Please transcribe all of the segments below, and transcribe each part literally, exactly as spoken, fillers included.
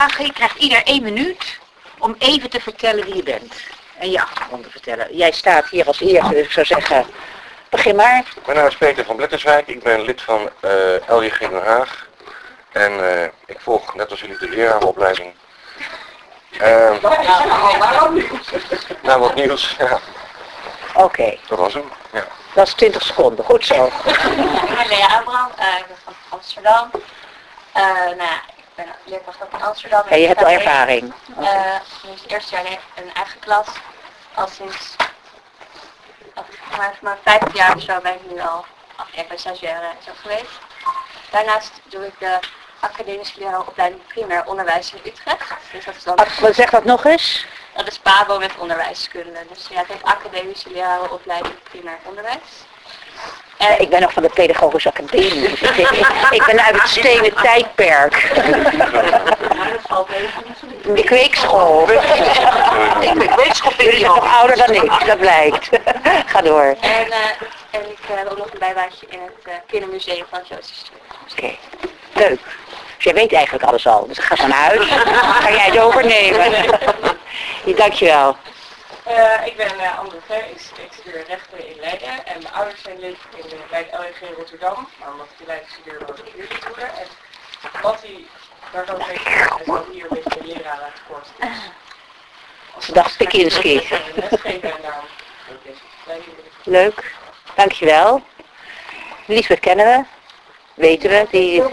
Je krijgt ieder één minuut om even te vertellen wie je bent. En je achtergrond te vertellen. Jij staat hier als eerste, dus ik zou zeggen, begin maar. Mijn naam is Peter van Bletterswijk. Ik ben lid van uh, L J G Den Haag. En uh, ik volg net als jullie de leraaropleiding. Uh, nou, wat nieuws. Ja. Oké. Okay. Dat was hem. Ja. Dat is twintig seconden. Goed zo. Ik ben Lea Abraham. Uh, ik ben van Amsterdam. Uh, nou ja, ik ben leerkracht ook in Amsterdam. Ja, je hebt al ervaring. Okay. Uh, dus het eerste jaar een eigen klas. Al sinds maar, maar vijftig jaar of zo ben ik nu al. Ja, ik ben zes jaar zo geweest. Daarnaast doe ik de academische leraaropleiding primair onderwijs in Utrecht. Dus dat is dan... Wat zeg dat nog eens? Dat is PABO met onderwijskunde. Dus ja, het heet academische leraaropleiding primair onderwijs. En... Ja, ik ben nog van de pedagogische academie. Dus ik, ik, ik ben uit het stenen tijdperk. De kweekschool. Ik ben kweekschool. Jullie zijn nog ouder dan ik, dat blijkt. Ga door. En, uh, en ik heb uh, ook nog een bijbaantje in het uh, kindermuseum van het Joods Instituut. Oké, okay. Leuk. Dus jij weet eigenlijk alles al. Dus ga zo naar huis. Ga jij het overnemen. Ja, dankjewel. Uh, ik ben uh, André Ver, ik, ik studeer rechten in Leiden en mijn ouders zijn lid in de, bij het L J G Rotterdam, maar omdat ik in Leiden studeerde was ik buurtvoerder. En wat hij daar zo heeft gedaan is dat hier een beetje de leraren tekort is. Dag Pikinski. Leuk, dankjewel. Liesbeth kennen we, weten we. Die...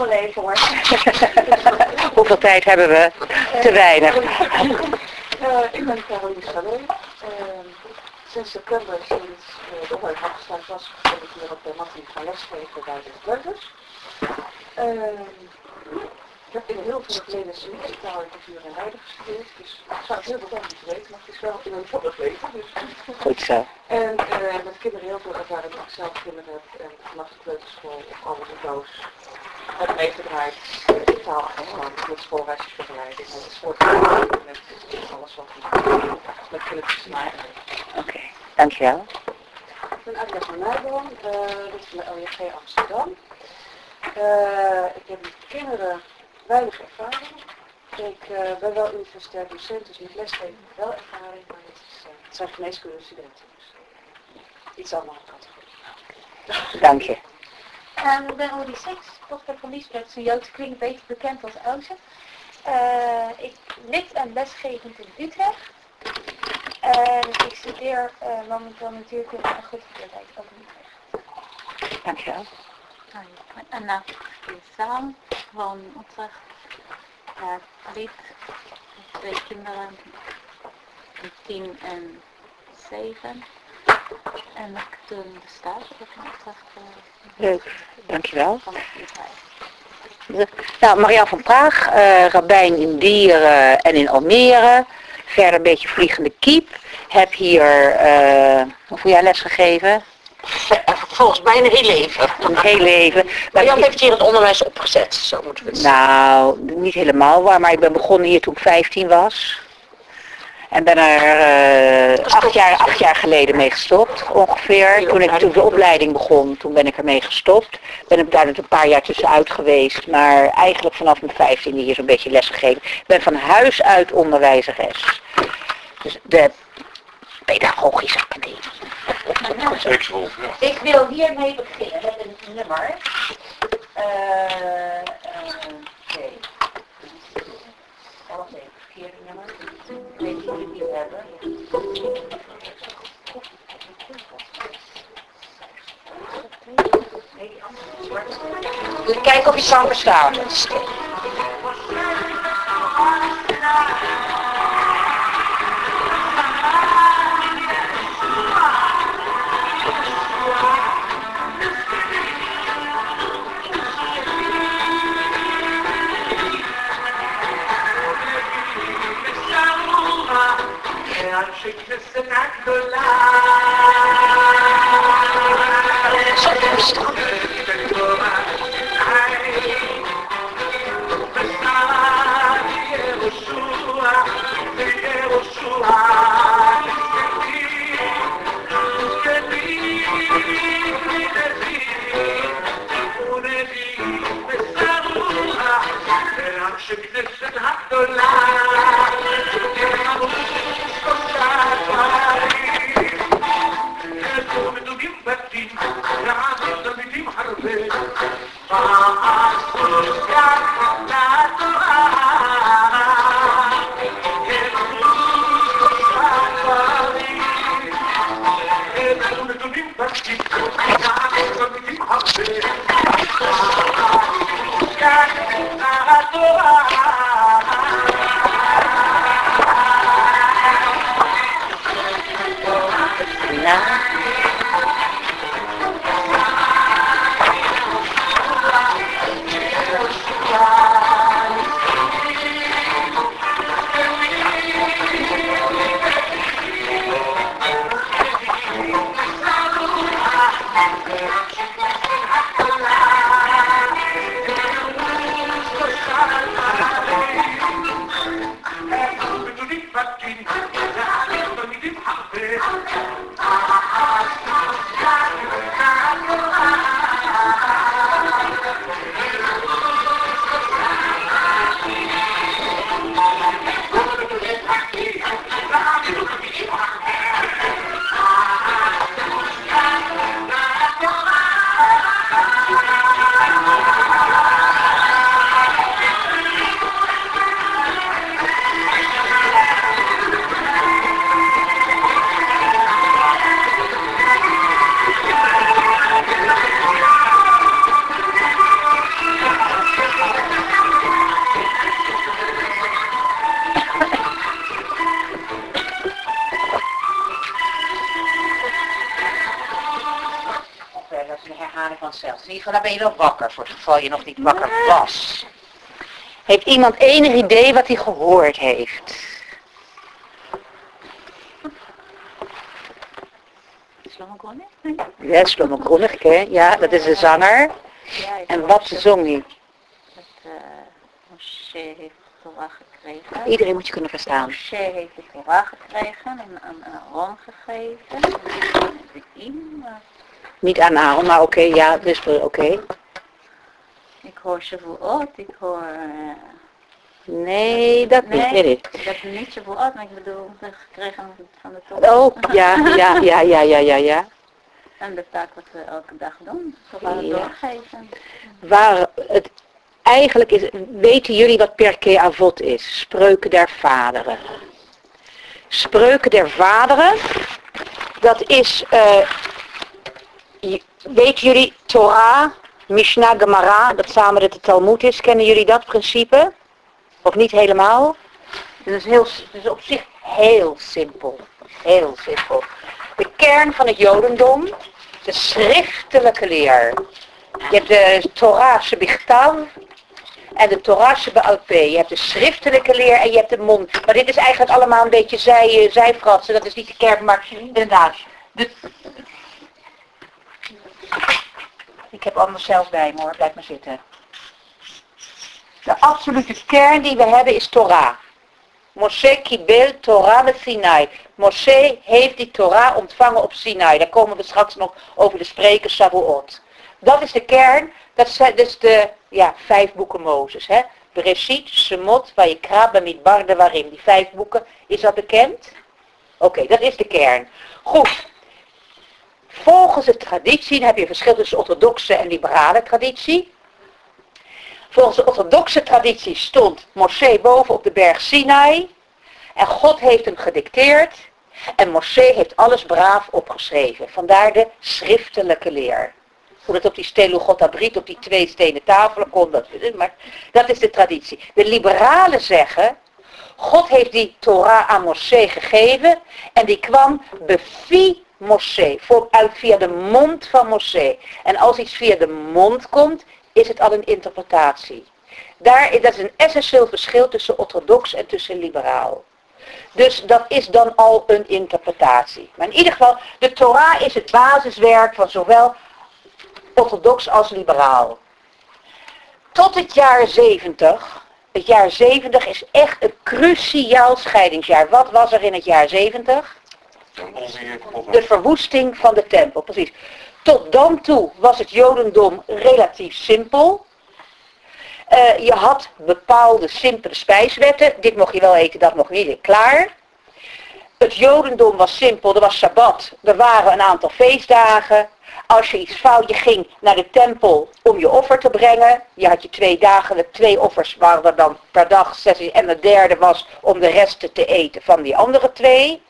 Hoeveel tijd hebben we? Te weinig. Uh, ik ben Caroline Salé. Uh, sinds september sinds uh, de opleiding afgesluit was, ben ik hier op de materie gaan lesgeven bij de kleuters. Uh, ik heb in heel veel geleden Syrische taal en cultuur in Leiden gestudeerd, dus ik zou het heel veel niet weten, maar het is wel in een volle weten. Dus. Goed zo. En uh, met kinderen heel veel ervaring dat ik zelf kinderen heb en vanaf de kleuterschool op alle niveaus heb meegedraaid in taalachtergrond, met schoolreisjes begeleiding, met sportbegeleiding, met alles wat met kinderen te maken heeft. Oké, okay, dankjewel. Ik ben Adja van Nijboom, lid van de L J G Amsterdam. Uh, ik heb met kinderen weinig ervaring. Ik uh, ben wel universitair docent, dus met lesgeven heb ik wel ervaring, maar het, is, uh, het zijn geneeskundestudenten, dus iets andere categorie. Dank je. Um, ik ben Odi Six, dochter van Liesbeth, is een Joodse kring, beter bekend als Auze. Uh, ik lid en lesgevend in Utrecht. En ik studeer uh, momenteel natuurkunde en goedgekeerdheid ook in Utrecht. Dankjewel. Hi, ik ben Anna Sam van Utrecht. Ja, lid, twee kinderen, tien en zeven. En ik doe de stage in Utrecht. Uh, Leuk, dankjewel. Nou, Marianne van Praag, uh, rabbijn in Dieren en in Almere. Verder een beetje vliegende kiep. Heb hier, uh, hoeveel jaar les gegeven? Volgens mij een heel leven. Een heel leven. Marianne heeft hier het onderwijs opgezet, zo moeten we het zeggen. Nou, niet helemaal waar, maar ik ben begonnen hier toen ik vijftien was. En ben er uh, acht, jaar, acht jaar geleden mee gestopt, ongeveer. Toen ik toen de opleiding begon, toen ben ik ermee gestopt. Ben ik daar een paar jaar tussenuit geweest, maar eigenlijk vanaf mijn vijftiende hier zo'n beetje lesgegeven. Ik ben van huis uit onderwijzeres. Dus de pedagogische academie. Kweekschool, ja. Ik wil hiermee beginnen met een nummer. Uh, uh, okay. Oh nee, verkeerde nummer. Ik weet niet of jullie het hebben. Even kijken of je samen verstaan. شكل السنة Zelfs. In ieder geval, daar ben je wel wakker, voor het geval je nog niet wakker was. Heeft iemand enig idee wat hij gehoord heeft? Shlomo Gronig? Ja, Shlomo Gronig, hè? Ja, dat is de zanger. En wat zong hij? Dat uh, Moshe heeft de Torah gekregen. Iedereen moet je kunnen verstaan. Moshe heeft de Torah gekregen en aan Aaron gegeven. En de Im. Niet aan Aaron, maar oké, okay, ja, dus oké. Okay. Ik hoor Shavuot, ik hoor... Uh, nee, dat nee, niet, weet ik. Ik heb niet Shavuot, maar ik bedoel, gekregen van de Torah. Oh, ja, ja, ja, ja, ja, ja, ja. En de taak wat we elke dag doen, Torah ja. doorgeven. Waar het eigenlijk is, weten jullie wat Pirkei Avot is? Spreuken der vaderen. Spreuken der vaderen, dat is... Uh, weten jullie Torah, Mishnah, Gemara, dat samen de Talmud is? Kennen jullie dat principe? Of niet helemaal? Het is, heel, het is op zich heel simpel. Heel simpel. De kern van het Jodendom, de schriftelijke leer. Je hebt de Torah Shebichtav en de Torah Shebaal Peh. Je hebt de schriftelijke leer en je hebt de mond. Maar dit is eigenlijk allemaal een beetje zij, zijfratsen. Dat is niet de kern, maar inderdaad. De, Ik heb anders zelf bij me hoor, blijf maar zitten. De absolute kern die we hebben is Torah. Moshe kibel Torah met Sinai. Moshe heeft die Torah ontvangen op Sinai. Daar komen we straks nog over de spreken Shavuot. Dat is de kern, dat is dus de ja, vijf boeken Mozes. Hè? Bereshit, Shemot, Vayikra, Bamidbar, Devarim. Die vijf boeken, is dat bekend? Oké, okay, dat is de kern. Goed. Volgens de traditie, dan heb je verschil tussen orthodoxe en liberale traditie. Volgens de orthodoxe traditie stond Moshe boven op de berg Sinai. En God heeft hem gedicteerd. En Moshe heeft alles braaf opgeschreven. Vandaar de schriftelijke leer. Hoe dat op die Stelugot Abrit, op die twee stenen tafelen kon. Dat, maar dat is de traditie. De liberalen zeggen, God heeft die Torah aan Moshe gegeven. En die kwam befi Moshe, vooruit via de mond van Moshe. En als iets via de mond komt, is het al een interpretatie. Daar, dat is een essentieel verschil tussen orthodox en tussen liberaal. Dus dat is dan al een interpretatie. Maar in ieder geval, de Torah is het basiswerk van zowel orthodox als liberaal. Tot het jaar zeventig. Het jaar zeventig is echt een cruciaal scheidingsjaar. Wat was er in het jaar zeventig? De verwoesting van de tempel, precies. Tot dan toe was het Jodendom relatief simpel. Uh, je had bepaalde simpele spijswetten. Dit mocht je wel eten, dat mocht niet. Klaar. Het Jodendom was simpel. Er was Sabbat. Er waren een aantal feestdagen. Als je iets fout, je ging naar de tempel om je offer te brengen. Je had je twee dagen, de twee offers waren er dan per dag. Zes, en de derde was om de resten te eten van die andere twee.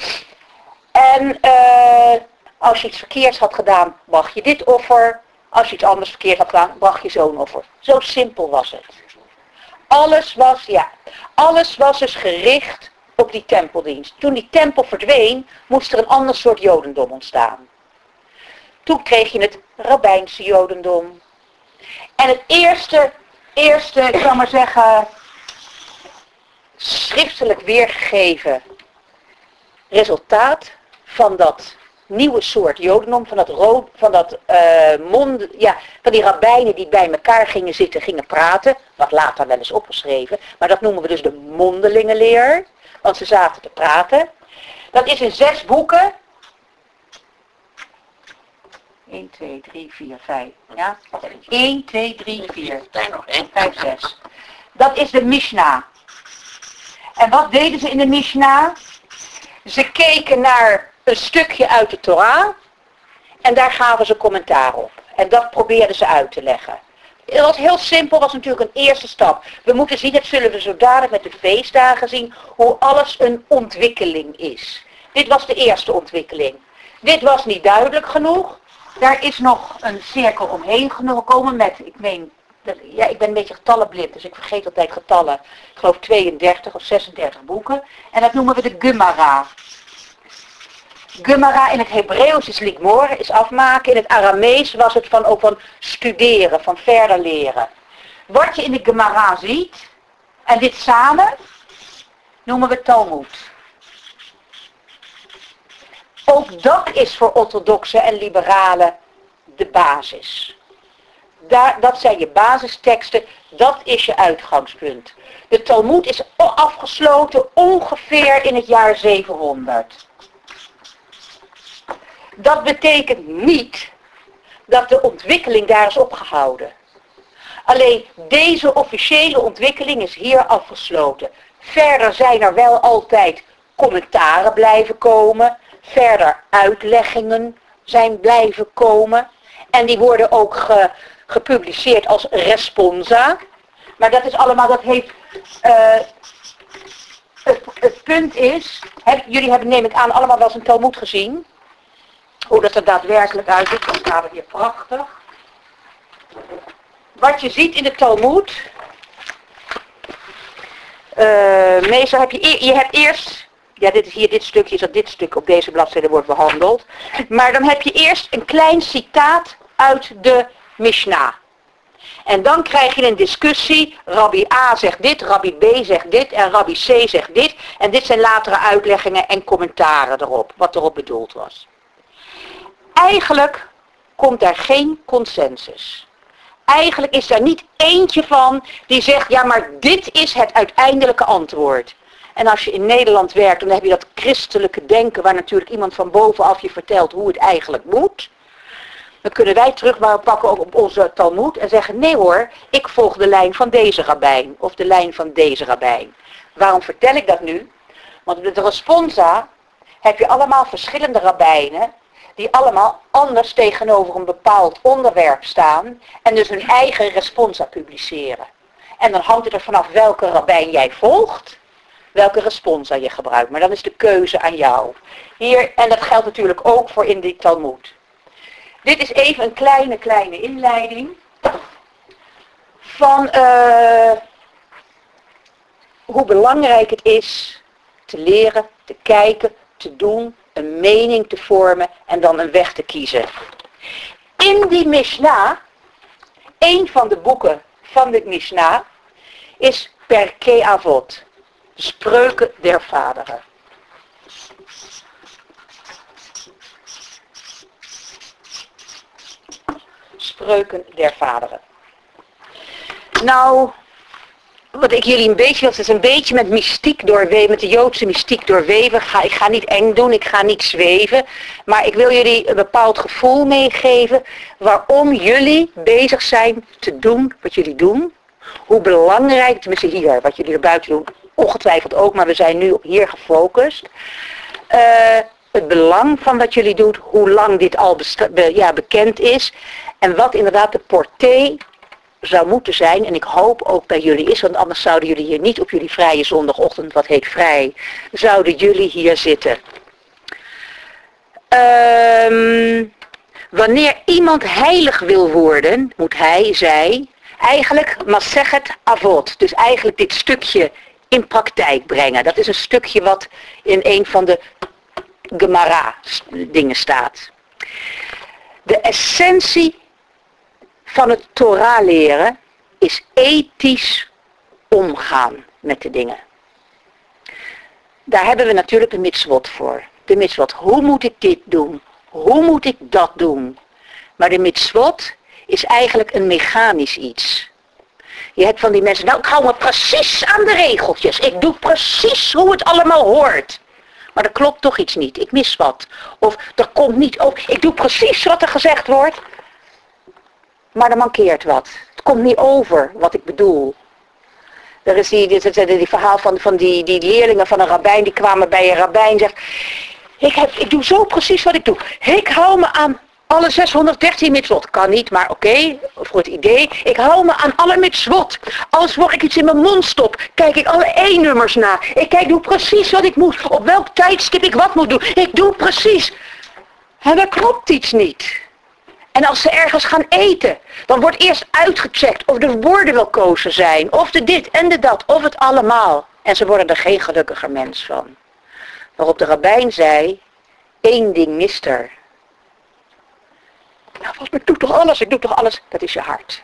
En uh, als je iets verkeerds had gedaan, bracht je dit offer. Als je iets anders verkeerd had gedaan, bracht je zo'n offer. Zo simpel was het. Alles was, ja, alles was dus gericht op die tempeldienst. Toen die tempel verdween, moest er een ander soort Jodendom ontstaan. Toen kreeg je het rabbijnse Jodendom. En het eerste, eerste, ik zal maar zeggen, schriftelijk weergegeven resultaat van dat nieuwe soort Jodendom, van dat, rood, van, dat uh, mond, ja, van die rabbijnen die bij elkaar gingen zitten, gingen praten, wat later wel eens opgeschreven, maar dat noemen we dus de mondelinge leer. want ze zaten te praten. Dat is in zes boeken. één, twee, drie, vier, vijf. Ja? één, twee, drie, vier, vijf, zes. Dat is de Mishnah. En wat deden ze in de Mishnah? Ze keken naar een stukje uit de Torah en daar gaven ze commentaar op. En dat probeerden ze uit te leggen. Het was heel simpel, was natuurlijk een eerste stap. We moeten zien, dat zullen we zo dadelijk met de feestdagen zien, hoe alles een ontwikkeling is. Dit was de eerste ontwikkeling. Dit was niet duidelijk genoeg. Daar is nog een cirkel omheen gekomen met, ik meen, ja, ik ben een beetje getallenblind, dus ik vergeet altijd getallen. Ik geloof tweeëndertig of zesendertig boeken. En dat noemen we de Gemara. Gemara in het Hebreeuws is ligmor, is afmaken. In het Aramees was het van, ook van studeren, van verder leren. Wat je in de Gemara ziet, en dit samen, noemen we Talmud. Ook dat is voor orthodoxen en liberalen de basis. Daar, dat zijn je basisteksten, dat is je uitgangspunt. De Talmud is afgesloten ongeveer in het jaar zevenhonderd. Dat betekent niet dat de ontwikkeling daar is opgehouden. Alleen deze officiële ontwikkeling is hier afgesloten. Verder zijn er wel altijd commentaren blijven komen. Verder uitleggingen zijn blijven komen. En die worden ook ge, gepubliceerd als responsa. Maar dat is allemaal, dat heeft... Uh, het, het punt is... Heb, jullie hebben, neem ik aan, allemaal wel eens een Talmud gezien. Hoe dat er daadwerkelijk uitziet. Dan staat het hier prachtig. Wat je ziet in de Talmud... Uh, meestal heb je, je hebt eerst... Ja, dit is hier dit stukje, is dat dit stuk op deze bladzijde wordt behandeld. Maar dan heb je eerst een klein citaat uit de Mishnah. En dan krijg je een discussie. Rabbi A zegt dit, Rabbi B zegt dit en Rabbi C zegt dit. En dit zijn latere uitleggingen en commentaren erop, wat erop bedoeld was. Eigenlijk komt daar geen consensus. Eigenlijk is daar niet eentje van die zegt, ja maar dit is het uiteindelijke antwoord. En als je in Nederland werkt, dan heb je dat christelijke denken, waar natuurlijk iemand van bovenaf je vertelt hoe het eigenlijk moet. Dan kunnen wij terugpakken op onze Talmud en zeggen, nee hoor, ik volg de lijn van deze rabbijn, of de lijn van deze rabbijn. Waarom vertel ik dat nu? Want met de responsa heb je allemaal verschillende rabbijnen, die allemaal anders tegenover een bepaald onderwerp staan, en dus hun eigen responsa publiceren. En dan hangt het er vanaf welke rabbijn jij volgt, welke responsa je gebruikt. Maar dan is de keuze aan jou. Hier, en dat geldt natuurlijk ook voor in die Talmud. Dit is even een kleine, kleine inleiding van uh, hoe belangrijk het is te leren, te kijken, te doen, een mening te vormen en dan een weg te kiezen. In die Mishnah, een van de boeken van de Mishnah, is Perkei Avot. Spreuken der vaderen. Spreuken der vaderen. Nou, wat ik jullie een beetje wil, is een beetje met mystiek doorweven, met de Joodse mystiek doorweven. Ga, ik ga niet eng doen, ik ga niet zweven. Maar ik wil jullie een bepaald gevoel meegeven waarom jullie bezig zijn te doen wat jullie doen. Hoe belangrijk, tenminste hier, wat jullie er buiten doen, ongetwijfeld ook, maar we zijn nu hier gefocust. Uh, het belang van wat jullie doen, hoe lang dit al be- ja, bekend is. En wat inderdaad de portée zou moeten zijn. En ik hoop ook bij jullie is, want anders zouden jullie hier niet op jullie vrije zondagochtend, wat heet vrij, zouden jullie hier zitten. Um, wanneer iemand heilig wil worden, moet hij, zij, eigenlijk Masechet Avot. Dus eigenlijk dit stukje in praktijk brengen. Dat is een stukje wat in een van de Gemara dingen staat. De essentie van het Torah leren is ethisch omgaan met de dingen. Daar hebben we natuurlijk een mitzvot voor. De mitzvot, hoe moet ik dit doen? Hoe moet ik dat doen? Maar de mitzvot is eigenlijk een mechanisch iets. Je hebt van die mensen, nou ik hou me precies aan de regeltjes. Ik doe precies hoe het allemaal hoort. Maar er klopt toch iets niet. Ik mis wat. Of er komt niet, oh, ik doe precies wat er gezegd wordt. Maar er mankeert wat. Het komt niet over wat ik bedoel. Er is die, die, die, die verhaal van, van die, die leerlingen van een rabbijn, die kwamen bij een rabbijn en zegt, ik, heb, ik doe zo precies wat ik doe. Ik hou me aan alle zeshonderddertien mitzvot. Kan niet, maar oké, okay, voor het idee. Ik hou me aan alle mitzvot. Als voor ik iets in mijn mond stop, kijk ik alle E-nummers na. Ik kijk, doe precies wat ik moet. Op welk tijdstip ik wat moet doen. Ik doe precies. En er klopt iets niet. En als ze ergens gaan eten, dan wordt eerst uitgecheckt of de woorden wel kozen zijn. Of de dit en de dat, of het allemaal. En ze worden er geen gelukkiger mens van. Waarop de rabbijn zei, één ding mist er. Nou, wat, ik doe toch alles, ik doe toch alles. Dat is je hart.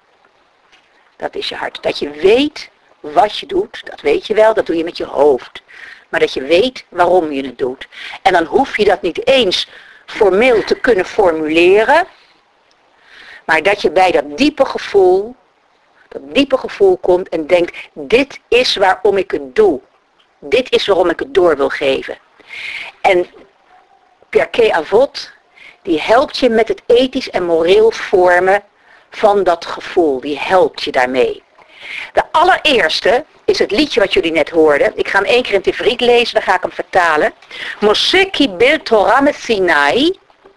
Dat is je hart. Dat je weet wat je doet, dat weet je wel, dat doe je met je hoofd. Maar dat je weet waarom je het doet. En dan hoef je dat niet eens formeel te kunnen formuleren. Maar dat je bij dat diepe gevoel, dat diepe gevoel komt en denkt, dit is waarom ik het doe. Dit is waarom ik het door wil geven. En Pirkei Avot, die helpt je met het ethisch en moreel vormen van dat gevoel. Die helpt je daarmee. De allereerste is het liedje wat jullie net hoorden. Ik ga hem één keer in het Ivriet lezen, dan ga ik hem vertalen. Moshe kibel Torah me Sinai,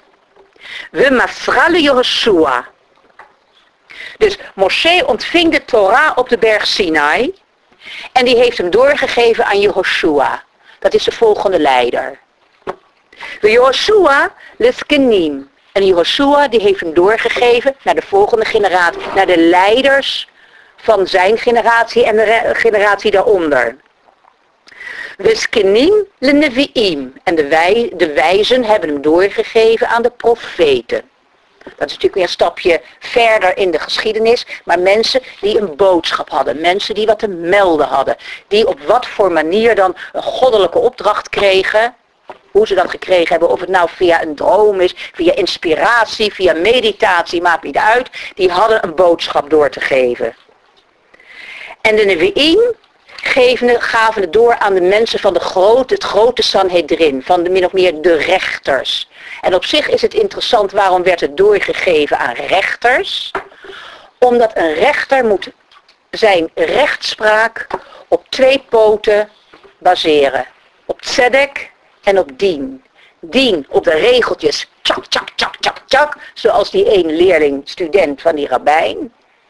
we masra le Yehoshua. Dus Moshe ontving de Torah op de berg Sinai en die heeft hem doorgegeven aan Yehoshua. Dat is de volgende leider. De Yehoshua leskenim. En Yehoshua die heeft hem doorgegeven naar de volgende generatie, naar de leiders van zijn generatie en de generatie daaronder. Leskenim le nevi'im. En de, wij, de wijzen hebben hem doorgegeven aan de profeten. Dat is natuurlijk weer een stapje verder in de geschiedenis. Maar mensen die een boodschap hadden. Mensen die wat te melden hadden. Die op wat voor manier dan een goddelijke opdracht kregen. Hoe ze dat gekregen hebben. Of het nou via een droom is. Via inspiratie. Via meditatie. Maakt niet uit. Die hadden een boodschap door te geven. En de Nevi'im geven, gaven het door aan de mensen van de grote, het grote Sanhedrin. Van de min of meer de rechters. En op zich is het interessant, waarom werd het doorgegeven aan rechters? Omdat een rechter moet zijn rechtspraak op twee poten baseren. Op tzedek en op dien. Dien op de regeltjes, tjak, tjak, tjak, tjak, tjak. Zoals die één leerling, student van die rabbijn.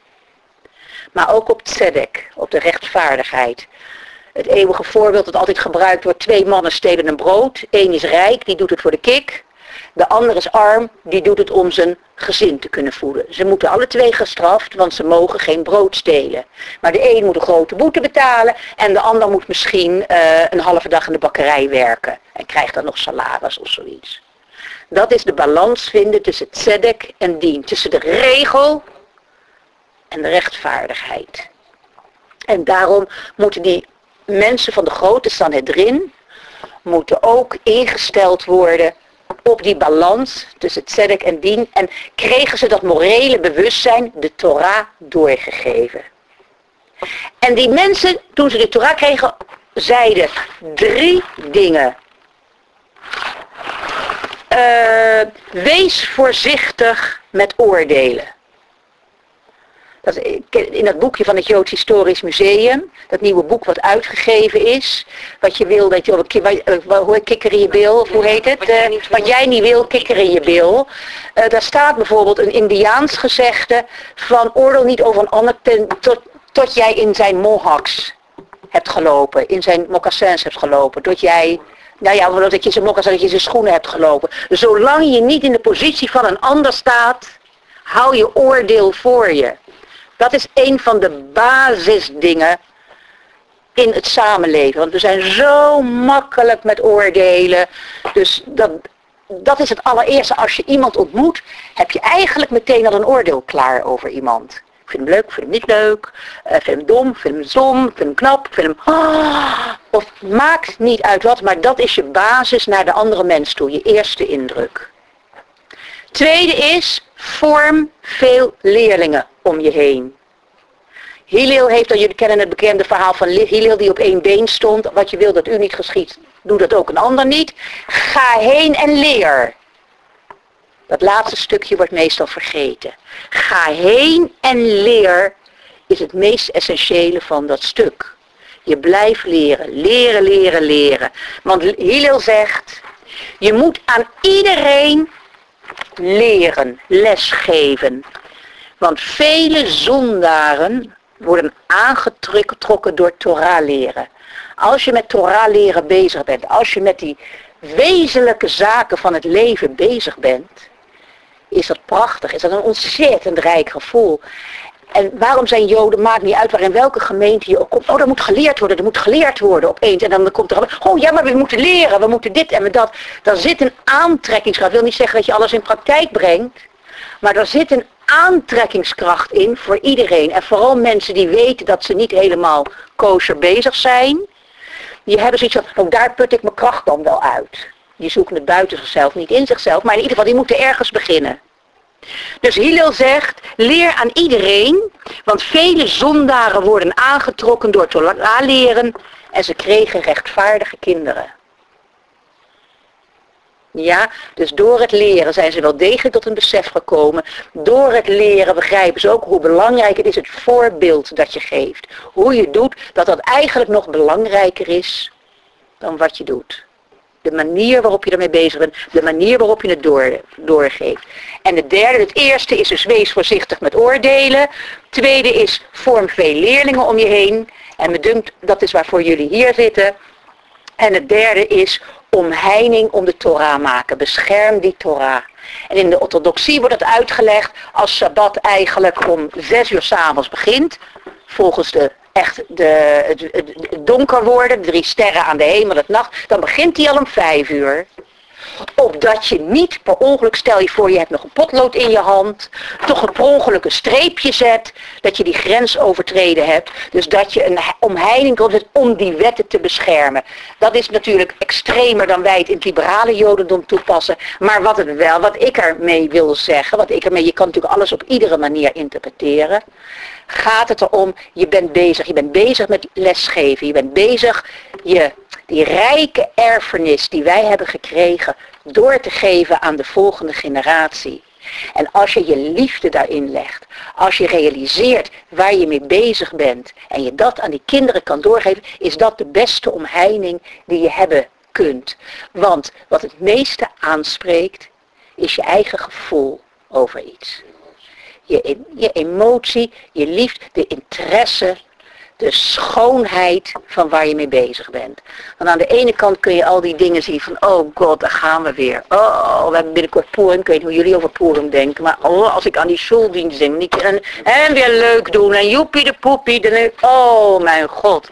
Maar ook op tzedek, op de rechtvaardigheid. Het eeuwige voorbeeld dat altijd gebruikt wordt, twee mannen stelen een brood. Eén is rijk, die doet het voor de kik. De ander is arm, die doet het om zijn gezin te kunnen voeden. Ze moeten alle twee gestraft, want ze mogen geen brood stelen. Maar de een moet een grote boete betalen en de ander moet misschien uh, een halve dag in de bakkerij werken. En krijgt dan nog salaris of zoiets. Dat is de balans vinden tussen tzedek en dien. Tussen de regel en de rechtvaardigheid. En daarom moeten die mensen van de grote Sanhedrin moeten ook ingesteld worden op die balans tussen tzedek en dien. En kregen ze dat morele bewustzijn, de Torah, doorgegeven. En die mensen, toen ze de Torah kregen, zeiden drie dingen. Uh, wees voorzichtig met oordelen. Dat, in dat boekje van het Joods Historisch Museum, dat nieuwe boek wat uitgegeven is, wat je wil, dat je, hoe kikker in je bil, of hoe heet het? Wat jij niet wil, wat jij niet wil kikker in je bil. Uh, daar staat bijvoorbeeld een Indiaans gezegde van oordeel niet over een ander ten, tot, tot jij in zijn mohawks hebt gelopen, in zijn mocassins hebt gelopen, tot jij, nou ja, dat je in zijn mocassins, dat je in zijn schoenen hebt gelopen. Zolang je niet in de positie van een ander staat, hou je oordeel voor je. Dat is een van de basisdingen in het samenleven. Want we zijn zo makkelijk met oordelen. Dus dat, dat is het allereerste. Als je iemand ontmoet, heb je eigenlijk meteen al een oordeel klaar over iemand. Ik vind hem leuk, ik vind hem niet leuk. Ik uh, vind hem dom, ik vind hem zom, ik vind hem knap, ik vind hem... Ah, of maakt niet uit wat, maar dat is je basis naar de andere mens toe. Je eerste indruk. Tweede is, vorm veel leerlingen om je heen. Hillel heeft, dan jullie kennen het bekende verhaal van Hillel die op één been stond. Wat je wil dat u niet geschiet, doe dat ook een ander niet. Ga heen en leer. Dat laatste stukje wordt meestal vergeten. Ga heen en leer is het meest essentiële van dat stuk. Je blijft leren, leren, leren, leren. Want Hillel zegt, je moet aan iedereen leren, lesgeven. Want vele zondaren worden aangetrokken door Torah leren. Als je met Torah leren bezig bent, als je met die wezenlijke zaken van het leven bezig bent, is dat prachtig, is dat een ontzettend rijk gevoel. En waarom zijn Joden, maakt niet uit waar in welke gemeente je ook komt. Oh, dat moet geleerd worden, dat moet geleerd worden opeens. En dan komt er, oh ja, maar we moeten leren, we moeten dit en dat. Daar zit een aantrekkingskracht. Ik wil niet zeggen dat je alles in praktijk brengt. Maar daar zit een aantrekkingskracht in voor iedereen. En vooral mensen die weten dat ze niet helemaal kosher bezig zijn. Die hebben zoiets van, oh, daar put ik mijn kracht dan wel uit. Die zoeken het buiten zichzelf, niet in zichzelf. Maar in ieder geval, die moeten ergens beginnen. Dus Hillel zegt, leer aan iedereen, want vele zondaren worden aangetrokken door Torah leren en ze kregen rechtvaardige kinderen. Ja, dus door het leren zijn ze wel degelijk tot een besef gekomen. Door het leren begrijpen ze ook hoe belangrijk het is, het voorbeeld dat je geeft. Hoe je doet, dat dat eigenlijk nog belangrijker is dan wat je doet. De manier waarop je ermee bezig bent, de manier waarop je het door, doorgeeft. En het derde, het eerste is dus wees voorzichtig met oordelen. Het tweede is vorm veel leerlingen om je heen. En me dunkt, dat is waarvoor jullie hier zitten. En het derde is omheining om de Torah maken. Bescherm die Torah. En in de orthodoxie wordt het uitgelegd als Sabbat eigenlijk om zes uur 's avonds begint. Volgens de echt de, het, het, het donker worden, drie sterren aan de hemel, het nacht, dan begint die al om vijf uur. Opdat je niet per ongeluk, stel je voor je hebt nog een potlood in je hand, toch een per ongeluk een streepje zet, dat je die grens overtreden hebt. Dus dat je een omheining komt om die wetten te beschermen. Dat is natuurlijk extremer dan wij het in het liberale jodendom toepassen. Maar wat, het wel, wat ik ermee wil zeggen, wat ik ermee, je kan natuurlijk alles op iedere manier interpreteren. Gaat het erom, je bent bezig, je bent bezig met lesgeven, je bent bezig je, die rijke erfenis die wij hebben gekregen door te geven aan de volgende generatie. En als je je liefde daarin legt, als je realiseert waar je mee bezig bent en je dat aan die kinderen kan doorgeven, is dat de beste omheining die je hebben kunt. Want wat het meeste aanspreekt, is je eigen gevoel over iets. Je, je emotie, je liefde, de interesse, de schoonheid van waar je mee bezig bent. Want aan de ene kant kun je al die dingen zien van, oh god, daar gaan we weer. Oh, we hebben binnenkort Purim, ik weet niet hoe jullie over Purim denken, maar oh, als ik aan die schooldienst denk, en, en weer leuk doen, en joepie de poepie, dan denk ik, oh mijn god.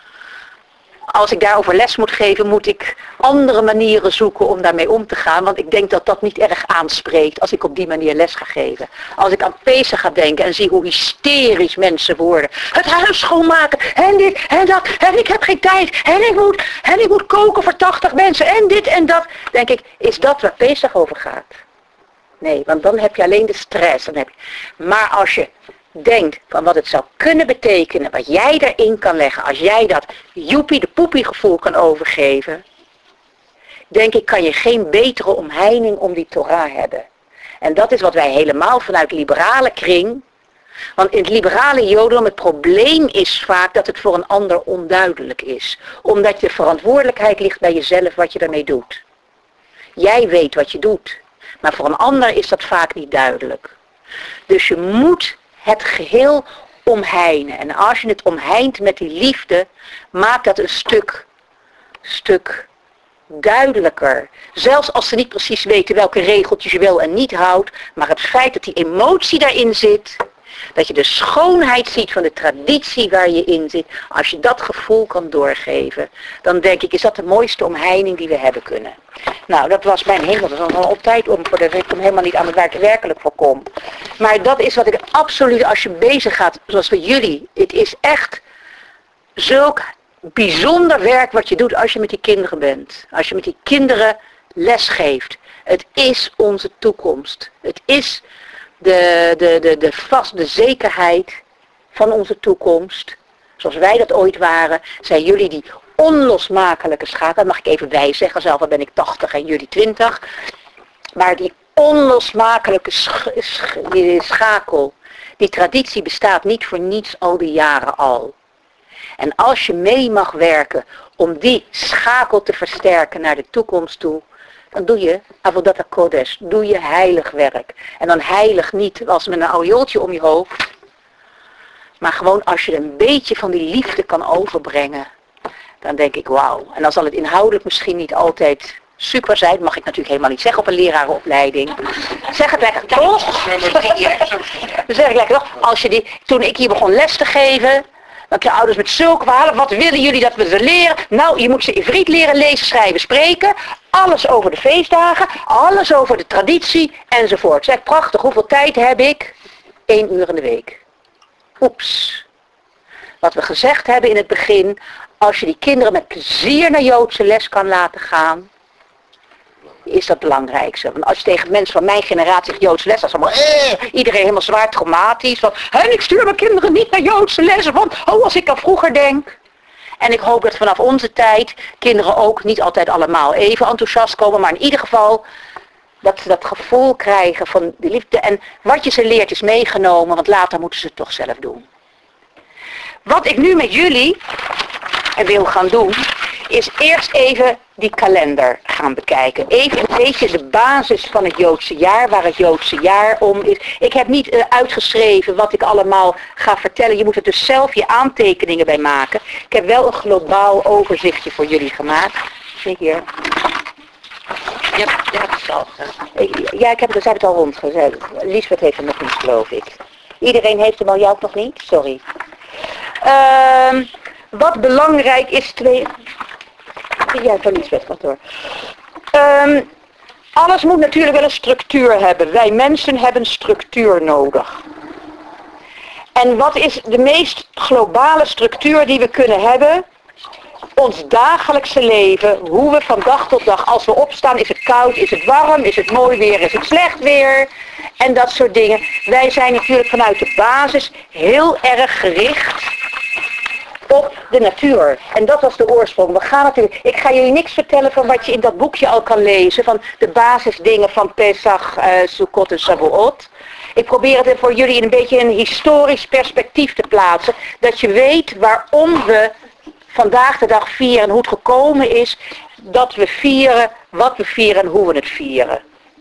Als ik daarover les moet geven, moet ik andere manieren zoeken om daarmee om te gaan. Want ik denk dat dat niet erg aanspreekt als ik op die manier les ga geven. Als ik aan Pesach ga denken en zie hoe hysterisch mensen worden. Het huis schoonmaken en dit en dat. En ik heb geen tijd. En ik moet, en ik moet koken voor tachtig mensen. En dit en dat. Denk ik, is dat waar Pesach over gaat? Nee, want dan heb je alleen de stress. Dan heb je... Maar als je denkt van wat het zou kunnen betekenen, wat jij erin kan leggen, als jij dat joepie de poepie gevoel kan overgeven, denk ik kan je geen betere omheining om die Torah hebben. En dat is wat wij helemaal vanuit liberale kring, want in het liberale jodendom het probleem is vaak dat het voor een ander onduidelijk is. Omdat de verantwoordelijkheid ligt bij jezelf wat je daarmee doet. Jij weet wat je doet, maar voor een ander is dat vaak niet duidelijk. Dus je moet het geheel omheinen. En als je het omheint met die liefde, maakt dat een stuk, stuk duidelijker. Zelfs als ze niet precies weten welke regeltjes je wel en niet houdt, maar het feit dat die emotie daarin zit, dat je de schoonheid ziet van de traditie waar je in zit, als je dat gevoel kan doorgeven, dan denk ik, is dat de mooiste omheining die we hebben kunnen. Nou, dat was mijn hemel, dat was al op tijd om, voordat ik kom helemaal niet aan het waar ik werkelijk voor kom. Maar dat is wat ik absoluut, als je bezig gaat, zoals voor jullie, het is echt zulk bijzonder werk wat je doet als je met die kinderen bent. Als je met die kinderen les geeft. Het is onze toekomst. Het is de, de, de, de, vast, de zekerheid van onze toekomst, zoals wij dat ooit waren, zijn jullie die onlosmakelijke schakel. Dat mag ik even bij zeggen, zelf al ben ik tachtig en jullie twintig. Maar die onlosmakelijke sch sch die schakel, die traditie bestaat niet voor niets al die jaren al. En als je mee mag werken om die schakel te versterken naar de toekomst toe, dan doe je Avodat HaKodesh, doe je heilig werk. En dan heilig niet als met een aureooltje om je hoofd, maar gewoon als je een beetje van die liefde kan overbrengen, dan denk ik wauw. En dan zal het inhoudelijk misschien niet altijd super zijn, mag ik natuurlijk helemaal niet zeggen op een lerarenopleiding. Zeg het lekker toch? Dan zeg ik lekker toch, als je die, toen ik hier begon les te geven, dan je ouders met zulke verhalen, wat willen jullie dat we ze leren? Nou, je moet ze Ivriet leren, lezen, schrijven, spreken. Alles over de feestdagen, alles over de traditie, enzovoort. Zeg, prachtig, hoeveel tijd heb ik? Eén uur in de week. Oeps. Wat we gezegd hebben in het begin, als je die kinderen met plezier naar Joodse les kan laten gaan, is dat het belangrijkste. Want als je tegen mensen van mijn generatie Joodse les, dan is allemaal, eh, iedereen helemaal zwaar traumatisch. Van, en ik stuur mijn kinderen niet naar Joodse les, want oh, als ik aan vroeger denk. En ik hoop dat vanaf onze tijd kinderen ook niet altijd allemaal even enthousiast komen, maar in ieder geval dat ze dat gevoel krijgen van die liefde. En wat je ze leert is meegenomen, want later moeten ze het toch zelf doen. Wat ik nu met jullie wil gaan doen, is eerst even die kalender gaan bekijken. Even een beetje de basis van het Joodse jaar, waar het Joodse jaar om is. Ik heb niet uh, uitgeschreven wat ik allemaal ga vertellen. Je moet er dus zelf je aantekeningen bij maken. Ik heb wel een globaal overzichtje voor jullie gemaakt. Zie hier. Ja, ja, dat is al. Ja, ik heb het, het al rondgezet. Lisbeth heeft hem nog niet, geloof ik. Iedereen heeft hem al, jou nog niet? Sorry. Uh, wat belangrijk is, twee... Ja, van Lisbeth, wat hoor. Um, alles moet natuurlijk wel een structuur hebben. Wij mensen hebben structuur nodig. En wat is de meest globale structuur die we kunnen hebben? Ons dagelijkse leven, hoe we van dag tot dag, als we opstaan, is het koud, is het warm, is het mooi weer, is het slecht weer, en dat soort dingen. Wij zijn natuurlijk vanuit de basis heel erg gericht op de natuur. En dat was de oorsprong. We gaan natuurlijk, ik ga jullie niks vertellen van wat je in dat boekje al kan lezen, van de basisdingen van Pesach, uh, Sukkot en Shavuot. Ik probeer het voor jullie in een beetje een historisch perspectief te plaatsen, dat je weet waarom we vandaag de dag vieren en hoe het gekomen is dat we vieren, wat we vieren en hoe we het vieren.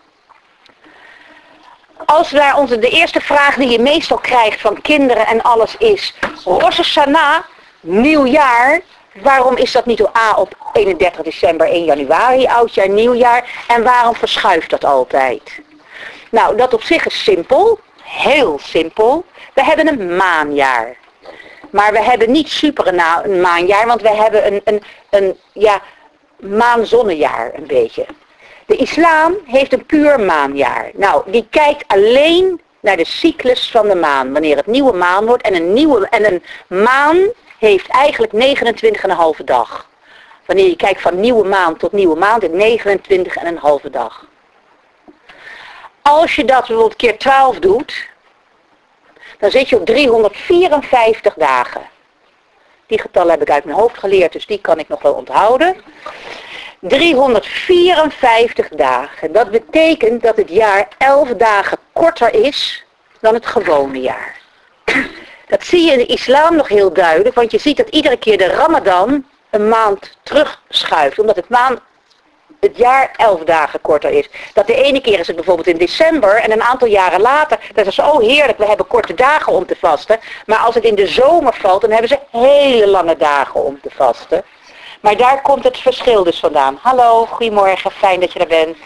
Als we naar onze, de eerste vraag die je meestal krijgt van kinderen en alles is, Rosh Hashanah, nieuwjaar, waarom is dat niet op A op eenendertig december, één januari, oudjaar, nieuwjaar, en waarom verschuift dat altijd? Nou, dat op zich is simpel, heel simpel. We hebben een maanjaar. Maar we hebben niet super een, een maanjaar, want we hebben een, een, een ja, maan-zonnejaar een beetje. De islam heeft een puur maanjaar. Nou, die kijkt alleen naar de cyclus van de maan, wanneer het nieuwe maan wordt. En een, nieuwe, en een maan heeft eigenlijk negenentwintig en een halve dag. Wanneer je kijkt van nieuwe maan tot nieuwe maan, is negenentwintig en een halve dag. Als je dat bijvoorbeeld keer twaalf doet, dan zit je op driehonderdvierenvijftig dagen. Die getallen heb ik uit mijn hoofd geleerd, dus die kan ik nog wel onthouden. driehonderdvierenvijftig dagen. Dat betekent dat het jaar elf dagen korter is dan het gewone jaar. Dat zie je in de islam nog heel duidelijk, want je ziet dat iedere keer de Ramadan een maand terugschuift, omdat het maan het jaar elf dagen korter is. Dat de ene keer is het bijvoorbeeld in december en een aantal jaren later, dat is oh heerlijk, we hebben korte dagen om te vasten. Maar als het in de zomer valt, dan hebben ze hele lange dagen om te vasten. Maar daar komt het verschil dus vandaan. Hallo, goedemorgen, fijn dat je er bent.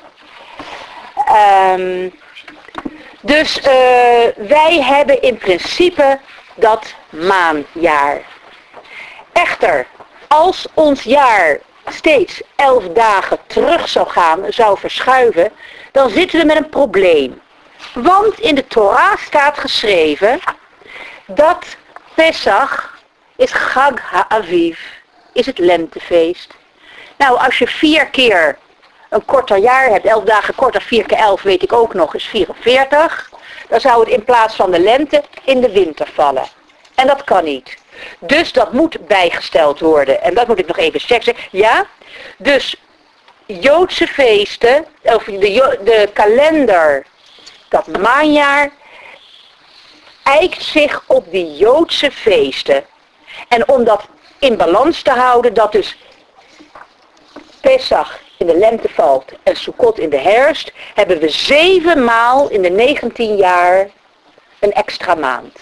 Um, dus uh, wij hebben in principe dat maanjaar. Echter, als ons jaar steeds elf dagen terug zou gaan, zou verschuiven, dan zitten we met een probleem. Want in de Torah staat geschreven dat Pesach is Chag HaAviv, is het lentefeest. Nou, als je vier keer een korter jaar hebt, elf dagen korter, vier keer elf weet ik ook nog, is vierenveertig. Dan zou het in plaats van de lente in de winter vallen. En dat kan niet. Dus dat moet bijgesteld worden. En dat moet ik nog even zeggen. Ja, dus Joodse feesten, of de, Jo- de kalender, dat maanjaar, eikt zich op die Joodse feesten. En om dat in balans te houden, dat dus Pesach in de lente valt en Sukkot in de herfst, hebben we zeven maal in de negentien jaar een extra maand.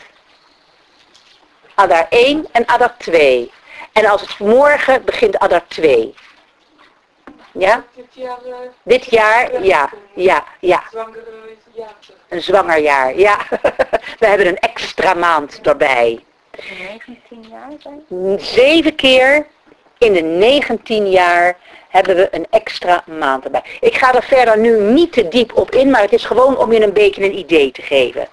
Adar één en Adar twee. En als het morgen begint Adar twee. Ja? Dit jaar, uh, Dit jaar, ja, ja, ja. zwangere jaar. Een zwanger jaar, ja. We hebben een extra maand erbij. negentien jaar zijn? Zeven keer in de negentien jaar hebben we een extra maand erbij. Ik ga er verder nu niet te diep op in, maar het is gewoon om je een beetje een idee te geven.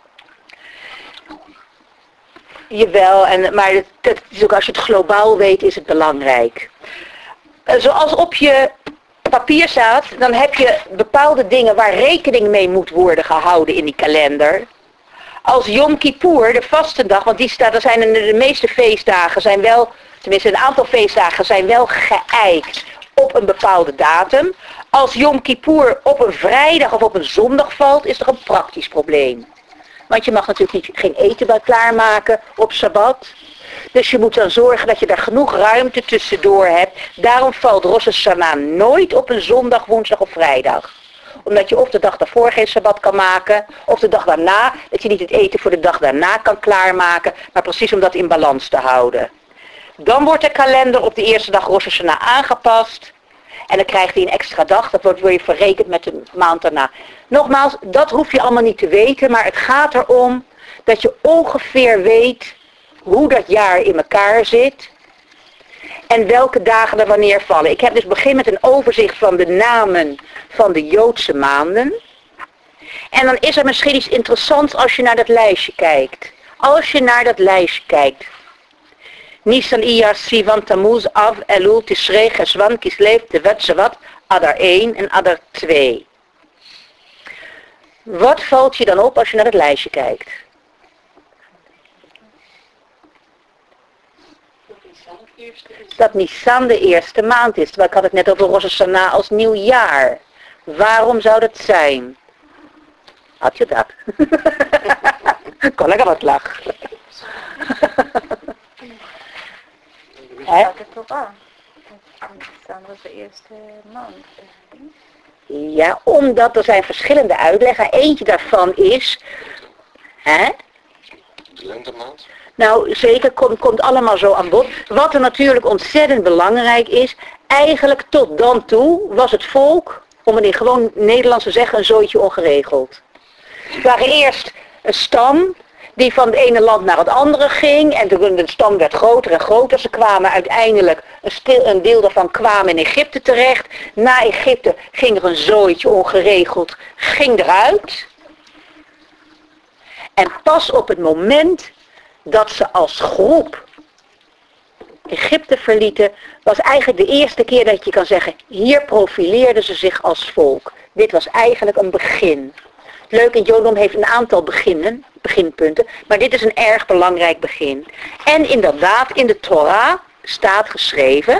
Jawel, en, maar het, het is ook, als je het globaal weet, is het belangrijk. Zoals op je papier staat, dan heb je bepaalde dingen waar rekening mee moet worden gehouden in die kalender. Als Yom Kippur, de vastendag, want die staat, er zijn de, de meeste feestdagen zijn wel, tenminste een aantal feestdagen zijn wel geëikt op een bepaalde datum. Als Yom Kippur op een vrijdag of op een zondag valt, is er een praktisch probleem. Want je mag natuurlijk niet, geen eten bij klaarmaken op Sabbat. Dus je moet dan zorgen dat je daar genoeg ruimte tussendoor hebt. Daarom valt Rosh Hashanah nooit op een zondag, woensdag of vrijdag. Omdat je of de dag daarvoor geen Sabbat kan maken, of de dag daarna, dat je niet het eten voor de dag daarna kan klaarmaken. Maar precies om dat in balans te houden. Dan wordt de kalender op de eerste dag Rosh Hashanah aangepast. En dan krijgt hij een extra dag, dat wordt weer verrekend met de maand daarna. Nogmaals, dat hoef je allemaal niet te weten, maar het gaat erom dat je ongeveer weet hoe dat jaar in elkaar zit. En welke dagen er wanneer vallen. Ik heb dus begin met een overzicht van de namen van de Joodse maanden. En dan is er misschien iets interessants als je naar dat lijstje kijkt. Als je naar dat lijstje kijkt. Nisan, Iyar, Sivan, Tammuz, Av, Elul, Tishrei, Cheshvan, Kislev, Tevet, Shevat, Adar één en Adar twee. Wat valt je dan op als je naar het lijstje kijkt? Dat Nisan de eerste maand is. Terwijl ik had het net over Rosh Hashanah als nieuw jaar. Waarom zou dat zijn? Had je dat? Kon ik al wat lachen. Hè? Dat is toch aan. Nisan was de eerste maand. Ja, omdat er zijn verschillende uitleggen. Eentje daarvan is... Hè? De lentemaand. Nou, zeker, komt, komt allemaal zo aan bod. Wat er natuurlijk ontzettend belangrijk is, eigenlijk tot dan toe was het volk, om het in gewoon Nederlands te zeggen, een zooitje ongeregeld. Het waren eerst een stam die van het ene land naar het andere ging en toen de stam werd groter en groter. Ze kwamen uiteindelijk, een, stil, een deel daarvan kwamen in Egypte terecht. Na Egypte ging er een zooitje ongeregeld, ging eruit. En pas op het moment dat ze als groep Egypte verlieten, was eigenlijk de eerste keer dat je kan zeggen, hier profileerden ze zich als volk. Dit was eigenlijk een begin. Leuk, in Jodendom heeft een aantal beginnen, beginpunten, maar dit is een erg belangrijk begin. En inderdaad, in de Torah staat geschreven,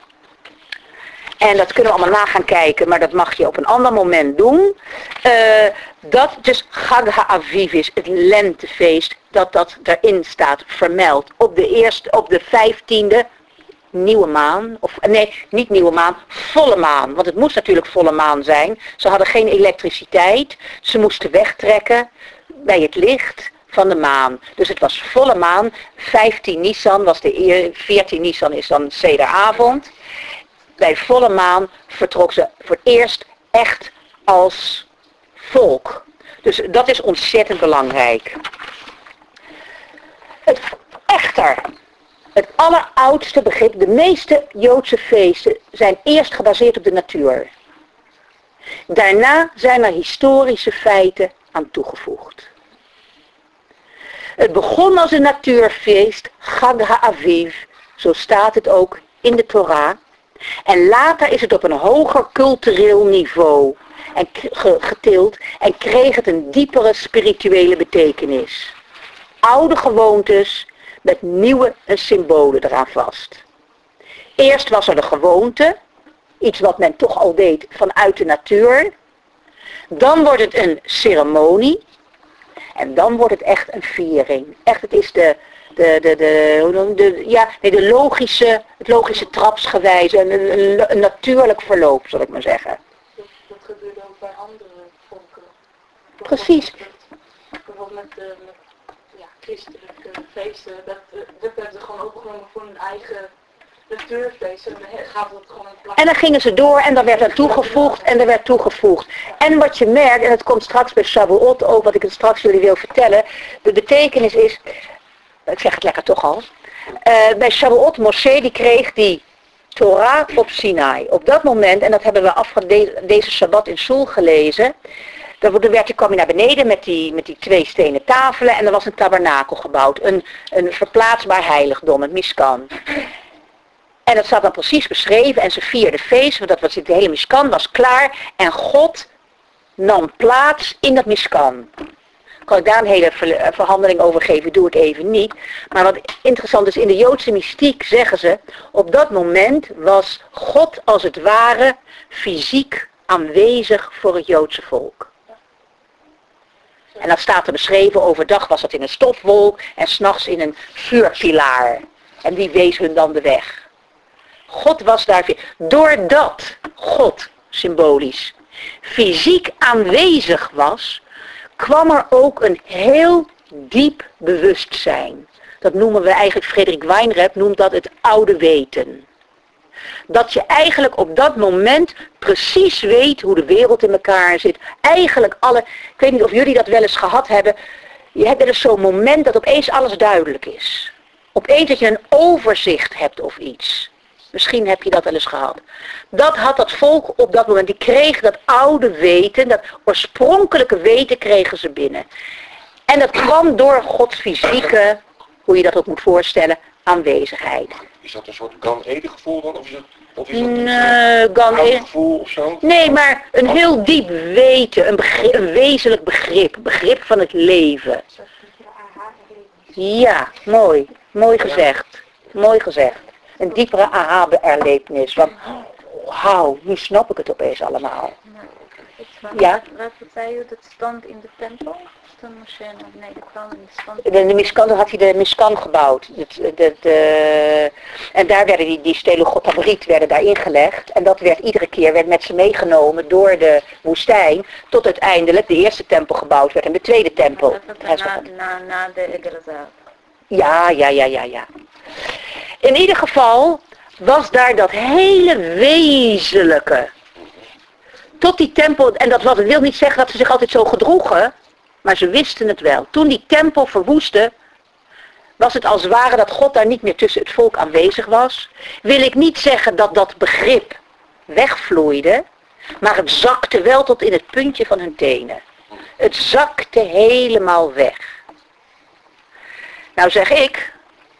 en dat kunnen we allemaal na gaan kijken, maar dat mag je op een ander moment doen, uh, dat dus Chag HaAviv is, het lentefeest, dat dat daarin staat vermeld. Op de eerste, op de vijftiende nieuwe maan, of nee, niet nieuwe maan, volle maan. Want het moest natuurlijk volle maan zijn. Ze hadden geen elektriciteit, ze moesten wegtrekken bij het licht van de maan. Dus het was volle maan, vijftien Nisan was de, veertien Nisan is dan Sederavond. Bij volle maan vertrok ze voor het eerst echt als volk. Dus dat is ontzettend belangrijk. Het, echter, het alleroudste begrip, de meeste Joodse feesten zijn eerst gebaseerd op de natuur. Daarna zijn er historische feiten aan toegevoegd. Het begon als een natuurfeest, Chag HaAviv, zo staat het ook in de Torah. En later is het op een hoger cultureel niveau en getild en kreeg het een diepere spirituele betekenis. Oude gewoontes met nieuwe symbolen eraan vast. Eerst was er de gewoonte, iets wat men toch al deed vanuit de natuur. Dan wordt het een ceremonie. En dan wordt het echt een viering. Echt, het is de, de, de, de, hoe noem je, de, ja, nee, de logische, het logische trapsgewijze, een, een, een natuurlijk verloop, zal ik maar zeggen. Dat, dat gebeurde ook bij andere volken. Precies. Bijvoorbeeld met, de, met ja, christelijke feesten, dat, dat hebben ze gewoon opgenomen voor hun eigen natuurfeest. En dan gaat het gewoon in plaats. En dan gingen ze door en dan werd er toegevoegd en er werd toegevoegd. En wat je merkt, en het komt straks bij Shavuot ook, wat ik het straks jullie wil vertellen, de betekenis is, ik zeg het lekker toch al, uh, bij Shavuot, Moshe die kreeg die Torah op Sinai. Op dat moment, en dat hebben we afge de, deze Shabbat in Soel gelezen, dan werd, kwam je naar beneden met die, met die twee stenen tafelen en er was een tabernakel gebouwd, een, een verplaatsbaar heiligdom, het Mishkan. En dat staat dan precies beschreven en ze vierden feest, want dat was, de hele Mishkan was klaar en God nam plaats in dat Mishkan. Kan ik daar een hele ver, verhandeling over geven, doe ik even niet. Maar wat interessant is, in de Joodse mystiek zeggen ze, op dat moment was God als het ware fysiek aanwezig voor het Joodse volk. En dat staat er beschreven, overdag was dat in een stofwolk en 's nachts in een vuurpilaar. En die wees hun dan de weg. God was daar, doordat God, symbolisch, fysiek aanwezig was, kwam er ook een heel diep bewustzijn. Dat noemen we eigenlijk, Frederik Weinreb noemt dat het oude weten. Dat je eigenlijk op dat moment precies weet hoe de wereld in elkaar zit. Eigenlijk alle, ik weet niet of jullie dat wel eens gehad hebben, je hebt wel eens zo'n moment dat opeens alles duidelijk is. Opeens dat je een overzicht hebt of iets. Misschien heb je dat wel eens gehad. Dat had dat volk op dat moment. Die kreeg dat oude weten, dat oorspronkelijke weten kregen ze binnen. En dat kwam door Gods fysieke, hoe je dat ook moet voorstellen, aanwezigheid. Is dat een soort Gan-Eden gevoel dan? Of is het, of is dat een Nee, Gan-Eden gevoel of zo? Nee, maar een heel diep weten, een, begrip, een wezenlijk begrip, begrip van het leven. Ja, mooi, mooi gezegd, mooi gezegd. Een diepere aha-erlevenis van, wauw, nu snap ik het opeens allemaal. Ja? Wat zei u, dat stond in de tempel? Toen Moshe naar beneden kwam en stond... De, de Mishkan, dan had hij de Mishkan gebouwd. Het, de, de, en daar werden die, die Stelugotabrit werden daar ingelegd. En dat werd iedere keer werd met ze meegenomen door de woestijn. Tot uiteindelijk de eerste tempel gebouwd werd en de tweede tempel. Dat na, na, na de Egelazaar. Ja, ja, ja, ja, ja. In ieder geval was daar dat hele wezenlijke. Tot die tempel, en dat, was, dat wil niet zeggen dat ze zich altijd zo gedroegen, maar ze wisten het wel. Toen die tempel verwoestte, was het als het ware dat God daar niet meer tussen het volk aanwezig was. Wil ik niet zeggen dat dat begrip wegvloeide, maar het zakte wel tot in het puntje van hun tenen. Het zakte helemaal weg. Nou zeg ik,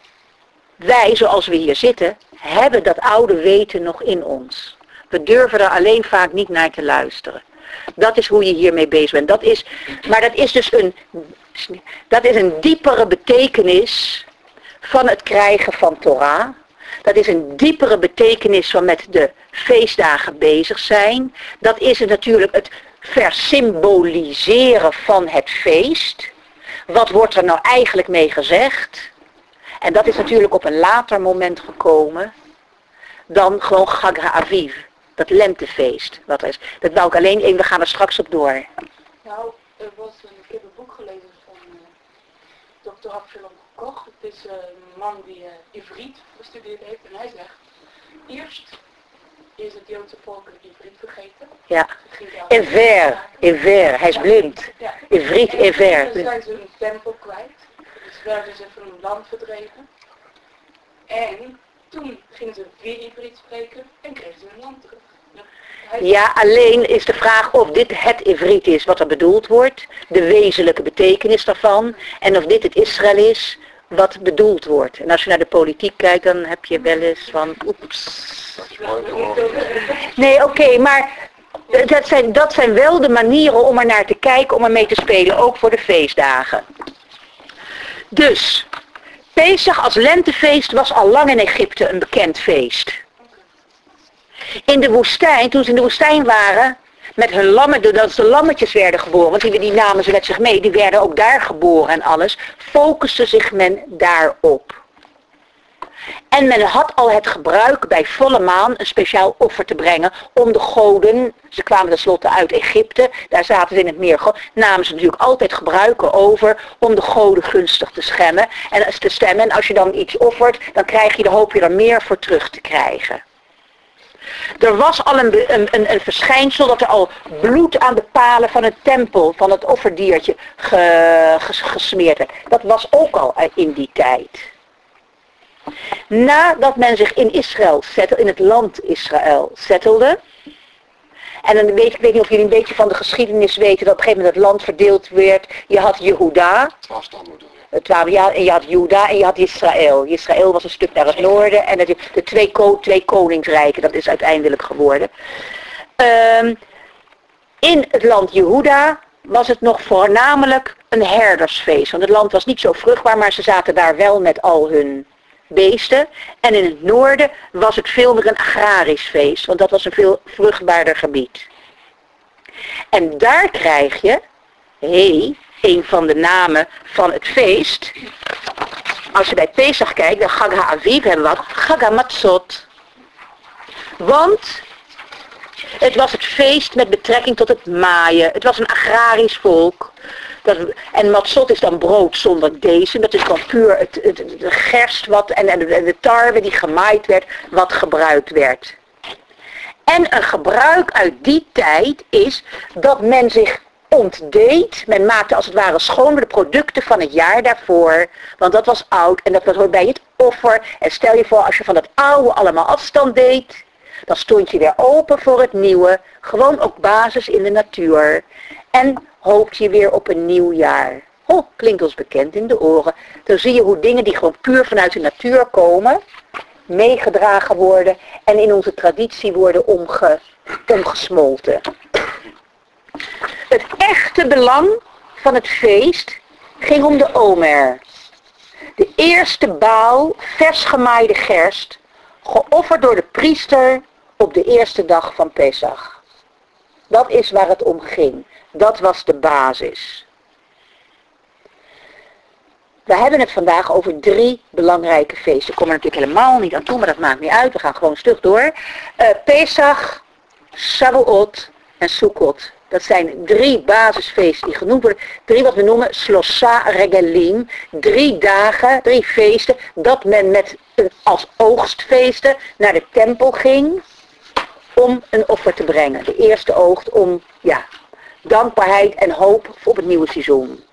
wij zoals we hier zitten, hebben dat oude weten nog in ons. We durven er alleen vaak niet naar te luisteren. Dat is hoe je hiermee bezig bent. Dat is, maar dat is dus een, dat is een diepere betekenis van het krijgen van Torah. Dat is een diepere betekenis van met de feestdagen bezig zijn. Dat is het natuurlijk het versymboliseren van het feest. Wat wordt er nou eigenlijk mee gezegd? En dat is natuurlijk op een later moment gekomen dan gewoon Chag HaAviv. Dat lentefeest. Wat er is. Dat wou ik alleen even, we gaan er straks op door. Nou, er was een, ik heb een boek gelezen van uh, dokter Absalom Koch. Het is uh, een man die uh, Ivriet gestudeerd heeft. En hij zegt, eerst is het Joodse volk het Ivriet vergeten. Ja. Ever, Ever, hij is blind. Ja. Ivriet, En Ever. toen zijn ze hun tempel kwijt. Dus werden ze van hun land verdreven. En toen gingen ze weer Ivriet spreken en kregen ze hun land terug. Ja, alleen is de vraag of dit het Ivriet is wat er bedoeld wordt, de wezenlijke betekenis daarvan, en of dit het Israël is wat bedoeld wordt. En als je naar de politiek kijkt, dan heb je wel eens van, oeps. Nee, oké, okay, maar dat zijn, dat zijn wel de manieren om er naar te kijken, om er mee te spelen, ook voor de feestdagen. Dus, Pesach als lentefeest was al lang in Egypte een bekend feest. In de woestijn, toen ze in de woestijn waren, met hun lammen, doordat ze lammetjes werden geboren, want die, die namen ze met zich mee, die werden ook daar geboren en alles, focuste zich men daarop. En men had al het gebruik bij volle maan een speciaal offer te brengen om de goden, ze kwamen tenslotte uit Egypte, daar zaten ze in het meer, namen ze natuurlijk altijd gebruiken over om de goden gunstig te stemmen en te stemmen. En als je dan iets offert, dan krijg je, dan hoop je er meer voor terug te krijgen. Er was al een, een, een, een verschijnsel dat er al bloed aan de palen van het tempel, van het offerdiertje, ge, ges, gesmeerd werd. Dat was ook al in die tijd. Nadat men zich in Israël zettelde, in het land Israël zettelde, en dan weet ik weet niet of jullie een beetje van de geschiedenis weten, dat op een gegeven moment het land verdeeld werd. Je had Jehuda, Twaalf stammen bedoel je? het twaalf jaar, en je had Juda en je had Israël. Israël was een stuk naar het noorden en het, de twee, ko, twee koningsrijken, dat is uiteindelijk geworden. Um, in het land Jehuda was het nog voornamelijk een herdersfeest, want het land was niet zo vruchtbaar, maar ze zaten daar wel met al hun beesten. En in het noorden was het veel meer een agrarisch feest, want dat was een veel vruchtbaarder gebied. En daar krijg je, hé, een van de namen van het feest. Als je bij Pesach kijkt, de Chag HaAviv hebben we wat, Chag HaMatzot. Want het was het feest met betrekking tot het maaien. Het was een agrarisch volk. Dat, en matzot is dan brood zonder deze. Dat is dan puur het, het, het de gerst wat, en, en de, de tarwe die gemaaid werd, wat gebruikt werd. En een gebruik uit die tijd is dat men zich ontdeed. Men maakte als het ware schoon de producten van het jaar daarvoor. Want dat was oud en dat hoort bij het offer. En stel je voor, als je van het oude allemaal afstand deed, dan stond je weer open voor het nieuwe. Gewoon ook basis in de natuur. En hoopte je weer op een nieuw jaar. Oh, klinkt ons bekend in de oren. Dan zie je hoe dingen die gewoon puur vanuit de natuur komen, meegedragen worden en in onze traditie worden omge, omgesmolten. Het echte belang van het feest ging om de omer. De eerste baal, vers gemaaide gerst, geofferd door de priester op de eerste dag van Pesach. Dat is waar het om ging. Dat was de basis. We hebben het vandaag over drie belangrijke feesten. Ik kom er natuurlijk helemaal niet aan toe, maar dat maakt niet uit. We gaan gewoon stug door. Uh, Pesach, Shavuot en Sukkot. Dat zijn drie basisfeesten die genoemd worden. Drie wat we noemen Shlosa Regalim. Drie dagen, drie feesten. Dat men met als oogstfeesten naar de tempel ging om een offer te brengen. De eerste oogst om, ja, dankbaarheid en hoop op het nieuwe seizoen.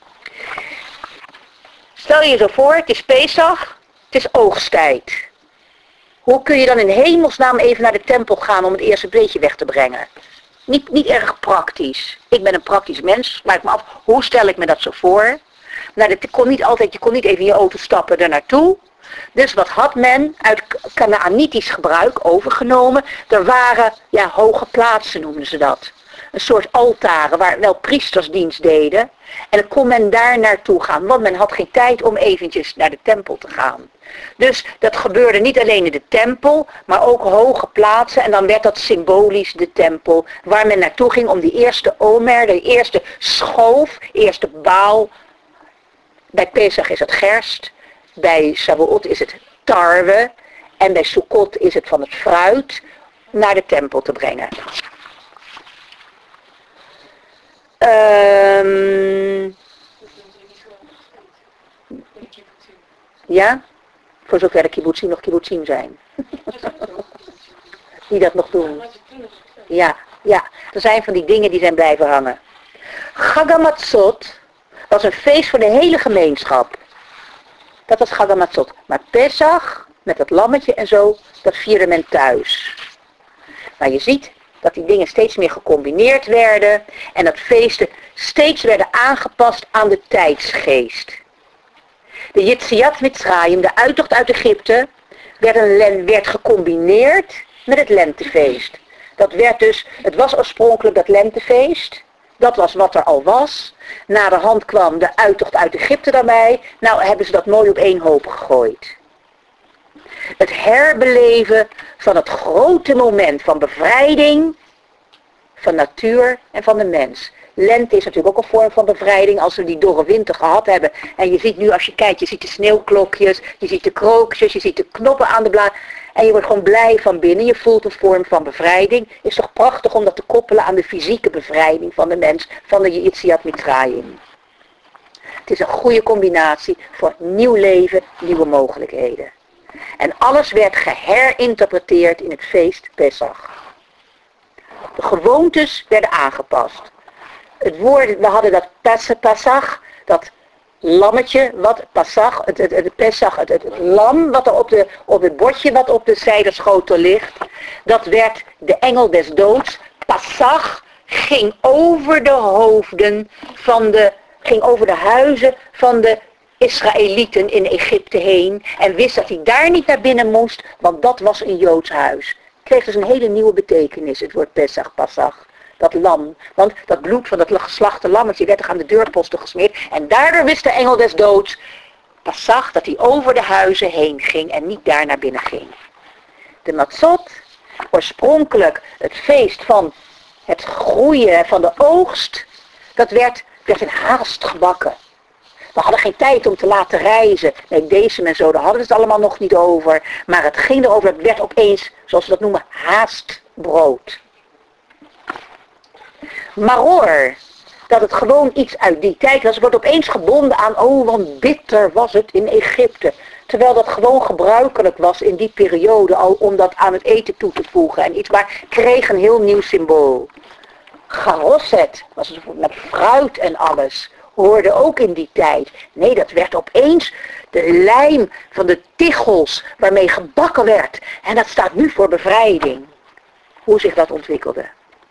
Stel je je zo voor, het is Pesach, het is oogsttijd. Hoe kun je dan in hemelsnaam even naar de tempel gaan om het eerste beetje weg te brengen? Niet, niet erg praktisch. Ik ben een praktisch mens, maar ik me af, hoe stel ik me dat zo voor? Nou, dat kon niet altijd, je kon niet even in je auto stappen er naartoe. Dus wat had men uit Kanaanitisch gebruik overgenomen? Er waren, ja, hoge plaatsen noemden ze dat. Een soort altaren waar wel priestersdienst deden. En dan kon men daar naartoe gaan, want men had geen tijd om eventjes naar de tempel te gaan. Dus dat gebeurde niet alleen in de tempel, maar ook hoge plaatsen. En dan werd dat symbolisch de tempel, waar men naartoe ging om die eerste omer, de eerste schoof, eerste baal. Bij Pesach is het gerst, bij Shavuot is het tarwe en bij Sukkot is het van het fruit naar de tempel te brengen. Um, ja, voor zover de kibbutzim nog kibbutzim zijn. Die dat nog doen. Ja, ja, er zijn van die dingen die zijn blijven hangen. Chag HaMatzot was een feest voor de hele gemeenschap. Dat was Chag HaMatzot. Maar Pesach, met dat lammetje en zo, dat vierde men thuis. Maar je ziet dat die dingen steeds meer gecombineerd werden en dat feesten steeds werden aangepast aan de tijdsgeest. De Yetziat Mitzrayim, de uittocht uit Egypte, werd, een, werd gecombineerd met het lentefeest. Dat werd dus, het was oorspronkelijk dat lentefeest, Dat was wat er al was. Na de hand kwam de uittocht uit Egypte daarbij. Nou hebben ze dat mooi op één hoop gegooid. Het herbeleven van het grote moment van bevrijding van natuur en van de mens. Lente is natuurlijk ook een vorm van bevrijding als we die dorre winter gehad hebben. En je ziet nu als je kijkt, je ziet de sneeuwklokjes, je ziet de krokusjes, je ziet de knoppen aan de bladeren. En je wordt gewoon blij van binnen. Je voelt een vorm van bevrijding. Is toch prachtig om dat te koppelen aan de fysieke bevrijding van de mens, van de Yetziat Mitzrayim. Het is een goede combinatie voor nieuw leven, nieuwe mogelijkheden. En alles werd geherinterpreteerd in het feest Pesach. De gewoontes werden aangepast. Het woord, we hadden dat Pesach, dat lammetje, wat Pesach, het, het, het Pesach, het, het, het lam wat er op, de, op het bordje wat op de zijderschotel ligt, dat werd de engel des doods. Pesach ging over de hoofden van de, ging over de huizen van de Israëlieten in Egypte heen en wist dat hij daar niet naar binnen moest, want dat was een Joods huis. Kreeg dus een hele nieuwe betekenis, het woord Pesach, Pesach. Dat lam, want dat bloed van dat geslachte lammetje werd er aan de deurposten gesmeerd. En daardoor wist de engel des doods, Pesach, dat hij over de huizen heen ging en niet daar naar binnen ging. De Matzot, oorspronkelijk het feest van het groeien van de oogst, dat werd, werd in haast gebakken. We hadden geen tijd om te laten reizen. Nee, deze en zo, daar hadden we het allemaal nog niet over. Maar het ging erover, het werd opeens, zoals we dat noemen, haastbrood. Maror, dat het gewoon iets uit die tijd was, wordt opeens gebonden aan, oh wat bitter was het in Egypte. Terwijl dat gewoon gebruikelijk was in die periode al om dat aan het eten toe te voegen. En iets, maar kreeg een heel nieuw symbool. Garosset, was het met fruit en alles, hoorde ook in die tijd. Nee, dat werd opeens de lijm van de tichels waarmee gebakken werd. En dat staat nu voor bevrijding. Hoe zich dat ontwikkelde.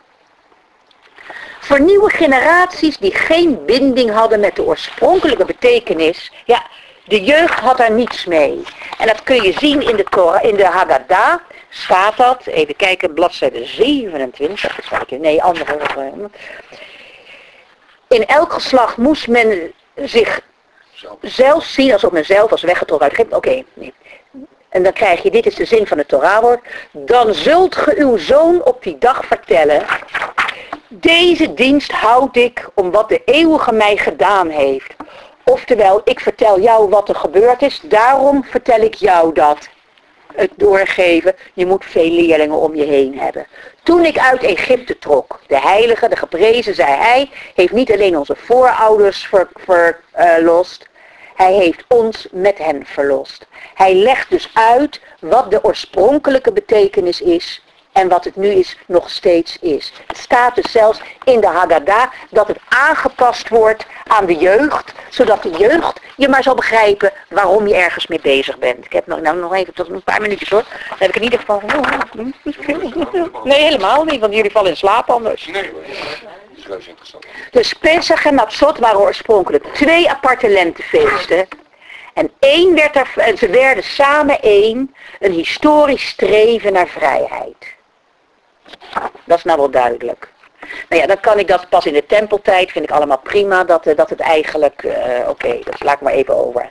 Voor nieuwe generaties die geen binding hadden met de oorspronkelijke betekenis, ja, de jeugd had daar niets mee. En dat kun je zien in de Torah, in de Haggadah, staat dat, even kijken, bladzijde zevenentwintig, nee, andere. In elk geslacht moest men zich zelf zien, als op mezelf, als weggetrokken uit Egypte, oké, okay, nee. En dan krijg je, dit is de zin van het Torahwoord, dan zult ge uw zoon op die dag vertellen, deze dienst houd ik om wat de eeuwige mij gedaan heeft. Oftewel, ik vertel jou wat er gebeurd is, daarom vertel ik jou dat. Het doorgeven, je moet veel leerlingen om je heen hebben. Toen ik uit Egypte trok, de heilige, de geprezen, zei hij, heeft niet alleen onze voorouders verlost, ver, uh, hij heeft ons met hen verlost. Hij legt dus uit wat de oorspronkelijke betekenis is en wat het nu is, nog steeds is. Het staat dus zelfs in de Haggadah dat het aangepast wordt aan de jeugd, zodat de jeugd je maar zal begrijpen waarom je ergens mee bezig bent. Ik heb nog, nou, nog even tot een paar minuutjes hoor. Dan heb ik in ieder geval... Nee, helemaal niet, want jullie vallen in slaap anders. Nee, dat is interessant. Dus Pesach en Matzot waren oorspronkelijk twee aparte lentefeesten. En één werd er, en ze werden samen één, een historisch streven naar vrijheid. Dat is nou wel duidelijk. Nou ja, dan kan ik dat pas in de tempeltijd, vind ik allemaal prima, dat, dat het eigenlijk, uh, oké, okay, dat sla ik maar even over.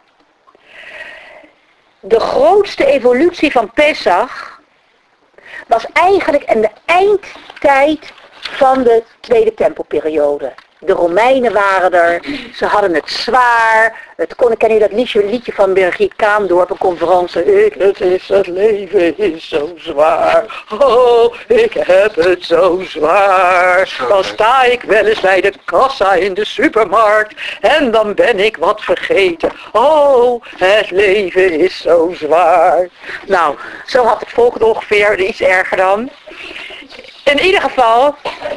De grootste evolutie van Pesach was eigenlijk in de eindtijd van de tweede tempelperiode. De Romeinen waren er, ze hadden het zwaar. Het kon, ik ken je dat liedje, liedje van Birgit Kaandorp, een conferentie. Ik, het is, het leven is zo zwaar. Oh, ik heb het zo zwaar. Dan sta ik wel eens bij de kassa in de supermarkt en dan ben ik wat vergeten. Oh, het leven is zo zwaar. Nou, zo had het volk ongeveer, iets erger dan. In ieder geval,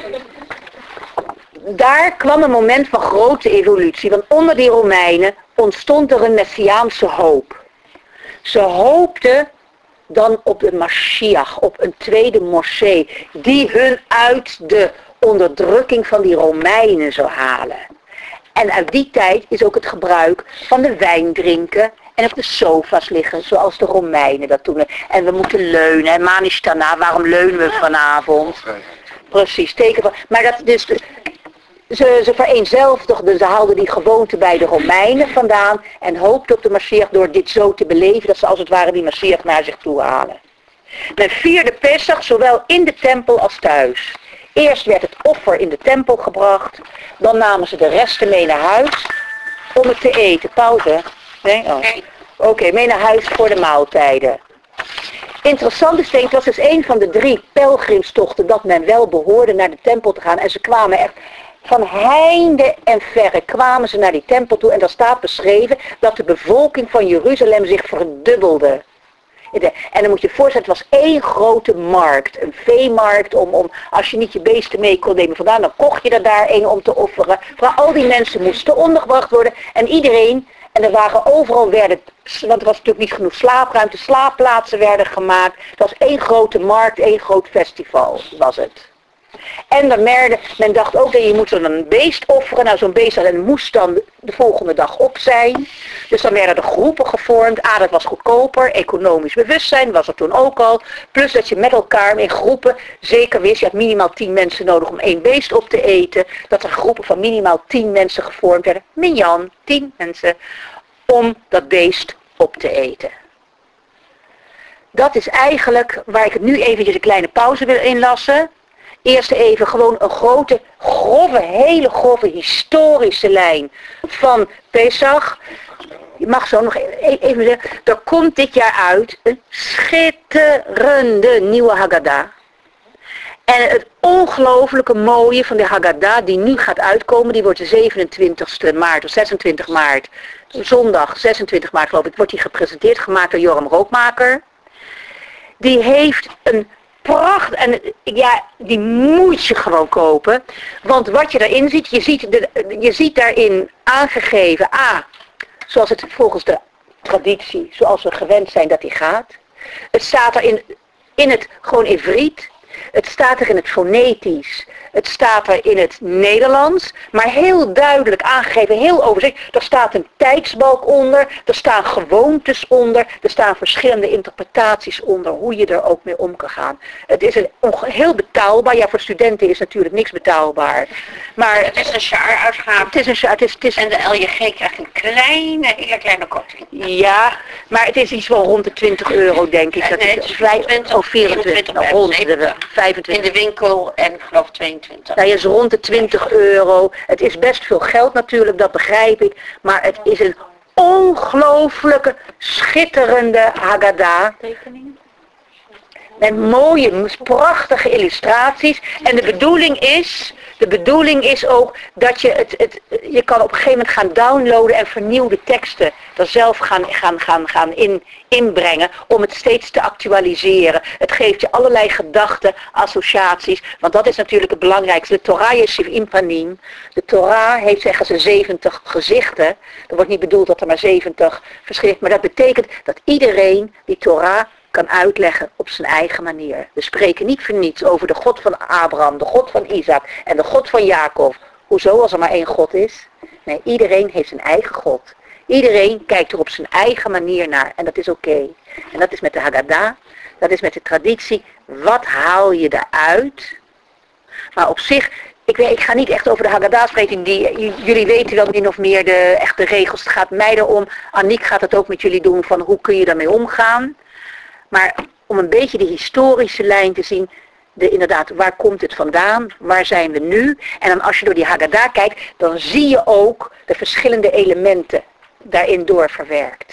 daar kwam een moment van grote evolutie. Want onder die Romeinen ontstond er een messiaanse hoop. Ze hoopten dan op de Mashiach, op een tweede Moshe, die hun uit de onderdrukking van die Romeinen zou halen. En uit die tijd is ook het gebruik van de wijn drinken en op de sofa's liggen, zoals de Romeinen dat doen. En we moeten leunen. En Manishtana, waarom leunen we vanavond? Precies, teken van. Maar dat dus, ze, ze vereenzelvigden, ze haalden die gewoonte bij de Romeinen vandaan en hoopten op de Mashiach door dit zo te beleven, dat ze als het ware die Mashiach naar zich toe halen. Men vierde Pesach zowel in de tempel als thuis. Eerst werd het offer in de tempel gebracht, dan namen ze de resten mee naar huis om het te eten. Pauze? Nee? Oh. Oké, okay, mee naar huis voor de maaltijden. Interessant is denk ik, dat is een van de drie pelgrimstochten dat men wel behoorde naar de tempel te gaan. En ze kwamen echt van heinde en verre kwamen ze naar die tempel toe. En daar staat beschreven dat de bevolking van Jeruzalem zich verdubbelde. En dan moet je je voorstellen, het was één grote markt, een veemarkt, om, om, als je niet je beesten mee kon nemen vandaan, dan kocht je er daar één om te offeren. Maar al die mensen moesten ondergebracht worden en iedereen, en er waren overal, werden, want er was natuurlijk niet genoeg slaapruimte, slaapplaatsen werden gemaakt. Het was één grote markt, één groot festival was het. En dan merde, men dacht ook dat je moet dan een beest offeren. Nou, zo'n beest en moest dan de volgende dag op zijn. Dus dan werden er groepen gevormd. Ah, dat was goedkoper. Economisch bewustzijn was er toen ook al. Plus dat je met elkaar in groepen zeker wist, je had minimaal tien mensen nodig om één beest op te eten. Dat er groepen van minimaal tien mensen gevormd werden. Minjan, tien mensen. Om dat beest op te eten. Dat is eigenlijk waar ik het nu eventjes een kleine pauze wil inlassen. Eerst even gewoon een grote, grove, hele grove historische lijn van Pesach. Je mag zo nog even zeggen, er komt dit jaar uit een schitterende nieuwe Haggadah. En het ongelooflijke mooie van de Haggadah die nu gaat uitkomen, die wordt de zevenentwintigste maart of zesentwintig maart, zondag zesentwintig maart geloof ik, wordt die gepresenteerd, gemaakt door Joram Rookmaker. Die heeft een pracht, en ja, die moet je gewoon kopen. Want wat je daarin ziet, je ziet, de, je ziet daarin aangegeven, A, zoals het volgens de traditie, zoals we gewend zijn dat die gaat. Het staat er in, in het, gewoon in Ivriet. Het staat er in het fonetisch. Het staat er in het Nederlands. Maar heel duidelijk aangegeven, heel overzichtelijk. Er staat een tijdsbalk onder. Er staan gewoontes onder. Er staan verschillende interpretaties onder. Hoe je er ook mee om kan gaan. Het is een heel betaalbaar. Ja, voor studenten is natuurlijk niks betaalbaar. Maar Het is een jaar-uitgave. het is een jaar. Het is, het is, En de L J G krijgt een kleine, hele kleine korting. ja, maar het is iets van rond de twintig euro denk ik. Dat Nee, is het is vrij, vierentwintig, oh, vierentwintig, nou, rond de vierentwintig. vijfentwintig. In de winkel en ik geloof tweeëntwintig. Nou, je is rond de twintig euro. Het is best veel geld natuurlijk, dat begrijp ik. Maar het is een ongelooflijke, schitterende Haggadah. Tekeningen? Met mooie, prachtige illustraties. En de bedoeling is, de bedoeling is ook dat je het, het, je kan op een gegeven moment gaan downloaden en vernieuwde teksten er zelf gaan, gaan, gaan, gaan in, inbrengen om het steeds te actualiseren. Het geeft je allerlei gedachten, associaties, want dat is natuurlijk het belangrijkste. De Torah Yeshiv Impanim. De Torah heeft zeggen ze zeventig gezichten. Er wordt niet bedoeld dat er maar zeventig verschillen, maar dat betekent dat iedereen die Torah kan uitleggen op zijn eigen manier. We spreken niet voor niets over de God van Abraham, de God van Isaac en de God van Jacob. Hoezo als er maar één God is? Nee, iedereen heeft zijn eigen God. Iedereen kijkt er op zijn eigen manier naar en dat is oké. Okay. En dat is met de Haggadah, dat is met de traditie. Wat haal je eruit? Maar op zich, ik, weet, ik ga niet echt over de Haggadah spreken. Die, jullie weten wel min of meer de echte regels. Het gaat mij erom, Aniek gaat het ook met jullie doen, van hoe kun je daarmee omgaan. Maar om een beetje de historische lijn te zien, de, inderdaad, waar komt het vandaan, waar zijn we nu? En dan als je door die Haggadah kijkt, dan zie je ook de verschillende elementen daarin doorverwerkt.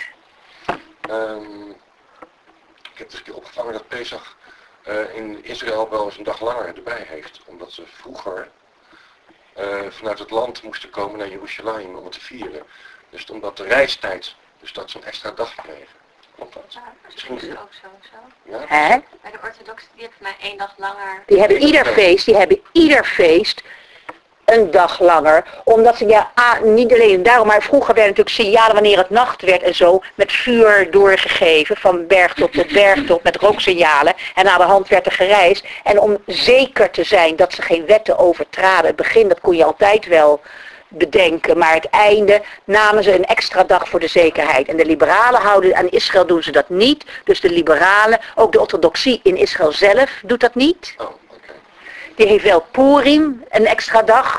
Um, ik heb dus een keer opgevangen dat Pesach uh, in Israël wel eens een dag langer erbij heeft. Omdat ze vroeger uh, vanuit het land moesten komen naar Jeruzalem om het te vieren. Dus omdat de reistijd, dus dat ze een extra dag kregen. Klopt dat? Ja, dat is ook zo. zo. Ja? Hè? Bij de orthodoxe die heeft mij één dag langer. Die hebben ieder feest, die hebben ieder feest een dag langer. Omdat ze, ja, ah, niet alleen daarom, maar vroeger werden natuurlijk signalen wanneer het nacht werd en zo, met vuur doorgegeven, van bergtop tot bergtop, met rooksignalen. En aan de hand werd er gereisd. En om zeker te zijn dat ze geen wetten overtraden, het begin, dat kon je altijd wel bedenken, maar het einde namen ze een extra dag voor de zekerheid. En de liberalen houden, aan Israël doen ze dat niet. Dus de liberalen, ook de orthodoxie in Israël zelf doet dat niet. Oh, okay. Die heeft wel Purim, een extra dag,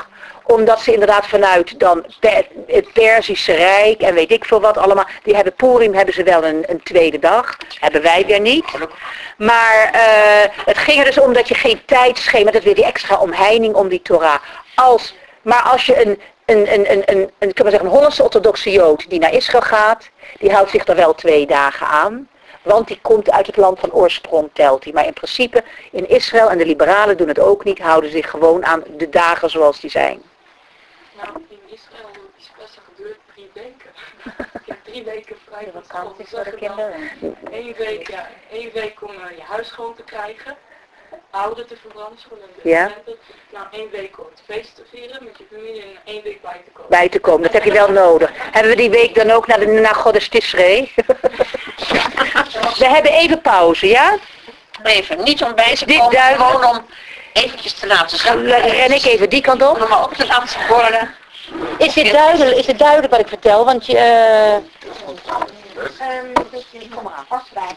Omdat ze inderdaad vanuit dan per, het Perzische Rijk en weet ik veel wat allemaal. Die hebben Purim hebben ze wel een, een tweede dag. Hebben wij weer niet. Maar uh, het ging er dus om dat je geen tijdschema, dat is weer die extra omheining om die Torah. Als, maar als je een, een, een, een, een, een, kunnen we zeggen, een Hollandse orthodoxe Jood die naar Israël gaat, die houdt zich er wel twee dagen aan. Want die komt uit het land van oorsprong, telt hij. Maar in principe in Israël, en de liberalen doen het ook niet, houden zich gewoon aan de dagen zoals die zijn. Nou, in Israël is best gebeurd drie weken. Ik heb drie weken vrij van school. Vakantie voor de kinderen. Eén week, ja, één week om uh, je huis schoon te krijgen. Ouder te verbranden, schoon en de Ja. Nou, één week om het feest te vieren met je familie en één week bij te komen. Bij te komen, dat heb je wel nodig. Hebben we die week dan ook naar de naar Godes Tishrei? We hebben even pauze, ja? Even, niet om bij te Dit komen, duidelijk. gewoon om eventjes te laten Dan zien. ren ik even die kant Om op. hem op te laten worden. Is dit duidelijk, is dit duidelijk wat ik vertel? Want je... Uh, Ehm, dat je kom maar afspraken.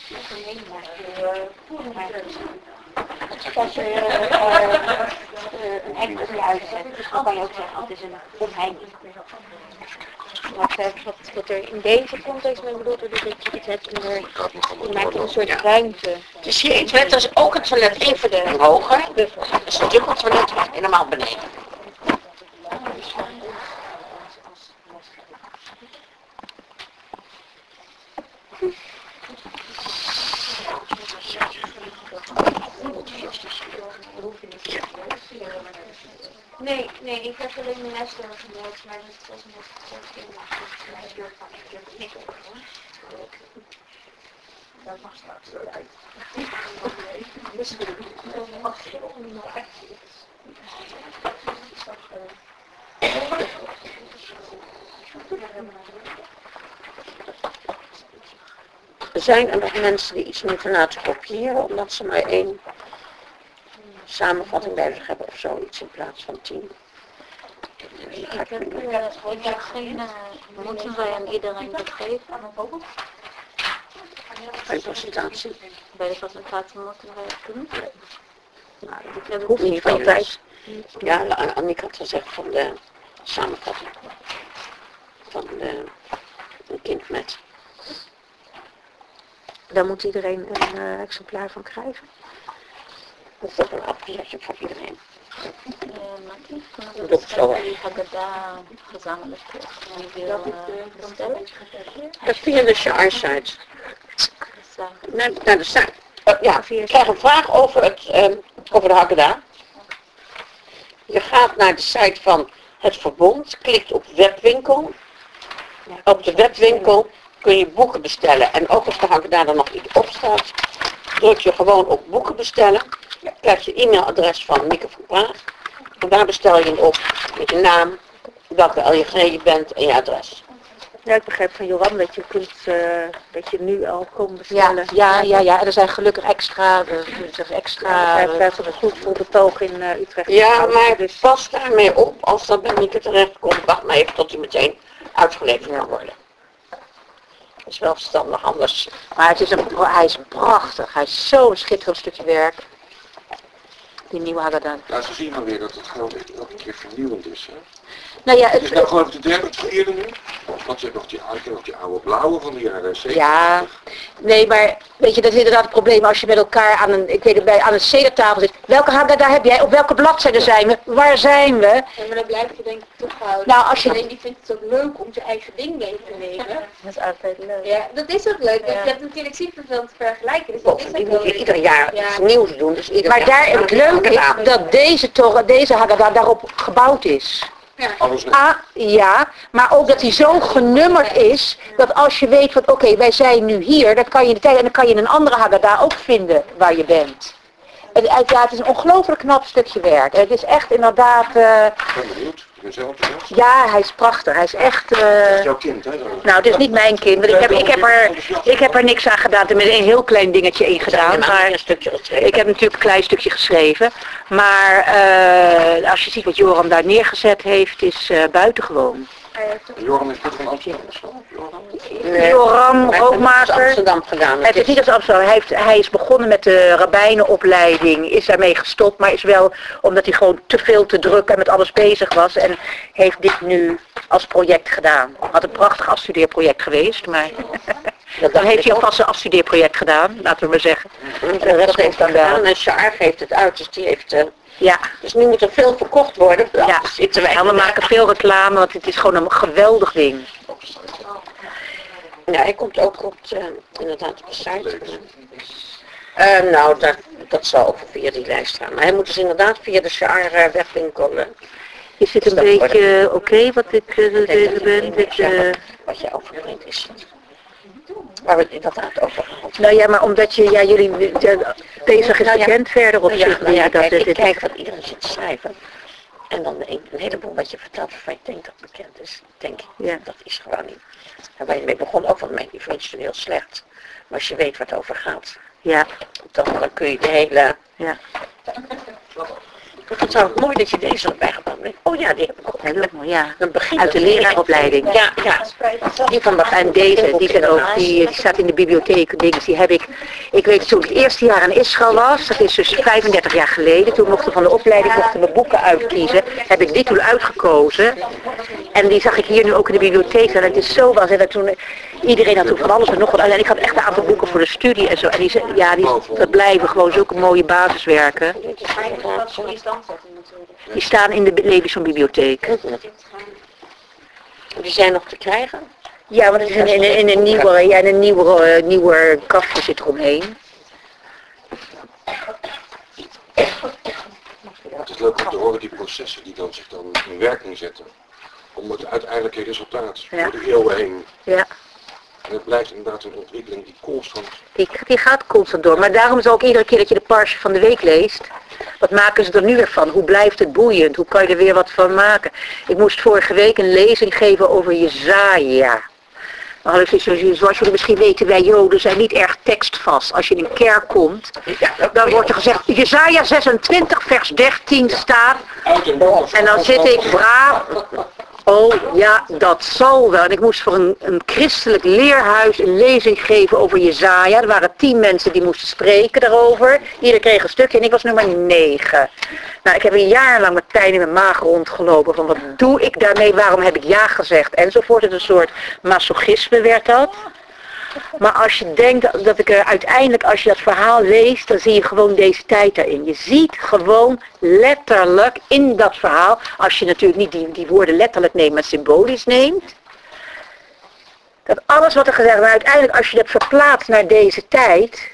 Als je uh, uh, een hek op je huis zet, dan kan je ook zeggen, het is een omheining. Wat, uh, wat, wat er in deze context mee bedoeld wordt, is dat je iets hebt en er, je maakt een soort ruimte. Het is hier iets met, dat is ook een toilet één verdieping hoger. Dat is een dubbel toilet helemaal beneden. Nee, nee, ik heb alleen mijn Esther gebruikt, maar dat was nog geen niet op. Dat mag straks uit. Zijn er nog mensen die iets moeten laten kopiëren omdat ze maar één samenvatting bij zich hebben of zoiets in plaats van tien? Ik heb, uh, ik heb geen, uh, moeten wij aan iedereen dat geven? Bij de presentatie. Bij de presentatie moeten wij het doen. Nou, dat hoeft niet altijd. Ja, Annick had gezegd van de samenvatting. Van de, een kind met. daar moet iedereen een uh, exemplaar van krijgen. Dat is toch een afgezetje voor iedereen. Uh, Mati, kunnen Dat we is zo. die Haggadah gezamenlijk uh, wil uh, bestellen? Dat via de Shire-site. Dus, uh, Naar, naar de site. Uh, ja, ik krijg een vraag over, het, um, over de Haggadah. Je gaat naar de site van het verbond, klikt op webwinkel. Op de webwinkel kun je boeken bestellen. En ook als de Haggadah er nog iets op staat, druk je gewoon op boeken bestellen. Krijg je e-mailadres van Mieke van Praag. En daar bestel je hem op met je naam, welke L J G je bent en je adres. Ja, ik begrijp van Johan dat je kunt, uh, dat je nu al kon Ja, bestellen. ja, ja, ja. En er zijn gelukkig extra, uh, extra... Hij heeft het goed voor betoog in uh, Utrecht. Ja, gehouden, maar dus, pas daarmee op als dat bij Mieke terecht komt. Wacht maar even tot hij meteen uitgeleverd kan worden. Dat is wel verstandig anders. maar het is een, hij is prachtig. Hij is zo'n schitterend stukje werk. Die nieuwe Haggadah. Ja, zo zie je maar weer dat het gewoon echt elke keer vernieuwend is. Hè? Nou ja, Het is het, nou gewoon op de derde of de vierde nu. Want je hebt nog die, je hebt nog die oude blauwe van de jaren zeventig. ja, nee, maar weet je, dat is inderdaad het probleem als je met elkaar aan een, ik weet het, bij, aan een cedertafel zit. Welke Haggadah heb jij? Op welke bladzijde zijn we? Waar zijn we? Ja, maar dan blijf je denk ik toegehouden. Nou, als je- Alleen die vindt het ook leuk om zijn eigen ding mee te nemen. dat is altijd leuk. Ja, dat is ook leuk. want Ja. Je hebt natuurlijk superveel te vergelijken. Dus dat is ook Bovendien wel moet je leuk. ieder jaar Ja. iets nieuws doen. Dus ieder Maar jaar daar, het leuke Haggadah. is dat deze, Torah, deze Haggadah daarop gebouwd is. Alles net. Ah, ja, maar ook dat hij zo genummerd is, dat als je weet van oké, wij zijn nu hier, dan kan je de tijd en dan kan je een andere Haggadah ook vinden waar je bent. En, ja, het is een ongelooflijk knap stukje werk. Het is echt inderdaad, uh, Ik ben benieuwd. Ik ben zelf enthousiast. ja, hij is prachtig. Hij is echt, uh, Dat is jouw kind, hè? dan? nou, het is niet mijn kind, want ik heb, ik heb, er, ik heb er niks aan gedaan. Er is een heel klein dingetje in gedaan, maar maar een stukje geschreven. ik heb natuurlijk een klein stukje geschreven. Maar uh, als je ziet wat Joram daar neergezet heeft, is uh, buitengewoon. Joram is toch van Amsterdam of zo? Joram? Nee, Joram, hij heeft het in rookmaker. Amsterdam gedaan. Hij heeft het niet als Amsterdam. Hij, heeft, hij is begonnen met de rabbijnenopleiding, is daarmee gestopt, maar is wel omdat hij gewoon te veel te druk en met alles bezig was en heeft dit nu als project gedaan. Had een prachtig afstudeerproject geweest, maar dan heeft hij alvast een afstudeerproject gedaan, laten we maar zeggen. En de rest dat heeft hij komt dan wel. gedaan en Sjaar geeft het uit, dus die heeft... Uh, Ja, dus nu moet er veel verkocht worden. ja. Ja, zitten wij En we maken veel reclame, want het is gewoon een geweldig ding. Ja, hij komt ook op de, inderdaad op de site. Uh, nou, dat, dat zal ook via die lijst gaan. Maar hij moet dus inderdaad via de Sjaar uh, wegwinkel. Uh, Is het een dat beetje oké okay, wat ik uh, deze ben? Dit, uh... wat je overbrengt is waar we het inderdaad over gehad. Nou ja, maar omdat je, ja, jullie, ja, bezig is Nou ja. bekend verder op Nou ja, zich. nou ja, dat kijk, het, ik het, kijk wat iedereen zit te schrijven. En dan een, een heleboel wat je vertelt waarvan je denkt dat het bekend is. Denk ik, Ja. dat is gewoon niet. En waar je mee begon ook, want mijn niveau is heel slecht. Maar als je weet waar het over gaat, ja, dan, dan kun je de hele... ja. Ik vind het trouwens mooi dat je deze erbij gepakt hebt. Oh ja, die heb ik ook. Heel mooi, ja. Dan begint Uit de het leraaropleiding. Ja, ja. Die van En deze, die, zijn ook, die, die staat in de bibliotheek, dingen, die heb ik, ik weet toen ik het eerste jaar in Israël was, dat is dus vijfendertig jaar geleden, toen mochten van de opleiding mochten we boeken uitkiezen, heb ik die toen uitgekozen. En die zag ik hier nu ook in de bibliotheek en het is zo was, en dat toen, iedereen had toen van alles en nog wat, en ik had echt een aantal boeken voor de studie en zo, en die, ja, die, dat blijven gewoon zulke mooie basiswerken. Die staan in de Levison bibliotheek. Die zijn nog te krijgen? Ja, want het is in, in, in een nieuwe, ja, in een nieuwe, uh, nieuwe kastje zit eromheen. Het is leuk om te horen die processen die dan zich dan in werking zetten. Om het uiteindelijke resultaat Ja. door de eeuwen heen. Ja, En het blijft inderdaad een ontwikkeling die constant... die, die gaat constant door. Maar daarom is ook iedere keer dat je de parsje van de week leest, wat maken ze er nu weer van? Hoe blijft het boeiend? Hoe kan je er weer wat van maken? Ik moest vorige week een lezing geven over Jezaja. Nou, zoals jullie misschien weten, wij Joden zijn niet erg tekstvast. Als je in een kerk komt, dan wordt er gezegd, Jezaja zesentwintig vers dertien staat. En dan zit ik braaf. Oh ja, dat zal wel. En ik moest voor een, een christelijk leerhuis een lezing geven over Jezaja. Er waren tien mensen die moesten spreken daarover. Ieder kreeg een stukje en ik was nummer negen. Nou, ik heb een jaar lang met pijn in mijn maag rondgelopen. Van wat doe ik daarmee? Waarom heb ik ja gezegd? Enzovoort. Het is een soort masochisme werd dat. Maar als je denkt dat ik er uiteindelijk, als je dat verhaal leest, dan zie je gewoon deze tijd daarin. Je ziet gewoon letterlijk in dat verhaal, als je natuurlijk niet die, die woorden letterlijk neemt, maar symbolisch neemt, dat alles wat er gezegd wordt, uiteindelijk als je dat verplaatst naar deze tijd,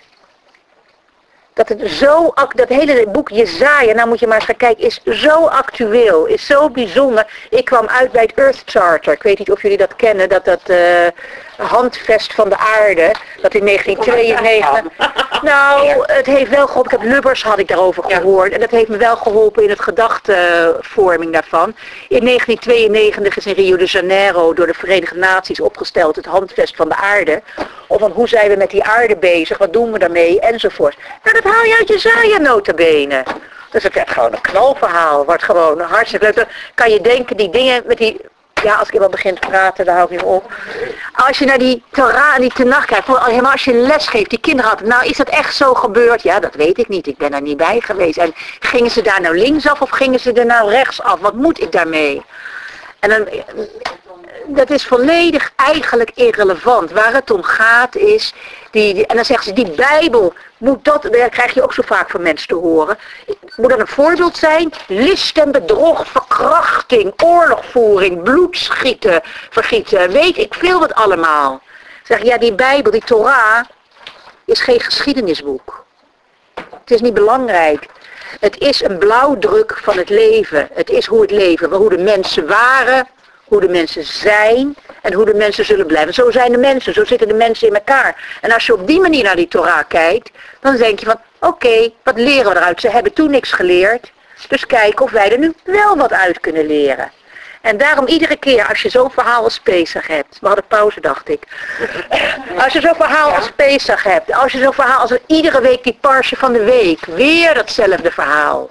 dat het zo, dat hele boek Jezaja, nou moet je maar eens gaan kijken, is zo actueel, is zo bijzonder. Ik kwam uit bij het Earth Charter, ik weet niet of jullie dat kennen, dat dat uh, handvest van de aarde, dat in negentien tweeënnegentig, nou het heeft wel geholpen, ik heb Lubbers had ik daarover gehoord en dat heeft me wel geholpen in het gedachtevorming daarvan. In negentien tweeënnegentig is in Rio de Janeiro door de Verenigde Naties opgesteld het handvest van de aarde, of van hoe zijn we met die aarde bezig, wat doen we daarmee enzovoort. Nou, dat haal je uit Jezaja nota bene. Dus het werd gewoon een knalverhaal. Wordt gewoon hartstikke leuk. Dan kan je denken, die dingen met die... Ja, als ik iemand begin te praten, dan hou ik niet meer op. Als je naar die Torah en die Tenach kijkt, helemaal als je les geeft, die kinderen hadden, nou is dat echt zo gebeurd? Ja, dat weet ik niet. Ik ben er niet bij geweest. En gingen ze daar nou linksaf of gingen ze er nou rechtsaf? Wat moet ik daarmee? En dan... Dat is volledig eigenlijk irrelevant. Waar het om gaat is, die, die, en dan zeggen ze, die Bijbel, moet dat, dat krijg je ook zo vaak van mensen te horen, moet dat een voorbeeld zijn? List en bedrog, verkrachting, oorlogvoering, bloedschieten, vergieten, weet ik veel wat allemaal. Zeg, ja, die Bijbel, die Torah, is geen geschiedenisboek. Het is niet belangrijk. Het is een blauwdruk van het leven. Het is hoe het leven, hoe de mensen waren, hoe de mensen zijn en hoe de mensen zullen blijven. Zo zijn de mensen, zo zitten de mensen in elkaar. En als je op die manier naar die Torah kijkt, dan denk je van, oké, okay, wat leren we eruit? Ze hebben toen niks geleerd, dus kijken of wij er nu wel wat uit kunnen leren. En daarom iedere keer als je zo'n verhaal als Pesach hebt, we hadden pauze dacht ik, als je zo'n verhaal als Pesach hebt, als je zo'n verhaal als iedere week die parsje van de week, weer datzelfde verhaal.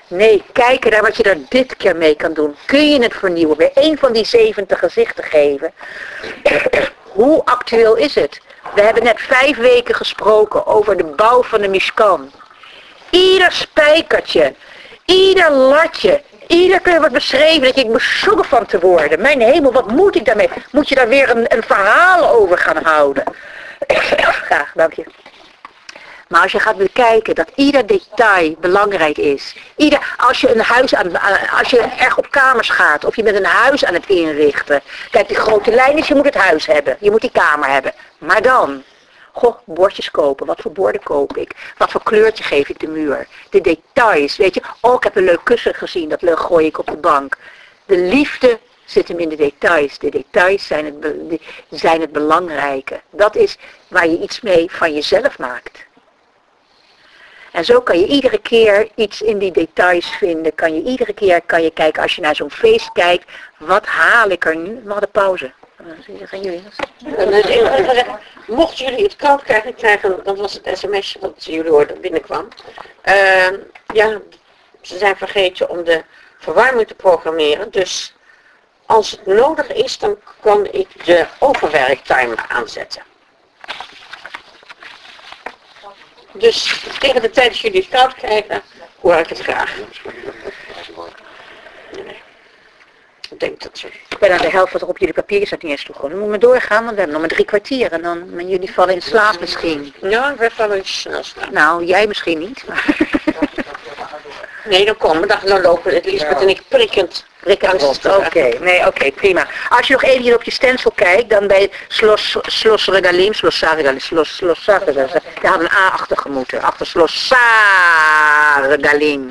Nee, kijken naar wat je er dit keer mee kan doen. Kun je het vernieuwen? Weer één van die zeventig gezichten geven. Hoe actueel is het? We hebben net vijf weken gesproken over de bouw van de Mishkan. Ieder spijkertje, ieder latje, ieder keer wordt beschreven dat ik bezoeken van te worden. Mijn hemel, wat moet ik daarmee? Moet je daar weer een, een verhaal over gaan houden? Graag, dank je. Maar als je gaat bekijken dat ieder detail belangrijk is. Ieder, als je een huis aan, als je erg op kamers gaat of je bent een huis aan het inrichten. Kijk, die grote lijn is, je moet het huis hebben. Je moet die kamer hebben. Maar dan, goh, bordjes kopen. Wat voor borden koop ik? Wat voor kleurtje geef ik de muur? De details, weet je. Oh, ik heb een leuk kussen gezien. Dat leuk gooi ik op de bank. De liefde zit hem in de details. De details zijn het, be, zijn het belangrijke. Dat is waar je iets mee van jezelf maakt. En zo kan je iedere keer iets in die details vinden. Kan je iedere keer kan je kijken, als je naar zo'n feest kijkt, wat haal ik er nu? We hadden pauze. Dan gaan jullie. Mochten jullie het koud krijgen, krijgen, dat was het sms'je wat jullie hoorden binnenkwam. Uh, ja, ze zijn vergeten om de verwarming te programmeren. Dus als het nodig is, dan kan ik de overwerktimer aanzetten. Dus tegen de tijd dat jullie het koud krijgen, hoor ik het graag. Nee. Ik denk dat ze... Ik ben aan de helft wat er op jullie papiertjes staat niet eens toegekomen. Dan moeten we doorgaan, want we hebben nog maar drie kwartier. En dan, maar jullie vallen in slaap misschien. Ja, we vallen snel slaap. Nou, jij misschien niet. Maar nee, dan komen we. Dan lopen Elisabeth en ik prikkend. Oké, okay. nee, oké, okay, prima. Als je nog even hier op je stencil kijkt, dan bij Slos, Slos Regalim, Slossa Regalim, Slos, Slossa Regalim, daar had een A achter gemoeten, achter Slossa Regalim.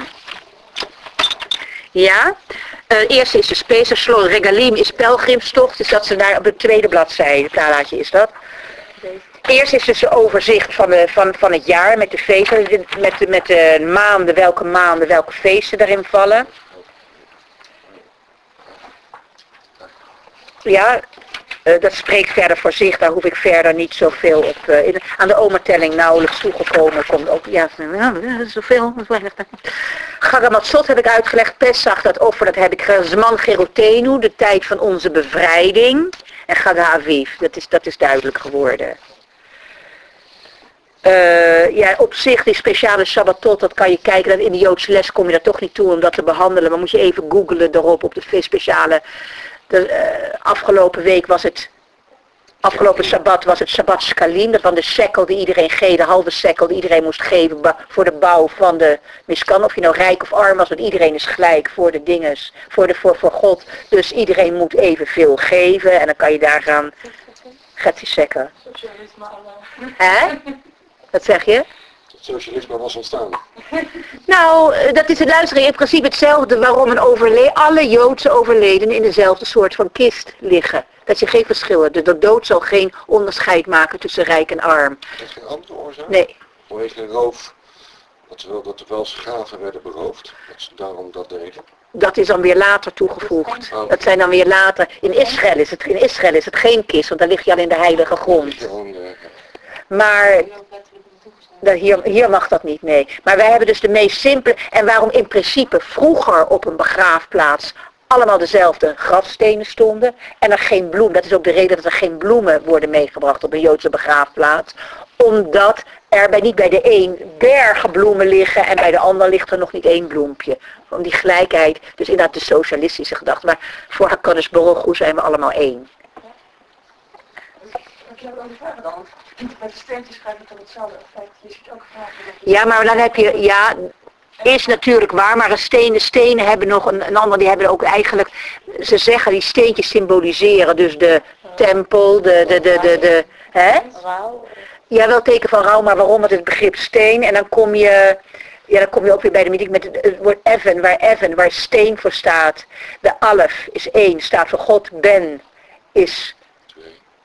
Ja, uh, eerste is de Spesa, Slos Regalim is pelgrimstocht, dus dat ze daar op de tweede bladzijde, het plaatje is dat. Eerst is dus een overzicht van, de, van, van het jaar met de feesten, met de, met de maanden, welke maanden, welke feesten daarin vallen. Ja, uh, dat spreekt verder voor zich, daar hoef ik verder niet zoveel op. Uh, in, aan de omertelling nauwelijks toegekomen, komt ook, ja, zoveel. Garamatzot heb ik uitgelegd, Pesach, dat offer, dat heb ik, Zman Gerotenu, de tijd van onze bevrijding. En Chag HaAviv, dat is, dat is duidelijk geworden. Uh, ja, op zich, die speciale Shabbatot, dat kan je kijken, dat in de Joodse les kom je daar toch niet toe om dat te behandelen, maar moet je even googlen erop op de speciale. De, uh, afgelopen week was het, afgelopen Sabbat was het Shabbat Shkalim, dat was de shekel die iedereen geeft, de halve shekel die iedereen moest geven ba- voor de bouw van de Mishkan. Of je nou rijk of arm was, want iedereen is gelijk voor de dinges, voor, de, voor, voor God. Dus iedereen moet evenveel geven en dan kan je daar gaan, gaat die shekel. Socialisme alle. Hè? Wat zeg je? Het socialisme was ontstaan. Nou, dat is het luisteren in principe hetzelfde waarom een overle- alle Joodse overledenen in dezelfde soort van kist liggen. Dat je geen verschil hebt. De dood zal geen onderscheid maken tussen rijk en arm. Heeft geen andere oorzaak? Nee. Vanwege een roof, dat er wel dat er wel schaven werden beroofd, dat ze daarom dat deden. Dat is dan weer later toegevoegd. Dat zijn dan weer later. In Israël is het, in Israël is het geen kist, want dan lig je al in de heilige grond. Gewoon, uh, Maar hier, hier mag dat niet, nee. Maar wij hebben dus de meest simpele, en waarom in principe vroeger op een begraafplaats allemaal dezelfde grafstenen stonden en er geen bloem. Dat is ook de reden dat er geen bloemen worden meegebracht op een Joodse begraafplaats. Omdat er bij, niet bij de een bergen bloemen liggen en bij de ander ligt er nog niet één bloempje. Om die gelijkheid, dus inderdaad de socialistische gedachte. Maar voor HaKadosh Baruch Hu zijn we allemaal één. Ik heb ook een vraag dan. Met de steentjes gaat het dan hetzelfde effect. Je ziet ook vragen. Ja, maar dan heb je, ja, is natuurlijk waar, maar een steen, de stenen hebben nog een, een ander, die hebben ook eigenlijk, ze zeggen die steentjes symboliseren, dus de tempel, de, de, de, de, de, hè? Ja, wel teken van rouw, maar waarom? Het is het begrip steen en dan kom je, ja, dan kom je ook weer bij de muziek met het, het woord even, waar even, waar steen voor staat. De alef is één, staat voor God, ben is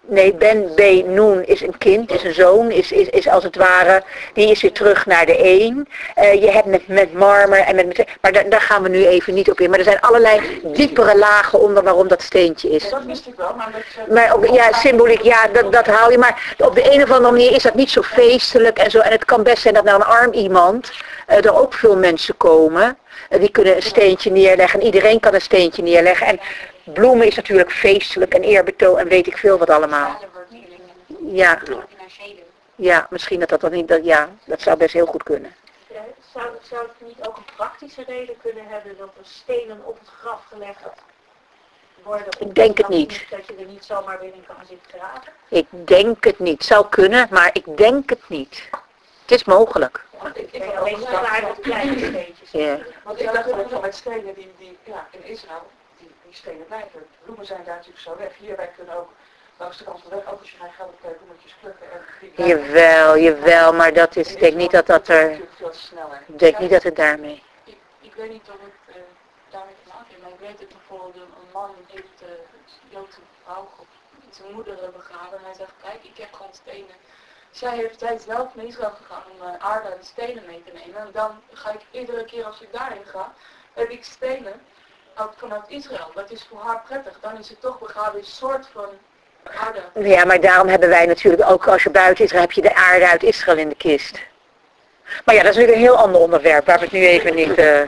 Nee, Ben B. Noen is een kind, is een zoon, is, is, is als het ware, die is weer terug naar de één. Uh, je hebt met, met Marmer en met, met maar da, daar gaan we nu even niet op in. Maar er zijn allerlei diepere lagen onder waarom dat steentje is. Ja, dat wist ik wel, maar dat je... Maar ook, ja, symboliek, ja, dat, dat hou je. Maar op de een of andere manier is dat niet zo feestelijk en zo. En het kan best zijn dat naar een arm iemand uh, er ook veel mensen komen. Uh, die kunnen een steentje neerleggen en iedereen kan een steentje neerleggen. En bloemen is natuurlijk feestelijk en eerbetoon en weet ik veel wat allemaal. Ja, ja, misschien dat dat dan niet, dat, ja, dat zou best heel goed kunnen. Ja, zou, zou het niet ook een praktische reden kunnen hebben dat er stenen op het graf gelegd worden? Ik denk het niet. Dat je er niet zomaar binnen kan zitten graven? Ik denk het niet. Zou kunnen, maar ik denk het niet. Het is mogelijk. Want ik, ik ben alleen klaar met kleine steentjes. Ja. Want ik dacht ook met stenen die, die ja, in Israël, die, die stenen blijven. Bloemen zijn daar natuurlijk zo weg. Hier, wij kunnen ook langs de kant van de weg, ook als je geen geld hebt, bloemetjes plukken. En die Jawel, jawel, maar dat is, ik denk niet dat dat er, ik denk niet dat het daarmee. Ik, ik weet niet of het uh, daarmee te maken heeft, maar ik weet dat bijvoorbeeld een, een man heeft uh, een Joodse vrouw zijn moeder begraven en hij zegt, kijk, ik heb gewoon stenen. Zij heeft hij is zelf naar Israël gegaan om uh, aarde en stenen mee te nemen. En dan ga ik iedere keer als ik daarheen ga, heb ik stenen uit, vanuit Israël. Dat is voor haar prettig. Dan is het toch begraven een soort van aarde. Ja, maar daarom hebben wij natuurlijk ook, als je buiten Israël, heb je de aarde uit Israël in de kist. Maar ja, dat is natuurlijk een heel ander onderwerp, waar we het nu even niet... Uh,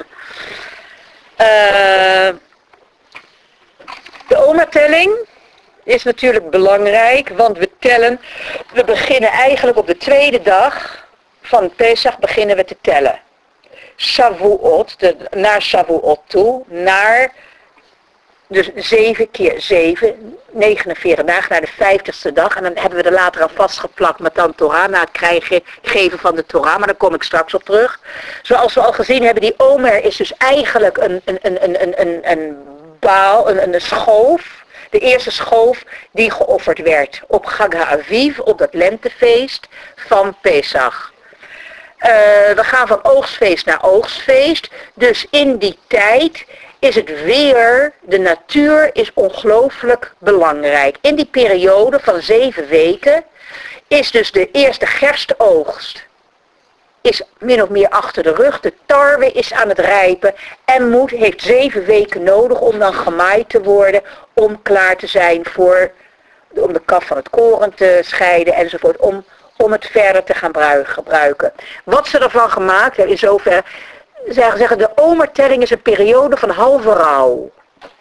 uh, de omertelling is natuurlijk belangrijk, want we tellen, we beginnen eigenlijk op de tweede dag van Pesach beginnen we te tellen. Shavuot, de, naar Shavuot toe, naar, dus zeven keer zeven, negenenveertig dagen, naar de vijftigste dag. En dan hebben we er later aan vastgeplakt met dan Torah, na het krijgen, geven van de Torah, maar daar kom ik straks op terug. Zoals we al gezien hebben, die Omer is dus eigenlijk een, een, een, een, een, een, een baal, een, een schoof. De eerste schoof die geofferd werd op Chag HaAviv, op dat lentefeest van Pesach. Uh, we gaan van oogstfeest naar oogstfeest. Dus in die tijd is het weer, de natuur is ongelooflijk belangrijk. In die periode van zeven weken is dus de eerste gerstoogst is min of meer achter de rug. De tarwe is aan het rijpen en moet, heeft zeven weken nodig om dan gemaaid te worden, om klaar te zijn voor, om de kaf van het koren te scheiden enzovoort, om, om het verder te gaan gebruiken. Wat ze ervan gemaakt hebben, in zover, zeggen, zeggen de omertelling is een periode van halve rouw.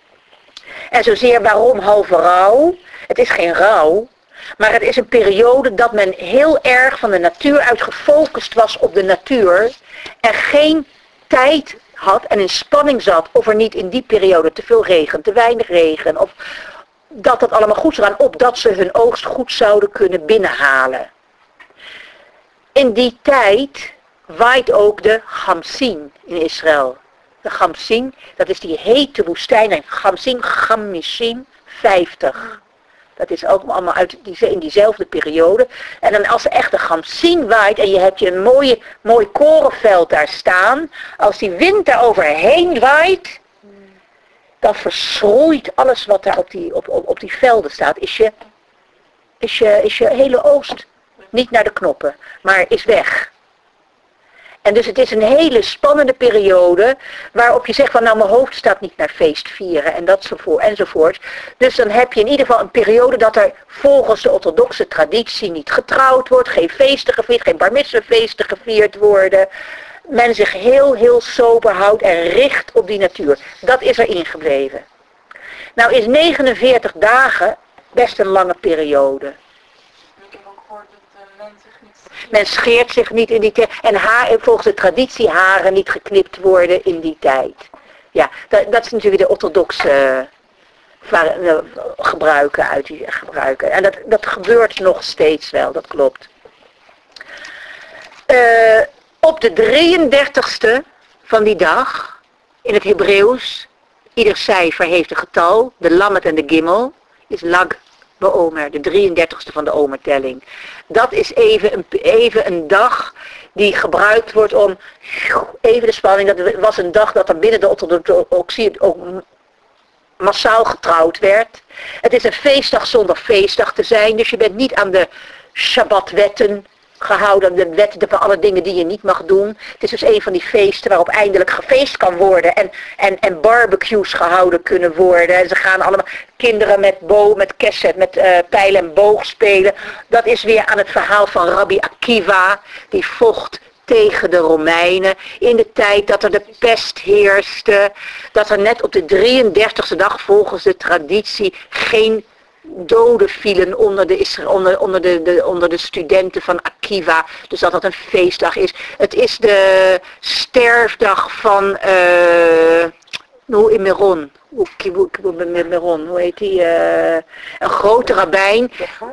En zozeer waarom halve rouw? Het is geen rouw. Maar het is een periode dat men heel erg van de natuur uit gefocust was op de natuur. En geen tijd had en in spanning zat of er niet in die periode te veel regen, te weinig regen. Of dat dat allemaal goed zou gaan, opdat ze hun oogst goed zouden kunnen binnenhalen. In die tijd waait ook de Gamsin in Israël. De Gamsin, dat is die hete woestijn. En Gamsin, Gamishim, vijftig. Dat is ook allemaal uit die, in diezelfde periode. En dan als er echt de Gamsin waait en je hebt je een mooie, mooi korenveld daar staan. Als die wind daar overheen waait, dan verschroeit alles wat daar op die, op, op, op die velden staat. Is je, is, je, is je hele oogst niet naar de knoppen, maar is weg. En dus het is een hele spannende periode waarop je zegt van nou mijn hoofd staat niet naar feest vieren en dat soort enzovoort. Dus dan heb je in ieder geval een periode dat er volgens de orthodoxe traditie niet getrouwd wordt, geen feesten gevierd, geen bar mitzvahfeesten gevierd worden. Men zich heel heel sober houdt en richt op die natuur. Dat is er ingebleven. Nou is negenenveertig dagen best een lange periode. Men scheert zich niet in die tijd. En haar, volgens de traditie haren niet geknipt worden in die tijd. Ja, dat, dat is natuurlijk de orthodoxe uh, gebruiken uit die gebruiken. En dat, dat gebeurt nog steeds wel, dat klopt. Uh, op de drieëndertigste van die dag, in het Hebreeuws, ieder cijfer heeft een getal, de lammet en de gimel, is lag beomer, de drieëndertigste van de omertelling. Dat is even een, even een dag die gebruikt wordt om, even de spanning, dat was een dag dat er binnen de orthodoxie ook massaal getrouwd werd. Het is een feestdag zonder feestdag te zijn, dus je bent niet aan de Shabbatwetten gehouden, de wetten van alle dingen die je niet mag doen. Het is dus een van die feesten waarop eindelijk gefeest kan worden en, en, en barbecues gehouden kunnen worden. En ze gaan allemaal, kinderen met bow, met kesset, met uh, pijl en boog spelen. Dat is weer aan het verhaal van Rabbi Akiva, die vocht tegen de Romeinen in de tijd dat er de pest heerste, dat er net op de drieëndertigste dag volgens de traditie geen doden vielen onder de, onder, onder, de, de, onder de studenten van Akiva. Dus dat dat een feestdag is. Het is de sterfdag van uh, hoe in Meron. Meron, hoe heet die? Uh, een grote rabbijn.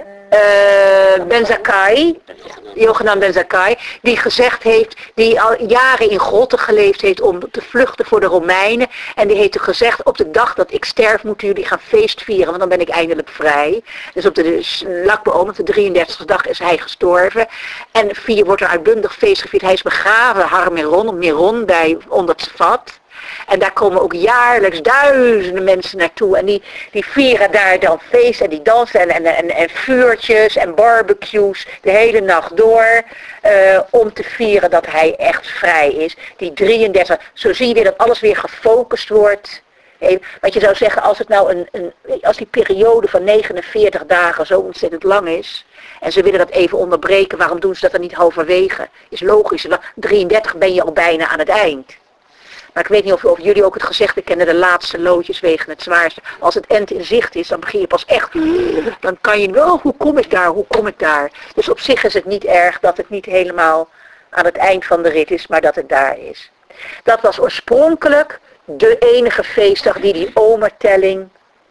Uh, Ben Zakkai, Yochanan Ben Zakkai, die gezegd heeft, die al jaren in grotten geleefd heeft om te vluchten voor de Romeinen. En die heeft gezegd, op de dag dat ik sterf moeten jullie gaan feest vieren, want dan ben ik eindelijk vrij. Dus op de Lakbeoom, op de drieëndertigste dag is hij gestorven. En vier wordt er uitbundig feest gevierd. Hij is begraven, Har Meron, op Meron, bij, onder het vat. En daar komen ook jaarlijks duizenden mensen naartoe. En die, die vieren daar dan feest en die dansen en, en, en, en vuurtjes en barbecues de hele nacht door. Uh, om te vieren dat hij echt vrij is. Die drieëndertig, zo zie je weer dat alles weer gefocust wordt. Want je zou zeggen, als, het nou een, een, als die periode van negenenveertig dagen zo ontzettend lang is. En ze willen dat even onderbreken, waarom doen ze dat dan niet halverwege? Is logisch, drieëndertig ben je al bijna aan het eind. Maar ik weet niet of, of jullie ook het gezegde kennen, de laatste loodjes wegen het zwaarste. Als het eind in zicht is, dan begin je pas echt, dan kan je wel, hoe kom ik daar, hoe kom ik daar? Dus op zich is het niet erg dat het niet helemaal aan het eind van de rit is, maar dat het daar is. Dat was oorspronkelijk de enige feestdag die die omertelling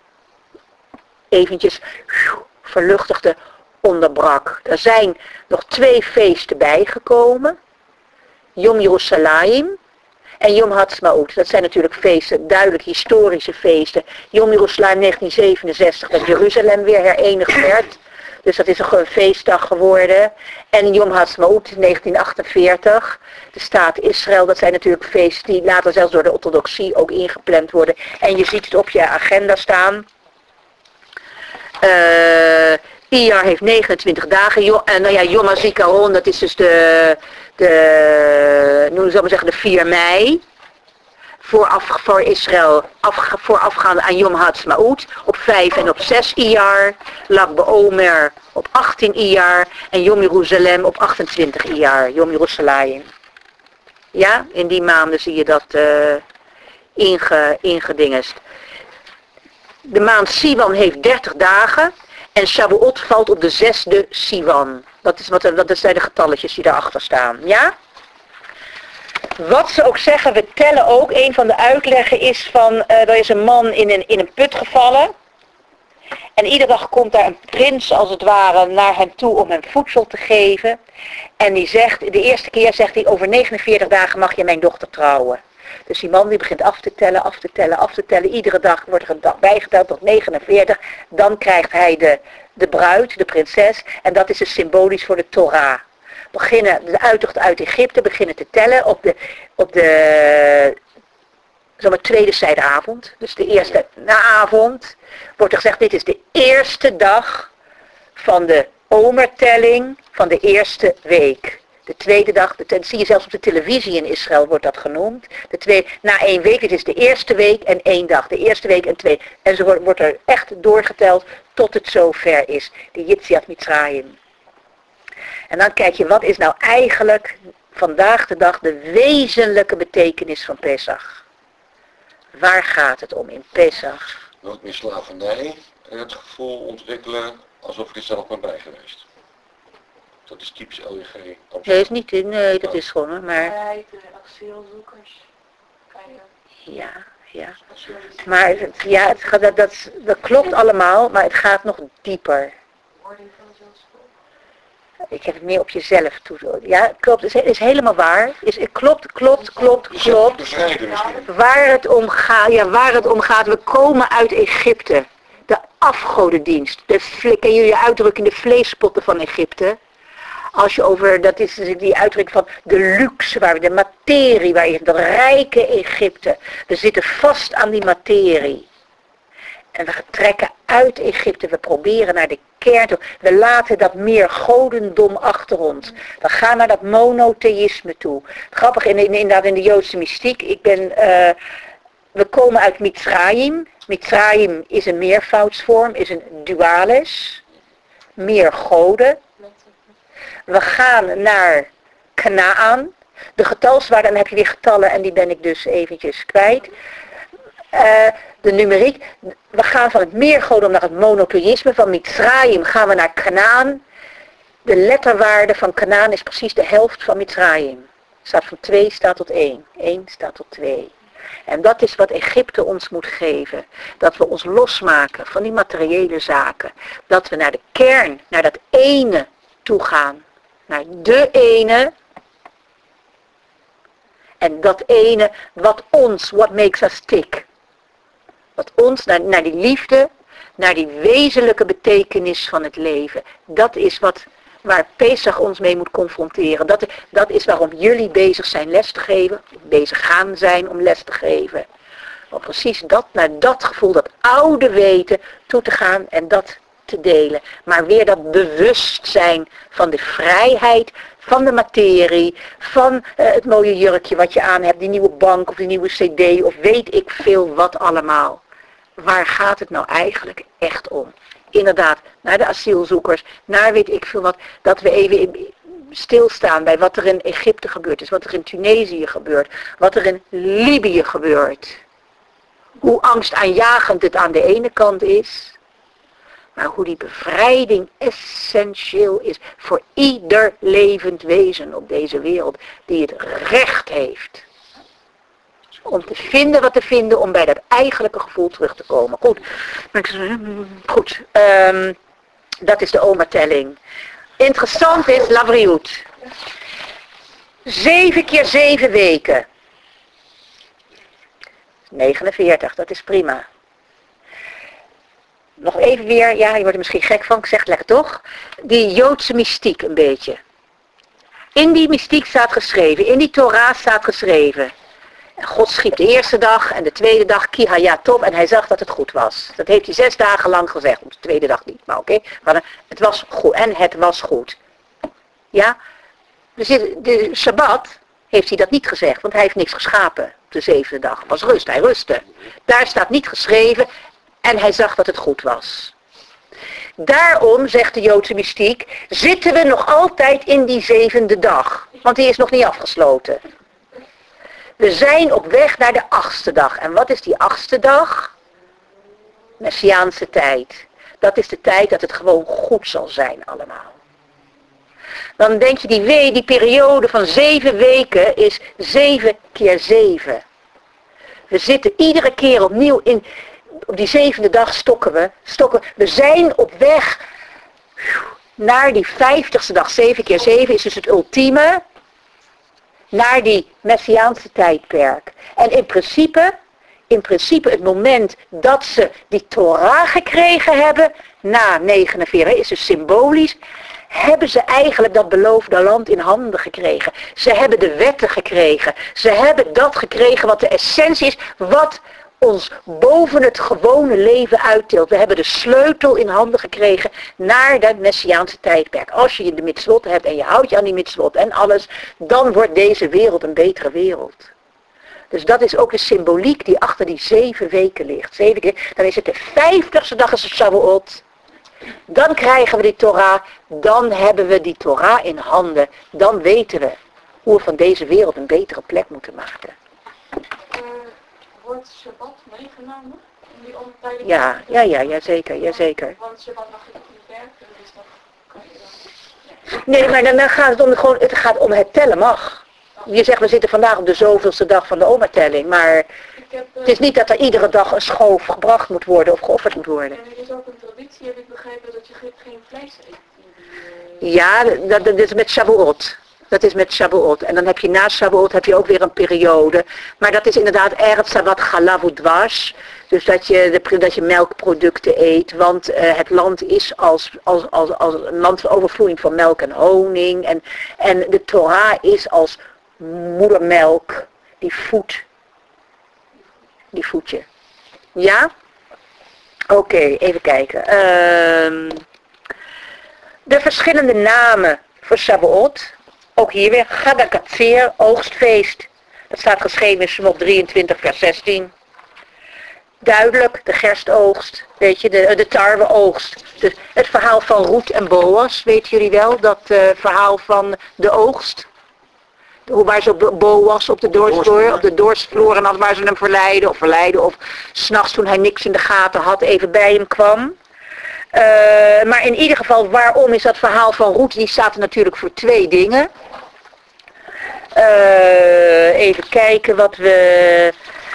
eventjes verluchtigde onderbrak. Er zijn nog twee feesten bijgekomen. Yom Yerushalayim en Yom Ha'atzmaut. Dat zijn natuurlijk feesten, duidelijk historische feesten. Yom Yerushalayim negentien zevenenzestig, dat Jeruzalem weer herenigd werd. Dus dat is een feestdag geworden. En Yom Ha'atzmaut negentien achtenveertig, de staat Israël. Dat zijn natuurlijk feesten die later zelfs door de orthodoxie ook ingepland worden. En je ziet het op je agenda staan. Uh, Iyar heeft negenentwintig dagen. Jo, en nou ja, Yom HaZikaron, dat is dus de, de, hoe zal ik zeggen, de vier mei. Vooraf, voor Israël, af, voorafgaande aan Yom Ha'atzmaut, op vijf en op zes Iyar. Lag Beomer op achttien Iyar. En Yom Jeruzalem op achtentwintig Iyar. Yom Yerushalayim. Ja, in die maanden zie je dat uh, inge, ingedingest. De maand Siwan heeft dertig dagen. En Shavuot valt op de zesde Siwan. Dat, is wat, dat zijn de getalletjes die daarachter staan. Ja? Wat ze ook zeggen, we tellen ook, een van de uitleggen is van, uh, er is een man in een, in een put gevallen. En iedere dag komt daar een prins als het ware naar hem toe om hem voedsel te geven. En die zegt, de eerste keer zegt hij, over negenenveertig dagen mag je mijn dochter trouwen. Dus die man die begint af te tellen, af te tellen, af te tellen. Iedere dag wordt er een dag bijgeteld tot negenenveertig. Dan krijgt hij de, de bruid, de prinses. En dat is dus symbolisch voor de Torah. Beginnen, de uittocht uit Egypte beginnen te tellen op de, op de zomaar tweede zijdavond. Dus de eerste naavond wordt er gezegd, dit is de eerste dag van de omertelling van de eerste week. De tweede dag, dat zie je zelfs op de televisie in Israël wordt dat genoemd. De tweede, na één week, het is de eerste week en één dag. De eerste week en twee. En zo wordt, wordt er echt doorgeteld tot het zover is. De Yetziat Mitzrayim. En dan kijk je, wat is nou eigenlijk vandaag de dag de wezenlijke betekenis van Pesach? Waar gaat het om in Pesach? Nooit meer slavernij en het gevoel ontwikkelen alsof ik er zelf ben bij geweest. Dat is typisch L J G. Nee, is niet, nee, dat is gewoon, maar... Vrijheid, asielzoekers. Ja, ja. Maar het, ja, het gaat, dat, dat, dat klopt allemaal, maar het gaat nog dieper. Ik heb het meer op jezelf toe. Ja, klopt. Het is, is helemaal waar. Is, het klopt, klopt, klopt, klopt. Waar het om gaat, ja, waar het om gaat. We komen uit Egypte. De afgodendienst. De, ken jullie uitdrukking, de vleespotten van Egypte? Als je over, dat is die uitdrukking van de luxe, waar we, de materie, waar je, dat rijke Egypte. We zitten vast aan die materie. En we trekken uit Egypte. We proberen naar de kern toe. We laten dat meer godendom achter ons. We gaan naar dat monotheïsme toe. Grappig, in, in, inderdaad in de Joodse mystiek. Ik ben, uh, we komen uit Mitzrayim. Mitzrayim is een meervoudsvorm, is een dualis. Meer goden. We gaan naar Kanaan. De getalswaarde, dan heb je weer getallen en die ben ik dus eventjes kwijt. Uh, de numeriek. We gaan van het meergodom naar het monotheïsme. Van Mitzrayim gaan we naar Kanaan. De letterwaarde van Kanaan is precies de helft van Mitzrayim. Staat van twee staat tot één. één staat tot twee. En dat is wat Egypte ons moet geven. Dat we ons losmaken van die materiële zaken. Dat we naar de kern, naar dat ene toe gaan. Naar de ene. En dat ene wat ons, what makes us tick. Wat ons, naar, naar die liefde, naar die wezenlijke betekenis van het leven. Dat is wat, waar Pesach ons mee moet confronteren. Dat, dat is waarom jullie bezig zijn les te geven. Bezig gaan zijn om les te geven. Om precies dat, naar dat gevoel, dat oude weten toe te gaan en dat te delen. Maar weer dat bewustzijn van de vrijheid, van de materie, van uh, het mooie jurkje wat je aan hebt, die nieuwe bank of die nieuwe cd of weet ik veel wat allemaal. Waar gaat het nou eigenlijk echt om? Inderdaad, naar de asielzoekers, naar weet ik veel wat, dat we even stilstaan bij wat er in Egypte gebeurd is, wat er in Tunesië gebeurt, wat er in Libië gebeurt. Hoe angstaanjagend het aan de ene kant is, maar hoe die bevrijding essentieel is voor ieder levend wezen op deze wereld die het recht heeft om te vinden wat te vinden, om bij dat eigenlijke gevoel terug te komen. Goed, goed. Um, dat is de oma-telling. Interessant is Lavriut. Zeven keer zeven weken. negenenveertig, dat is prima. Nog even weer, ja, je wordt er misschien gek van, ik zeg het lekker toch. Die Joodse mystiek een beetje. In die mystiek staat geschreven, in die Torah staat geschreven. God schiep de eerste dag en de tweede dag ki hayat tov en hij zag dat het goed was. Dat heeft hij zes dagen lang gezegd, op de tweede dag niet, maar oké. Okay. Het was goed en het was goed. Ja, dus de Shabbat heeft hij dat niet gezegd, want hij heeft niks geschapen op de zevende dag. Het was rust, hij rustte. Daar staat niet geschreven en hij zag dat het goed was. Daarom, zegt de Joodse mystiek, zitten we nog altijd in die zevende dag, want die is nog niet afgesloten. We zijn op weg naar de achtste dag. En wat is die achtste dag? Messiaanse tijd. Dat is de tijd dat het gewoon goed zal zijn allemaal. Dan denk je, die, we, die periode van zeven weken is zeven keer zeven. We zitten iedere keer opnieuw in, op die zevende dag stokken we. Stokken. We zijn op weg naar die vijftigste dag. Zeven keer zeven is dus het ultieme. Naar die Messiaanse tijdperk. En in principe, in principe het moment dat ze die Torah gekregen hebben, na negenenveertig, is dus symbolisch, hebben ze eigenlijk dat beloofde land in handen gekregen. Ze hebben de wetten gekregen. Ze hebben dat gekregen wat de essentie is, wat ons boven het gewone leven uittilt. We hebben de sleutel in handen gekregen naar dat Messiaanse tijdperk. Als je de mitzvot hebt en je houdt je aan die mitzvot en alles, dan wordt deze wereld een betere wereld. Dus dat is ook de symboliek die achter die zeven weken ligt. Zeven keer, dan is het de vijftigste dag is het Shavuot. Dan krijgen we die Torah, dan hebben we die Torah in handen. Dan weten we hoe we van deze wereld een betere plek moeten maken. Wordt Shabbat meegenomen in die ontijdelijke? Ja, ja, ja, ja, zeker, ja, zeker. Want Shabbat mag je toch niet werken, dus dan kan je dan... Nee, maar dan, dan gaat het om, gewoon, het gaat om het tellen mag. Je zegt, we zitten vandaag op de zoveelste dag van de oma-telling, maar heb, uh, het is niet dat er iedere dag een schoof gebracht moet worden of geofferd moet worden. En er is ook een traditie, heb ik begrepen, dat je geen, geen vlees eet. Die, uh... Ja, dat, dat is met Shavuot. Dat is met Shavuot. En dan heb je na Shavuot heb je ook weer een periode. Maar dat is inderdaad Erev Sabbat Chalav Udvash. Dus dat je, de, dat je melkproducten eet. Want uh, het land is als, als, als, als een land van overvloeiing van melk en honing. En, en de Torah is als moedermelk. Die voedt. Die voedt je. Ja? Oké, okay, even kijken. Ehm, de verschillende namen voor Shavuot. Ook hier weer. Chag HaKatzer, oogstfeest. Dat staat geschreven in Shemot drieëntwintig vers zestien. Duidelijk, de gerstoogst, weet je, de, de tarweoogst. Dus het verhaal van Ruth en Boas, weten jullie wel? Dat uh, verhaal van de oogst. Hoe waar ze op Boas op de doorsvloer, op de doorsvloer en al waar ze hem verleiden of verleiden. Of 's nachts toen hij niks in de gaten had even bij hem kwam. Uh, maar in ieder geval, waarom is dat verhaal van Ruth? Die staat er natuurlijk voor twee dingen. Uh, even kijken wat we...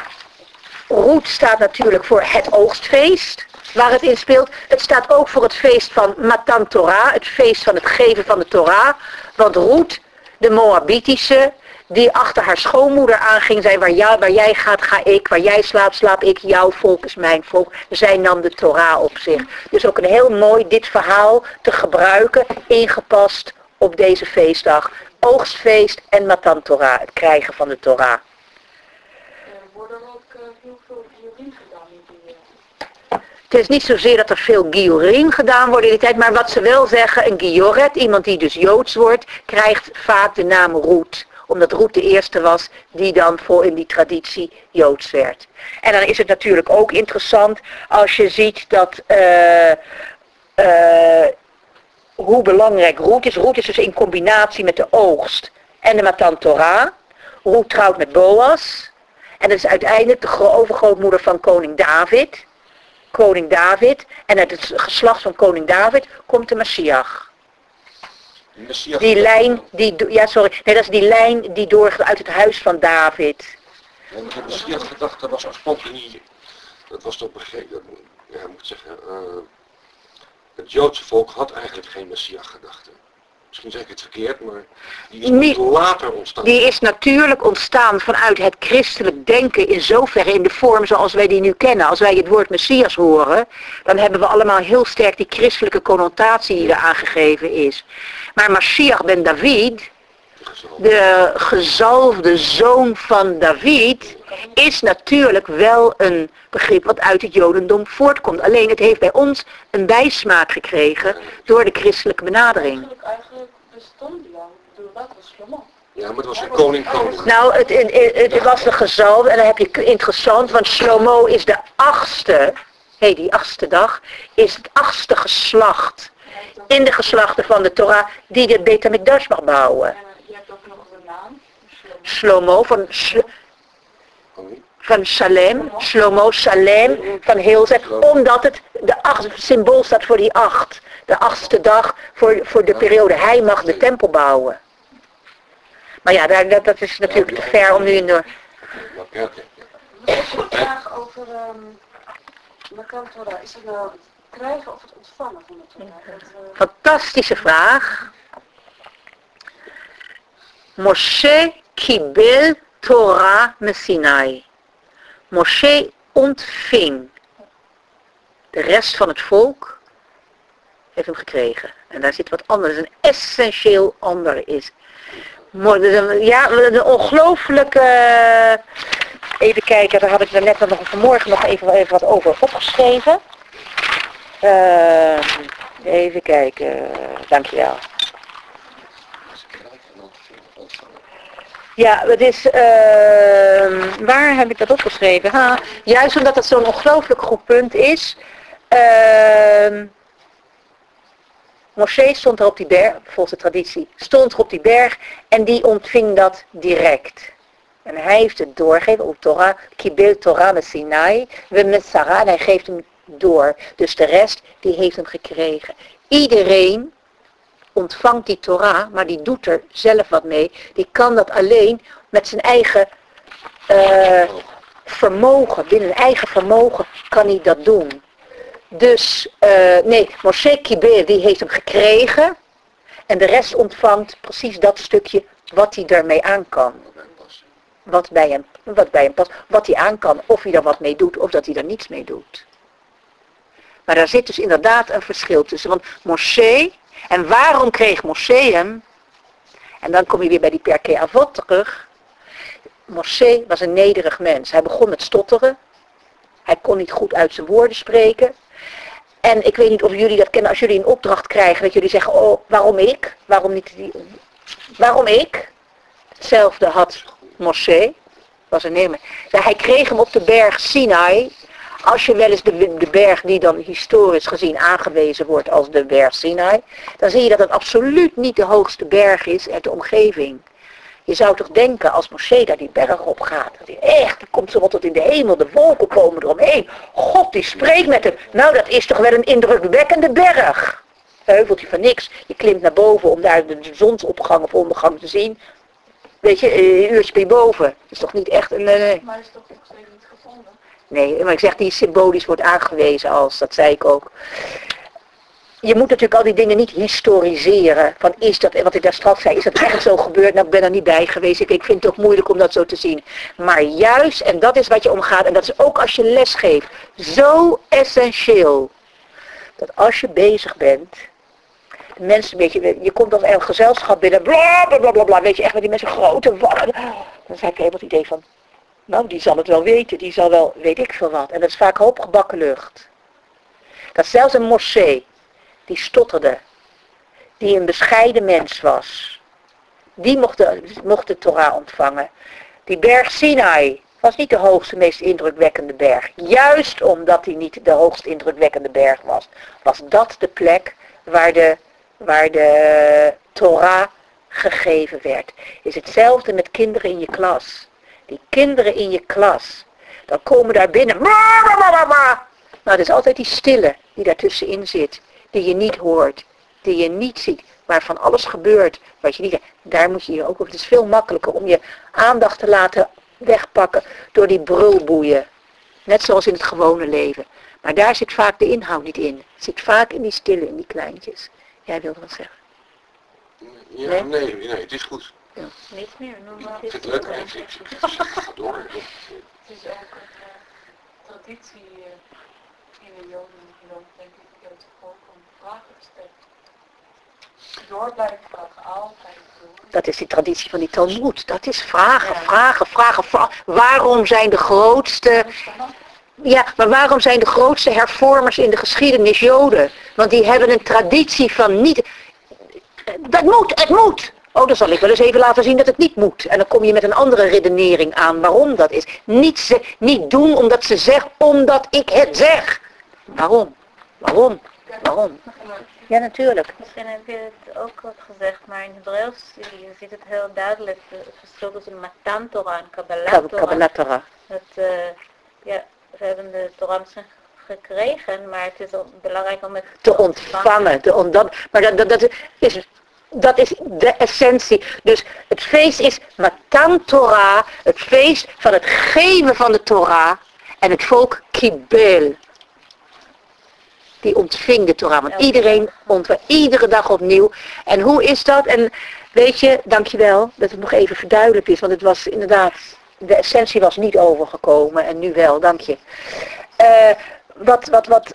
Ruth staat natuurlijk voor het oogstfeest, waar het in speelt. Het staat ook voor het feest van Matan Torah, het feest van het geven van de Torah. Want Ruth, de Moabitische, die achter haar schoonmoeder aanging, zei waar, jou, waar jij gaat, ga ik, waar jij slaapt, slaap ik, jouw volk is mijn volk. Zij nam de Torah op zich. Dus ook een heel mooi dit verhaal te gebruiken, ingepast op deze feestdag. Oogstfeest en Matan Torah, het krijgen van de Torah. Worden er ook uh, heel veel Giorim gedaan in die... Het is niet zozeer dat er veel Giorim gedaan wordt in die tijd, maar wat ze wel zeggen, een Gioret, iemand die dus Joods wordt, krijgt vaak de naam Ruth. Omdat Ruth de eerste was die dan voor in die traditie Joods werd. En dan is het natuurlijk ook interessant als je ziet dat uh, uh, hoe belangrijk Ruth is. Ruth is dus in combinatie met de oogst en de Matan Torah. Ruth trouwt met Boas. En dat is uiteindelijk de overgrootmoeder van koning David. Koning David. En uit het geslacht van koning David komt de Messias. Messias Die lijn, die, ja sorry, nee dat is die lijn die doorgaat uit het huis van David. Ja, maar de Messias gedachte was oorspronkelijk niet, dat was toch begrepen, ja, ik moet zeggen, uh, het Joodse volk had eigenlijk geen Messias gedachte. Misschien zeg ik het verkeerd, maar die is niet later ontstaan. Die is natuurlijk ontstaan vanuit het christelijk denken in zoverre in de vorm zoals wij die nu kennen. Als wij het woord Messias horen, dan hebben we allemaal heel sterk die christelijke connotatie die er aangegeven is. Maar Mashiach ben David, de gezalfde zoon van David, is natuurlijk wel een begrip wat uit het Jodendom voortkomt. Alleen het heeft bij ons een bijsmaak gekregen door de christelijke benadering. Eigenlijk bestond die al, door dat was Shlomo. Ja, maar het was een koning koning. Nou, het, het, het was de gezalfde en dan heb je interessant, want Shlomo is de achtste, hé, hey, die achtste dag, is het achtste geslacht in de geslachten van de Torah die de Beit HaMikdash mag bouwen. En je hebt ook nog de naam, Shlomo van, Sh- van Salem, Shlomo, Salem, van heel zijn, omdat het de acht, het symbool staat voor die acht. De achtste dag voor, voor de periode. Hij mag de tempel bouwen. Maar ja, dat, dat, dat is natuurlijk te ver om nu in de... Ja, oké. Er is een vraag over um, Matan Torah. Is het nou het krijgen of het ontvangen van de Torah? Dat, uh... Fantastische vraag. Moshe kibel Torah Messinai. Moshe ontving. De rest van het volk heeft hem gekregen. En daar zit wat anders, een essentieel ander is. Ja, een ongelooflijke... Even kijken, daar had ik er net nog vanmorgen nog even, even wat over opgeschreven. Uh, even kijken, dankjewel. Ja, het is, uh, waar heb ik dat opgeschreven? Ha, juist omdat het zo'n ongelooflijk goed punt is. Uh, Moshe stond er op die berg, volgens de traditie, stond er op die berg en die ontving dat direct. En hij heeft het doorgegeven op Torah, Kibel Torah met Sinai, we met Sarah, en hij geeft hem door. Dus de rest, die heeft hem gekregen. Iedereen ontvangt die Torah, maar die doet er zelf wat mee. Die kan dat alleen met zijn eigen uh, vermogen, binnen eigen vermogen kan hij dat doen. Dus, uh, nee, Moshe Kibel, die heeft hem gekregen. En de rest ontvangt precies dat stukje wat hij ermee aan kan. Wat bij hem, wat bij hem past. Wat hij aan kan, of hij er wat mee doet, of dat hij er niets mee doet. Maar daar zit dus inderdaad een verschil tussen. Want Moshe, en waarom kreeg Moshe hem? En dan kom je weer bij die Perkei Avot terug. Moshe was een nederig mens. Hij begon met stotteren. Hij kon niet goed uit zijn woorden spreken. En ik weet niet of jullie dat kennen, als jullie een opdracht krijgen, dat jullie zeggen, oh, waarom ik? Waarom niet die? Waarom ik? Hetzelfde had Moshe, was een nemer. Hij kreeg hem op de berg Sinai. Als je wel eens de, de berg die dan historisch gezien aangewezen wordt als de berg Sinai, dan zie je dat het absoluut niet de hoogste berg is uit de omgeving. Je zou toch denken, als Moshe daar die berg op gaat, dat hij echt, dan komt zo wat tot in de hemel, de wolken komen eromheen. God die spreekt met hem. Nou, dat is toch wel een indrukwekkende berg. Heuveltje van niks. Je klimt naar boven om daar de zonsopgang of ondergang te zien. Weet je, een uurtje bij boven. Dat is toch niet echt een... Uh... Maar is toch nog steeds niet gevonden? Nee, maar ik zeg die symbolisch wordt aangewezen als, dat zei ik ook. Je moet natuurlijk al die dingen niet historiseren. Van is dat, wat ik daar straks zei, is dat echt zo gebeurd? Nou, ik ben er niet bij geweest. Ik, ik vind het ook moeilijk om dat zo te zien. Maar juist, en dat is wat je omgaat, en dat is ook als je les geeft, zo essentieel. Dat als je bezig bent, mensen, weet je, je komt als een gezelschap binnen, bla bla bla bla, bla weet je, echt met die mensen grote wachten. Dan heb je helemaal het idee van, nou, die zal het wel weten, die zal wel, weet ik veel wat. En dat is vaak hoop gebakken lucht. Dat zelfs een Moshe, die stotterde, die een bescheiden mens was, die mocht de, mocht de Torah ontvangen. Die berg Sinai was niet de hoogste, meest indrukwekkende berg. Juist omdat hij niet de hoogst indrukwekkende berg was, was dat de plek waar de, waar de Torah gegeven werd. Is hetzelfde met kinderen in je klas. Die kinderen in je klas, dan komen daar binnen. Nou, dat is altijd die stille die daartussenin zit. Die je niet hoort, die je niet ziet, waarvan alles gebeurt, wat je niet. Daar moet je je ook op. Het is veel makkelijker om je aandacht te laten wegpakken door die brulboeien. Net zoals in het gewone leven. Maar daar zit vaak de inhoud niet in. Het zit vaak in die stille, in die kleintjes. Jij wilde wat zeggen? Ja, Nee? nee, nee, het is goed. Ja. Niet meer, noem maar. Ik vind het leuk, ik, ik, ik, ik ga door. Het is ook een uh, traditie uh, in de Joden, denk ik, dat het gewoon om vragen te stellen. Door blijven vragen, altijd door. Dat is die traditie van die Talmud. Dat is vragen, vragen, vragen, vragen. Waarom zijn de grootste... Ja, maar waarom zijn de grootste hervormers in de geschiedenis Joden? Want die hebben een traditie van niet... Dat moet, het moet! Oh, dan zal ik wel eens even laten zien dat het niet moet. En dan kom je met een andere redenering aan waarom dat is. Niet, ze, niet doen omdat ze zeggen, omdat ik het zeg. Waarom? Waarom? Waarom? Ja, natuurlijk. Misschien heb je het ook wat gezegd, maar in Hebreeuws je ziet het heel duidelijk, het verschil tussen Matan Torah en Kabbalah Torah. Kabbalah Torah. Dat, uh, ja, we hebben de Torah misschien gekregen, maar het is ook belangrijk om het te ontvangen. Te on, dat, maar dat, dat, dat, is, dat is de essentie. Dus het feest is Matan Torah, het feest van het geven van de Torah en het volk Kibel. Die ontving de Torah, want iedereen ontving, iedere dag opnieuw. En hoe is dat? En weet je, dankjewel dat het nog even verduidelijkt is, want het was inderdaad, de essentie was niet overgekomen en nu wel, dank je. Uh, wat, wat, wat,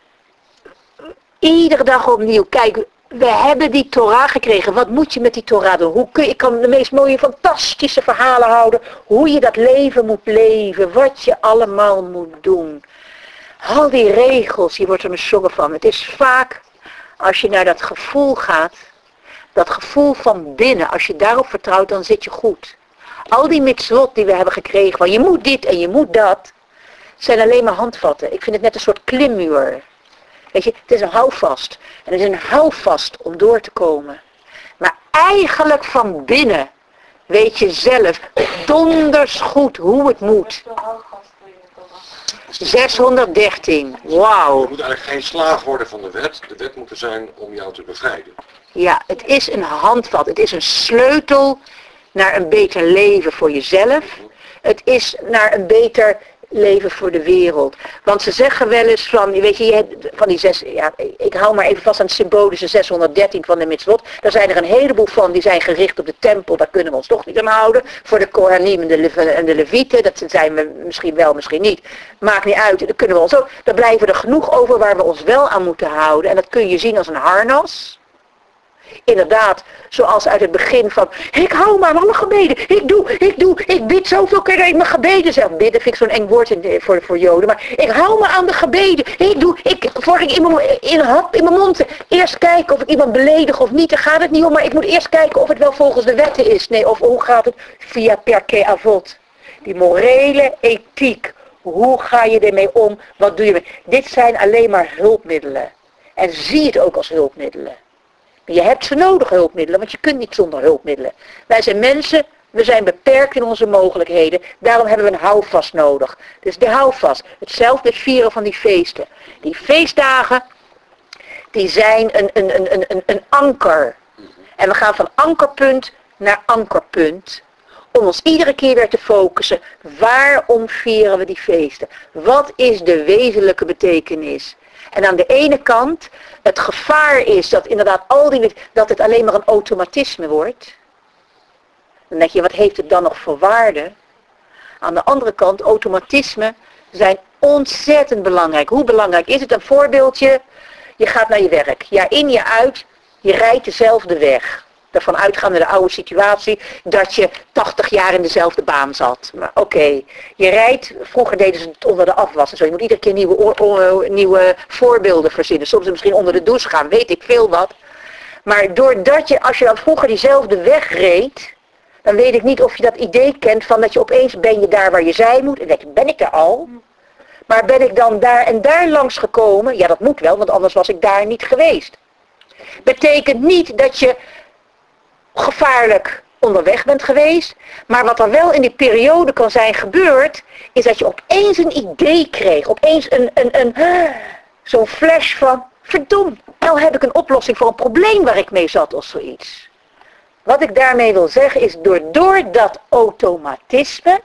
iedere dag opnieuw, kijk, we hebben die Torah gekregen. Wat moet je met die Torah doen? Hoe kun je, ik kan de meest mooie, fantastische verhalen houden, hoe je dat leven moet leven, wat je allemaal moet doen. Al die regels, hier wordt er een zonge van. Het is vaak, als je naar dat gevoel gaat, dat gevoel van binnen, als je daarop vertrouwt, dan zit je goed. Al die mitzvot die we hebben gekregen, van je moet dit en je moet dat, zijn alleen maar handvatten. Ik vind het net een soort klimmuur. Weet je, het is een houvast. En het is een houvast om door te komen. Maar eigenlijk van binnen weet je zelf donders goed hoe het moet. zeshonderddertien, wauw. Je moet eigenlijk geen slaaf worden van de wet. De wet moet er zijn om jou te bevrijden. Ja, het is een handvat. Het is een sleutel naar een beter leven voor jezelf. Het is naar een beter leven voor de wereld. Want ze zeggen wel eens van, weet je, je hebt van die zes, ja, ik hou maar even vast aan het symbolische zeshonderddertien van de mitzvot. Daar zijn er een heleboel van, die zijn gericht op de tempel, daar kunnen we ons toch niet aan houden. Voor de Kohanim en de, Le- en de Levieten, dat zijn we misschien wel, misschien niet. Maakt niet uit, daar kunnen we ons ook. Daar blijven er genoeg over waar we ons wel aan moeten houden. En dat kun je zien als een harnas. Inderdaad, zoals uit het begin van, ik hou me aan alle gebeden. Ik doe, ik doe, ik bid zoveel keer in mijn gebeden. Zeg, bidden vind ik zo'n eng woord in, voor, voor Joden. Maar ik hou me aan de gebeden. Ik doe, ik, voor ik in mijn, in, hap in mijn mond eerst kijken of ik iemand beledig of niet. Daar gaat het niet om, maar ik moet eerst kijken of het wel volgens de wetten is. Nee, of hoe gaat het via perke avot. Die morele ethiek. Hoe ga je ermee om? Wat doe je mee? Dit zijn alleen maar hulpmiddelen. En zie het ook als hulpmiddelen. Je hebt ze nodig, hulpmiddelen, want je kunt niet zonder hulpmiddelen. Wij zijn mensen, we zijn beperkt in onze mogelijkheden. Daarom hebben we een houvast nodig. Dus de houvast, hetzelfde vieren van die feesten. Die feestdagen, die zijn een, een, een, een, een anker. En we gaan van ankerpunt naar ankerpunt. Om ons iedere keer weer te focussen. Waarom vieren we die feesten? Wat is de wezenlijke betekenis? En aan de ene kant, het gevaar is dat inderdaad al die, dat het alleen maar een automatisme wordt. Dan denk je, wat heeft het dan nog voor waarde? Aan de andere kant, automatismen zijn ontzettend belangrijk. Hoe belangrijk is het? Een voorbeeldje, je gaat naar je werk. Jaar in, jaar uit, je rijdt dezelfde weg. Ervan uitgaande de oude situatie dat je tachtig jaar in dezelfde baan zat. Maar oké, okay. Je rijdt, vroeger deden ze het onder de afwas en zo. Je moet iedere keer nieuwe, oor, oor, nieuwe voorbeelden verzinnen. Soms misschien onder de douche gaan, weet ik veel wat. Maar doordat je, als je dan vroeger diezelfde weg reed, dan weet ik niet of je dat idee kent van dat je opeens ben je daar waar je zijn moet. En denk je, ben ik er al? Maar ben ik dan daar en daar langs gekomen? Ja, dat moet wel, want anders was ik daar niet geweest. Betekent niet dat je gevaarlijk onderweg bent geweest. Maar wat er wel in die periode kan zijn gebeurd, is dat je opeens een idee kreeg. Opeens een, een, een, zo'n flash van, verdom, nou heb ik een oplossing voor een probleem waar ik mee zat of zoiets. Wat ik daarmee wil zeggen is, door, door dat automatisme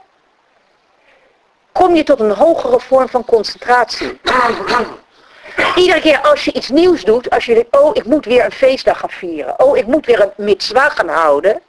kom je tot een hogere vorm van concentratie. Iedere keer als je iets nieuws doet, als je denkt, oh ik moet weer een feestdag gaan vieren, oh ik moet weer een mitzwa gaan houden,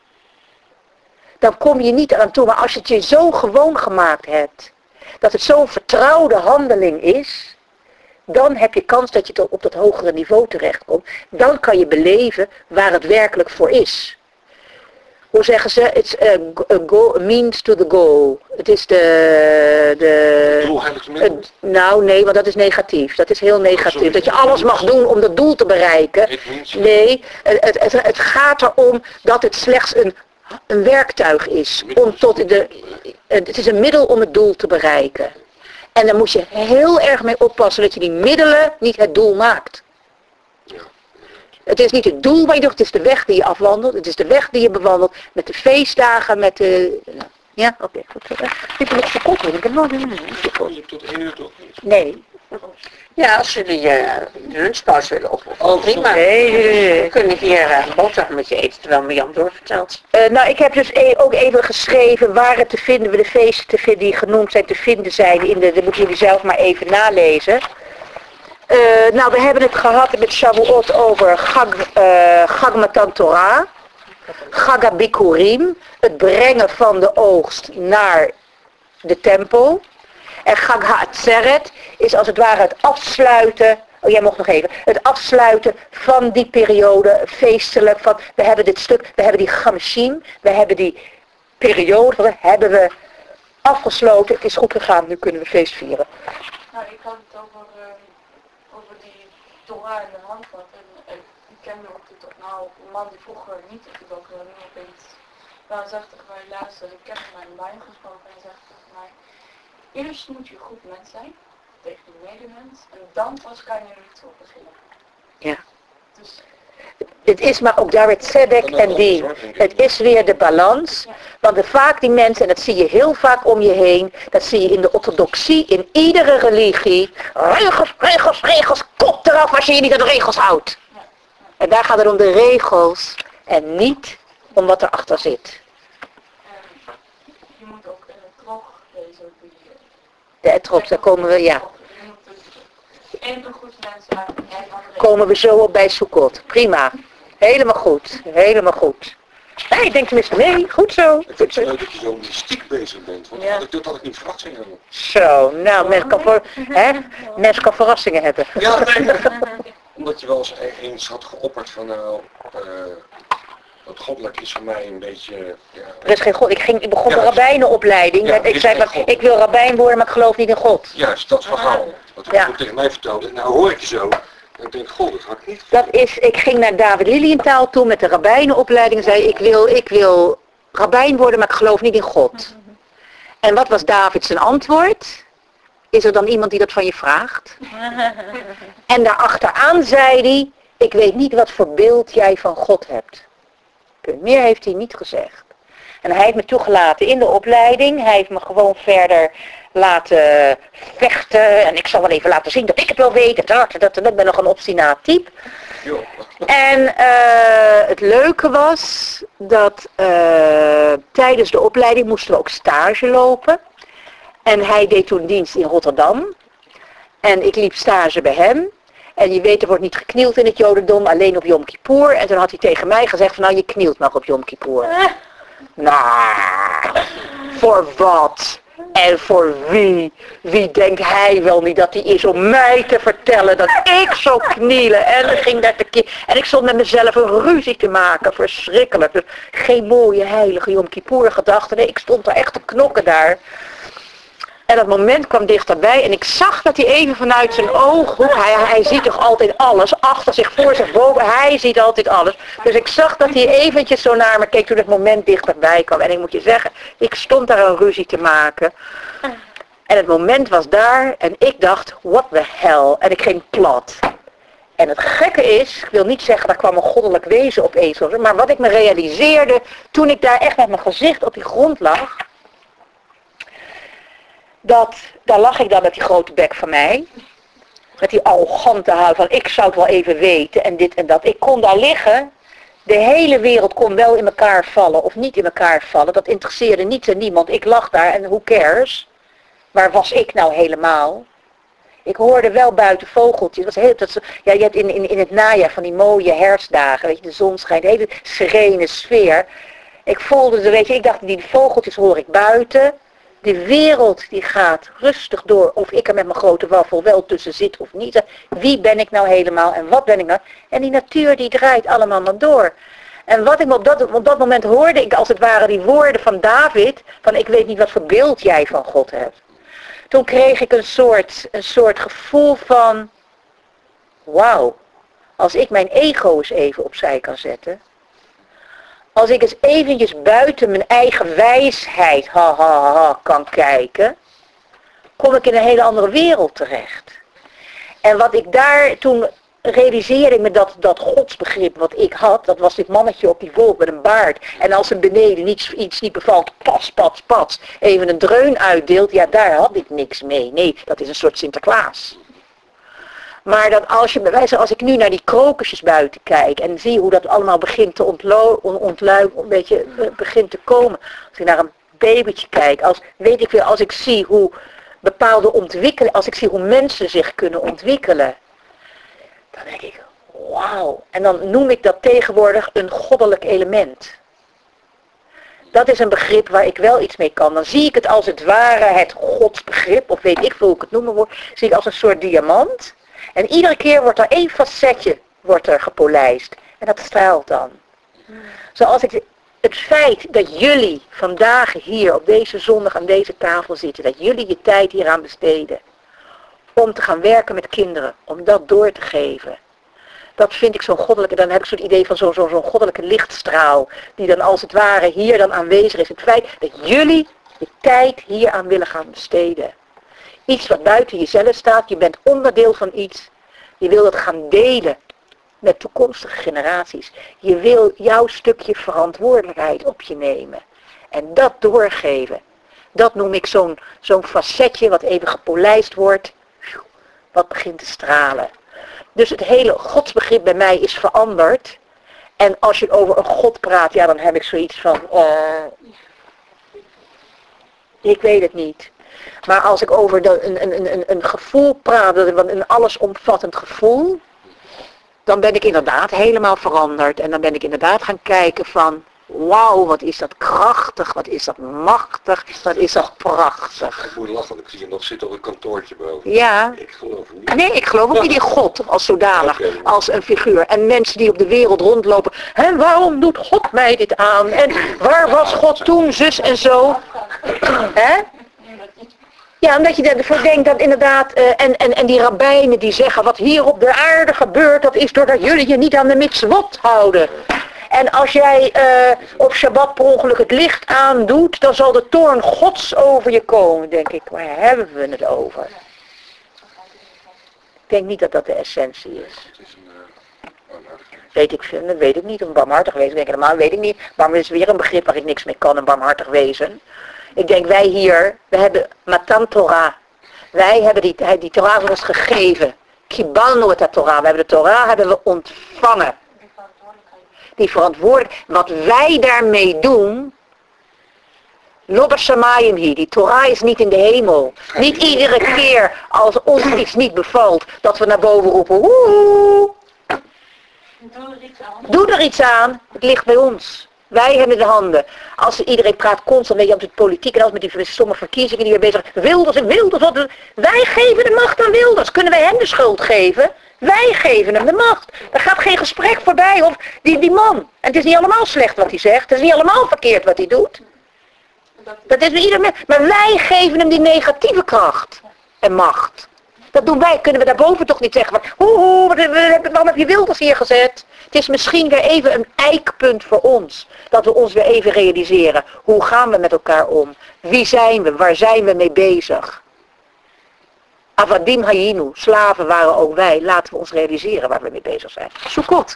dan kom je niet eraan toe. Maar als je het je zo gewoon gemaakt hebt, dat het zo'n vertrouwde handeling is, dan heb je kans dat je op dat hogere niveau terechtkomt. Dan kan je beleven waar het werkelijk voor is. Hoe zeggen ze? It's a, a, goal, a means to the goal. Het is de... de het, nou nee, want dat is negatief. Dat is heel negatief. Dat je alles mag doen om dat doel te bereiken. Nee, het, het, het, het gaat erom dat het slechts een, een werktuig is. Om tot de, het is een middel om het doel te bereiken. En daar moet je heel erg mee oppassen dat je die middelen niet het doel maakt. Het is niet het doel waar je doet, het is de weg die je afwandelt. Het is de weg die je bewandelt met de feestdagen, met de... Ja, oké, okay, goed. Ik heb nog verkocht, ik heb nog een Je tot één uur toch niet? Nee. Ja, als jullie uh, de lunchpauze willen op. Oh, prima. Nee, nee, nee. We kunnen hier uh, een boterham met je eten, terwijl Mirjam doorvertelt. Uh, nou, ik heb dus e- ook even geschreven waar het te vinden, we de feesten te vinden die genoemd zijn, te vinden zijn. In de, dat moeten jullie zelf maar even nalezen. Uh, nou, we hebben het gehad met Shavuot over Chag, uh, Chag Matan Torah, Chag HaBikurim, het brengen van de oogst naar de tempel. En Chag HaAtzeret is als het ware het afsluiten, oh jij mocht nog even, het afsluiten van die periode, feestelijk, van we hebben dit stuk, we hebben die Chamshim, we hebben die periode, we hebben we afgesloten, het is goed gegaan, nu kunnen we feest vieren. Nou, ik had het over... Uh... over die Torah in de hand had. En, en ik kende ook de nou, een man die vroeger niet op de dokken nu opeens wel zegt tegen mij, luister, ik heb met mijn bij gesproken en hij zegt tegen mij, eerst moet je goed mens zijn tegen je medemens en dan pas kan je er iets op beginnen. Ja. Dus, het is maar ook daar weer tzedek en dien. Het is weer de balans. Want de, vaak die mensen, en dat zie je heel vaak om je heen, dat zie je in de orthodoxie, in iedere religie. Regels, regels, regels, kop eraf als je je niet aan de regels houdt. En daar gaat het om de regels en niet om wat erachter zit. en je moet ook uh, trog lezen. Die, uh, De etrog, daar komen we, ja. Je moet dus één goed mens zijn. Komen we zo op bij Sukkot. Prima. Helemaal goed. Helemaal goed. Nee, ik denk tenminste, nee, goed zo. Ik vind het leuk dat je zo mystiek bezig bent, want ja. dat had ik niet verwacht zijn hebben. Zo, nou, mens kan, voor, hè? Mens kan verrassingen hebben. Ja, nee. Omdat je wel eens eens had geopperd van nou, uh, dat goddelijk is voor mij een beetje... Ja, er is geen God. Ik, ging, ik begon ja, de rabbijnenopleiding. Ja, ik zei, maar, ik wil rabbijn worden, maar ik geloof niet in God. Juist, dat verhaal. Wat u ja. tegen mij vertelde. Nou hoor ik je zo. En ik denk, god, dat had ik niet. Dat is, ik ging naar David Lilienthal toe met de rabbijnenopleiding en zei, ik wil, ik wil rabbijn worden, maar ik geloof niet in God. En wat was David zijn antwoord? Is er dan iemand die dat van je vraagt? En daarachteraan zei hij, ik weet niet wat voor beeld jij van God hebt. Meer heeft hij niet gezegd. En hij heeft me toegelaten in de opleiding. Hij heeft me gewoon verder laten vechten. En ik zal wel even laten zien dat ik het wel weet. Dat, dat, dat, ik ben nog een obstinaat type. En uh, het leuke was dat uh, tijdens de opleiding moesten we ook stage lopen. En hij deed toen dienst in Rotterdam. En ik liep stage bij hem. En je weet, er wordt niet geknield in het Jodendom, alleen op Yom Kippur. En toen had hij tegen mij gezegd van, nou, je knielt nog op Yom Kippur. Ah. Nou, voor wat? En voor wie? Wie denkt hij wel niet dat hij is om mij te vertellen dat ik zou knielen? En dan ging dat te En ik stond met mezelf een ruzie te maken, verschrikkelijk. Dus geen mooie heilige Yom Kippur gedachten. Nee, ik stond daar echt te knokken daar. En dat moment kwam dichterbij en ik zag dat hij even vanuit zijn ooghoek, hij, hij ziet toch altijd alles, achter zich, voor zich, boven, hij ziet altijd alles. Dus ik zag dat hij eventjes zo naar me keek toen het moment dichterbij kwam. En ik moet je zeggen, ik stond daar een ruzie te maken. En het moment was daar en ik dacht, what the hell? En ik ging plat. En het gekke is, ik wil niet zeggen, daar kwam een goddelijk wezen opeens, maar wat ik me realiseerde toen ik daar echt met mijn gezicht op die grond lag, dat, daar lag ik dan met die grote bek van mij. Met die arrogante houding van ik zou het wel even weten en dit en dat. Ik kon daar liggen. De hele wereld kon wel in elkaar vallen of niet in elkaar vallen. Dat interesseerde niets en niemand. Ik lag daar en who cares? Waar was ik nou helemaal? Ik hoorde wel buiten vogeltjes. Dat was heel, dat, ja, je hebt in, in, in het najaar van die mooie herfstdagen. Weet je, de zon schijnt. Een hele serene sfeer. Ik voelde, weet je, ik dacht die vogeltjes hoor ik buiten. De wereld die gaat rustig door, of ik er met mijn grote waffel wel tussen zit of niet. Wie ben ik nou helemaal en wat ben ik nou? En die natuur die draait allemaal maar door. En wat ik op dat, op dat moment hoorde, ik als het ware die woorden van David, van ik weet niet wat voor beeld jij van God hebt. Toen kreeg ik een soort, een soort gevoel van, wauw, als ik mijn ego eens even opzij kan zetten. Als ik eens eventjes buiten mijn eigen wijsheid ha, ha, ha, kan kijken, kom ik in een hele andere wereld terecht. En wat ik daar toen realiseerde ik me dat dat godsbegrip wat ik had, dat was dit mannetje op die wolk met een baard. En als er beneden iets, iets niet bevalt, pas, pas, pas, even een dreun uitdeelt, ja daar had ik niks mee. Nee, dat is een soort Sinterklaas. Maar dat als je bij wijze, als ik nu naar die krokusjes buiten kijk en zie hoe dat allemaal begint te ontlo, ontluiken, een beetje begint te komen. Als ik naar een babytje kijk, als, weet ik weer, als ik zie hoe bepaalde ontwikkeling, als ik zie hoe mensen zich kunnen ontwikkelen. Dan denk ik, wauw. En dan noem ik dat tegenwoordig een goddelijk element. Dat is een begrip waar ik wel iets mee kan. Dan zie ik het als het ware, het godsbegrip, of weet ik veel hoe ik het noemen wil, zie ik als een soort diamant. En iedere keer wordt er één facetje wordt er gepolijst. En dat straalt dan. Zoals ik het feit dat jullie vandaag hier op deze zondag aan deze tafel zitten. Dat jullie je tijd hieraan besteden. Om te gaan werken met kinderen. Om dat door te geven. Dat vind ik zo'n goddelijke, dan heb ik zo'n idee van zo'n zo, zo'n goddelijke lichtstraal. Die dan als het ware hier dan aanwezig is. Het feit dat jullie je tijd hieraan willen gaan besteden. Iets wat buiten jezelf staat. Je bent onderdeel van iets. Je wil het gaan delen met toekomstige generaties. Je wil jouw stukje verantwoordelijkheid op je nemen. En dat doorgeven. Dat noem ik zo'n zo'n facetje wat even gepolijst wordt. Wat begint te stralen. Dus het hele godsbegrip bij mij is veranderd. En als je over een God praat, ja dan heb ik zoiets van... Uh, ik weet het niet. Maar als ik over de, een, een, een, een gevoel praat, een allesomvattend gevoel, dan ben ik inderdaad helemaal veranderd. En dan ben ik inderdaad gaan kijken van, wauw, wat is dat krachtig, wat is dat machtig, wat is dat prachtig. Ik moet lachen, want ik zie je nog zitten op een kantoortje boven. Ja. Ik geloof niet. Nee, ik geloof ook niet in God als zodanig, Okay. als een figuur. En mensen die op de wereld rondlopen, en waarom doet God mij dit aan? En waar was God toen, zus en zo? Hè? Ja, omdat je ervoor denkt dat inderdaad, uh, en, en, en die rabbijnen die zeggen, wat hier op de aarde gebeurt, dat is doordat jullie je niet aan de mitzvot houden. En als jij uh, op Shabbat per ongeluk het licht aandoet, dan zal de toorn Gods over je komen, denk ik. Waar hebben we het over? Ik denk niet dat dat de essentie is. Het is een uh, barmhartigheid. Weet ik veel, dat weet ik niet. Een barmhartig wezen, denk ik helemaal, weet ik niet. Barm is weer een begrip waar ik niks mee kan, een barmhartig wezen. Ik denk wij hier, we hebben Matan Torah. Wij hebben die, die Torah van ons gegeven. Kibalnu et Torah. We hebben de Torah hebben we ontvangen. Die verantwoordelijk. Wat wij daarmee doen. Loba Shamayim hier. Die Torah is niet in de hemel. Niet iedere keer als ons iets niet bevalt. Dat we naar boven roepen. Woehoe. Doe er iets aan. Doe er iets aan. Het ligt bij ons. Wij hebben de handen. Als iedereen praat constant, weet je, met politiek en als met die stomme verkiezingen die weer bezig zijn. Wilders en Wilders. Wat, wij geven de macht aan Wilders. Kunnen wij hem de schuld geven? Wij geven hem de macht. Er gaat geen gesprek voorbij of die, die man. En het is niet allemaal slecht wat hij zegt. Het is niet allemaal verkeerd wat hij doet. Dat is bij ieder mens. Maar wij geven hem die negatieve kracht en macht. Dat doen wij. Kunnen we daarboven toch niet zeggen. Hoe, hoe, waarom heb je Wilders hier gezet? Het is misschien weer even een eikpunt voor ons. Dat we ons weer even realiseren. Hoe gaan we met elkaar om? Wie zijn we? Waar zijn we mee bezig? Avadim hayinu, slaven waren ook wij. Laten we ons realiseren waar we mee bezig zijn. Sukkot.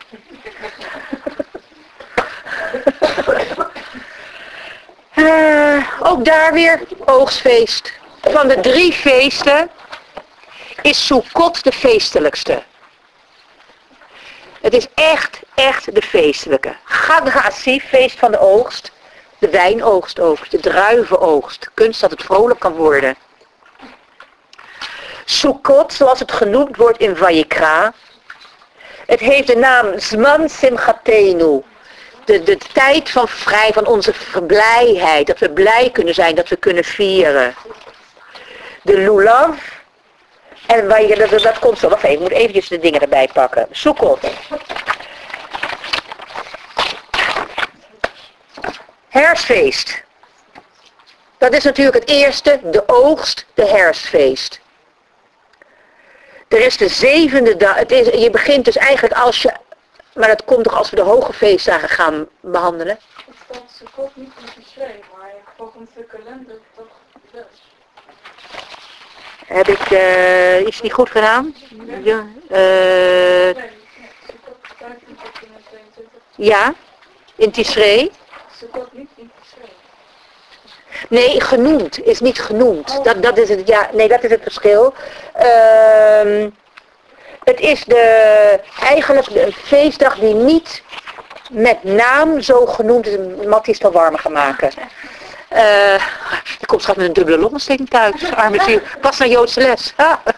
uh, ook daar weer oogstfeest. Van de drie feesten is Sukkot de feestelijkste. Het is echt, echt de feestelijke. Chag HaAsif, feest van de oogst. De wijnoogst ook, de druivenoogst. Kunst dat het vrolijk kan worden. Sukkot, zoals het genoemd wordt in Vayikra. Het heeft de naam Zman Simchatenu. De, de tijd van vrij, van onze blijheid. Dat we blij kunnen zijn, dat we kunnen vieren. De Lulav. En waar je, dat, dat komt zo. Wacht even, ik moet eventjes de dingen erbij pakken. Sukkot. Herfstfeest. Dat is natuurlijk het eerste, de oogst, de herfstfeest. Er is de zevende dag. Het is, je begint dus eigenlijk als je... Maar dat komt toch als we de hoge feestdagen gaan behandelen? Het staat Sukkot niet in Tishrei, maar volgens de kalender toch dus. Heb ik uh, iets niet goed gedaan? Ja. Uh, ja, in Tishrei. Sukkot niet in Tishrei. Nee, genoemd is niet genoemd. Dat, dat is het, ja, nee, dat is het verschil. Uh, het is de, eigenlijk de feestdag die niet met naam zo genoemd is. Mattie is het al warmer gaan maken. Uh, ik kom straks met een dubbele longontsteking thuis. Arme ziel. Pas naar Joodse les.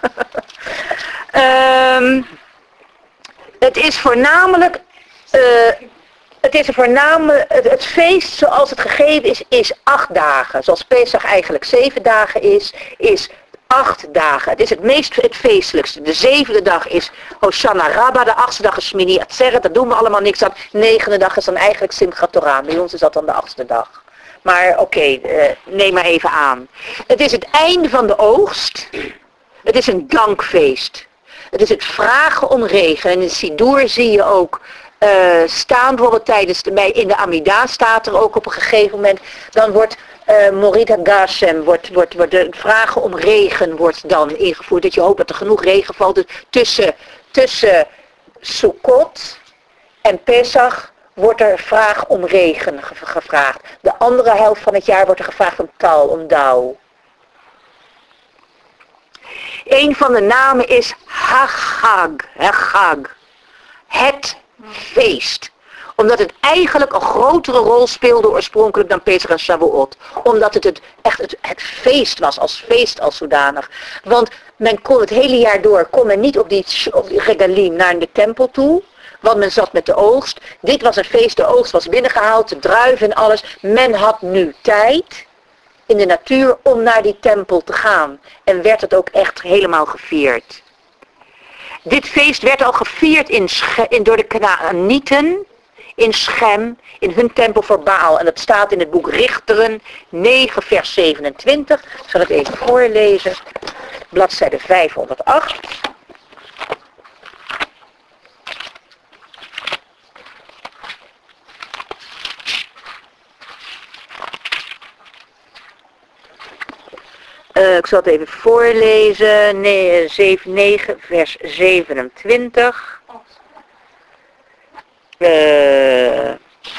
um, het is voornamelijk... Uh, het is voornamelijk... Het, het feest zoals het gegeven is, is acht dagen. Zoals Pesach eigenlijk zeven dagen is, is acht dagen. Het is het meest het feestelijkste. De zevende dag is Hoshana Rabbah. De achtste dag is Shmini Atzeret. Daar doen we allemaal niks aan. De negende dag is dan eigenlijk Simchat Torah. Bij ons is dat dan de achtste dag. Maar oké, okay, uh, neem maar even aan. Het is het einde van de oogst. Het is een dankfeest. Het is het vragen om regen. En in de Sidur zie je ook uh, staan, bijvoorbeeld tijdens de, in de Amida staat er ook op een gegeven moment. Dan wordt uh, Morid HaGashem, wordt, wordt, wordt het vragen om regen wordt dan ingevoerd. Dat je hoopt dat er genoeg regen valt. Dus tussen, tussen Sukkot en Pesach wordt er vraag om regen gevraagd. De andere helft van het jaar wordt er gevraagd om taal, om dauw. Een van de namen is Hagag, Hagag. Het feest. Omdat het eigenlijk een grotere rol speelde oorspronkelijk dan Pesach en Shavuot. Omdat het, het echt het, het feest was, als feest als zodanig. Want men kon het hele jaar door, kon men niet op die, op die regalim naar de tempel toe. want men zat met de oogst. Dit was een feest, de oogst was binnengehaald, de druiven en alles. Men had nu tijd in de natuur om naar die tempel te gaan. En werd het ook echt helemaal gevierd. Dit feest werd al gevierd in Sche- in, door de Kanaanieten in Schem, in hun tempel voor Baal. En dat staat in het boek Richteren negen vers zevenentwintig. Ik zal het even voorlezen. Bladzijde vijfhonderdacht. Uh, ik zal het even voorlezen. Nee, zeven, negen vers zevenentwintig. Uh,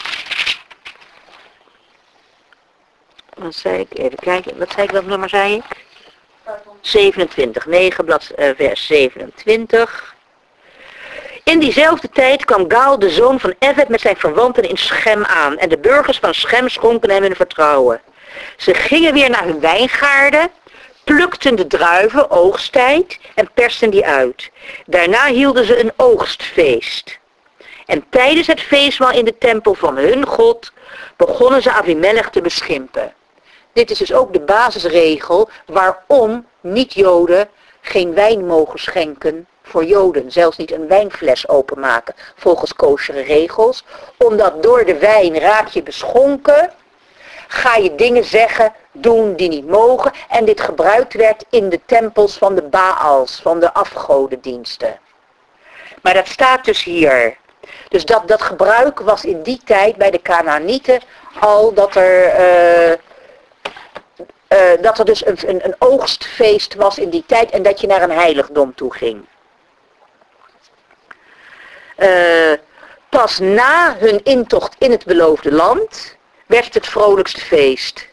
wat zei ik? Even kijken. Wat zei ik? Welk nummer zei ik? zevenentwintig. negen blad, uh, vers zevenentwintig. In diezelfde tijd kwam Gaal, de zoon van Evet, met zijn verwanten in Schem aan. En de burgers van Schem schonken hem hun vertrouwen. Ze gingen weer naar hun wijngaarden, plukten de druiven, oogsttijd, en persten die uit. Daarna hielden ze een oogstfeest. En tijdens het feestmaal in de tempel van hun God begonnen ze Abimelech te beschimpen. Dit is dus ook de basisregel waarom niet-Joden geen wijn mogen schenken voor Joden. Zelfs niet een wijnfles openmaken volgens kosheren regels. Omdat door de wijn raak je beschonken, ga je dingen zeggen, doen die niet mogen. En dit gebruikt werd in de tempels van de Baals, van de afgodendiensten. Maar dat staat dus hier. Dus dat, dat gebruik was in die tijd bij de Kanaanieten al dat er, uh, uh, dat er dus een, een, een oogstfeest was in die tijd en dat je naar een heiligdom toe ging. Uh, pas na hun intocht in het beloofde land werd het het vrolijkste feest.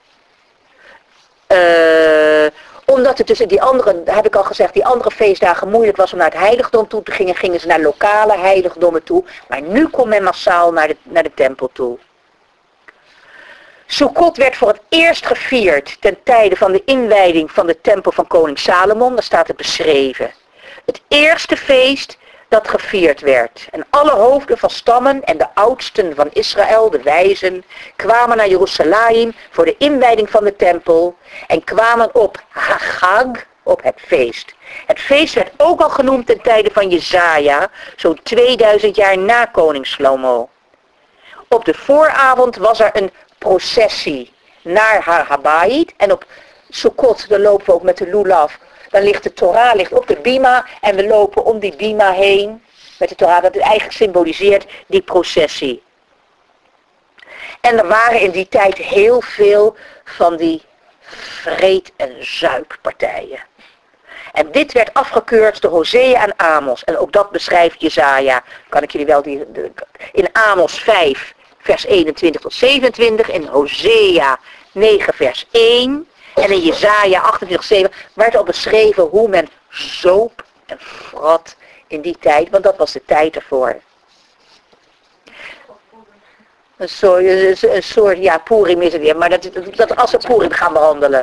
Uh, omdat het dus in die andere, heb ik al gezegd, die andere feestdagen moeilijk was om naar het heiligdom toe te gingen, gingen ze naar lokale heiligdommen toe. Maar nu kon men massaal naar de, naar de tempel toe. Sukkot werd voor het eerst gevierd ten tijde van de inwijding van de tempel van koning Salomon. Daar staat het beschreven. Het eerste feest dat gevierd werd. En alle hoofden van stammen en de oudsten van Israël, de wijzen, kwamen naar Jeruzalem voor de inwijding van de tempel en kwamen op Hagag, op het feest. Het feest werd ook al genoemd ten tijde van Jesaja, zo'n tweeduizend jaar na koning Shlomo. Op de vooravond was er een processie naar Har Habayit en op Sukkot, daar lopen we ook met de lulav. Dan ligt de Torah ligt op de bima en we lopen om die bima heen met de Torah. Dat eigenlijk symboliseert die processie. En er waren in die tijd heel veel van die vreet- en zuippartijen. En dit werd afgekeurd door Hosea en Amos. En ook dat beschrijft Jesaja. Kan ik jullie wel die, de, in Amos vijf vers eenentwintig tot zevenentwintig. In Hosea negen vers één. En in Jesaja achtentwintig zeven werd al beschreven hoe men zoop en frat in die tijd, want dat was de tijd ervoor. Een soort, een soort ja, Purim is het weer, maar dat, dat als we Purim gaan behandelen.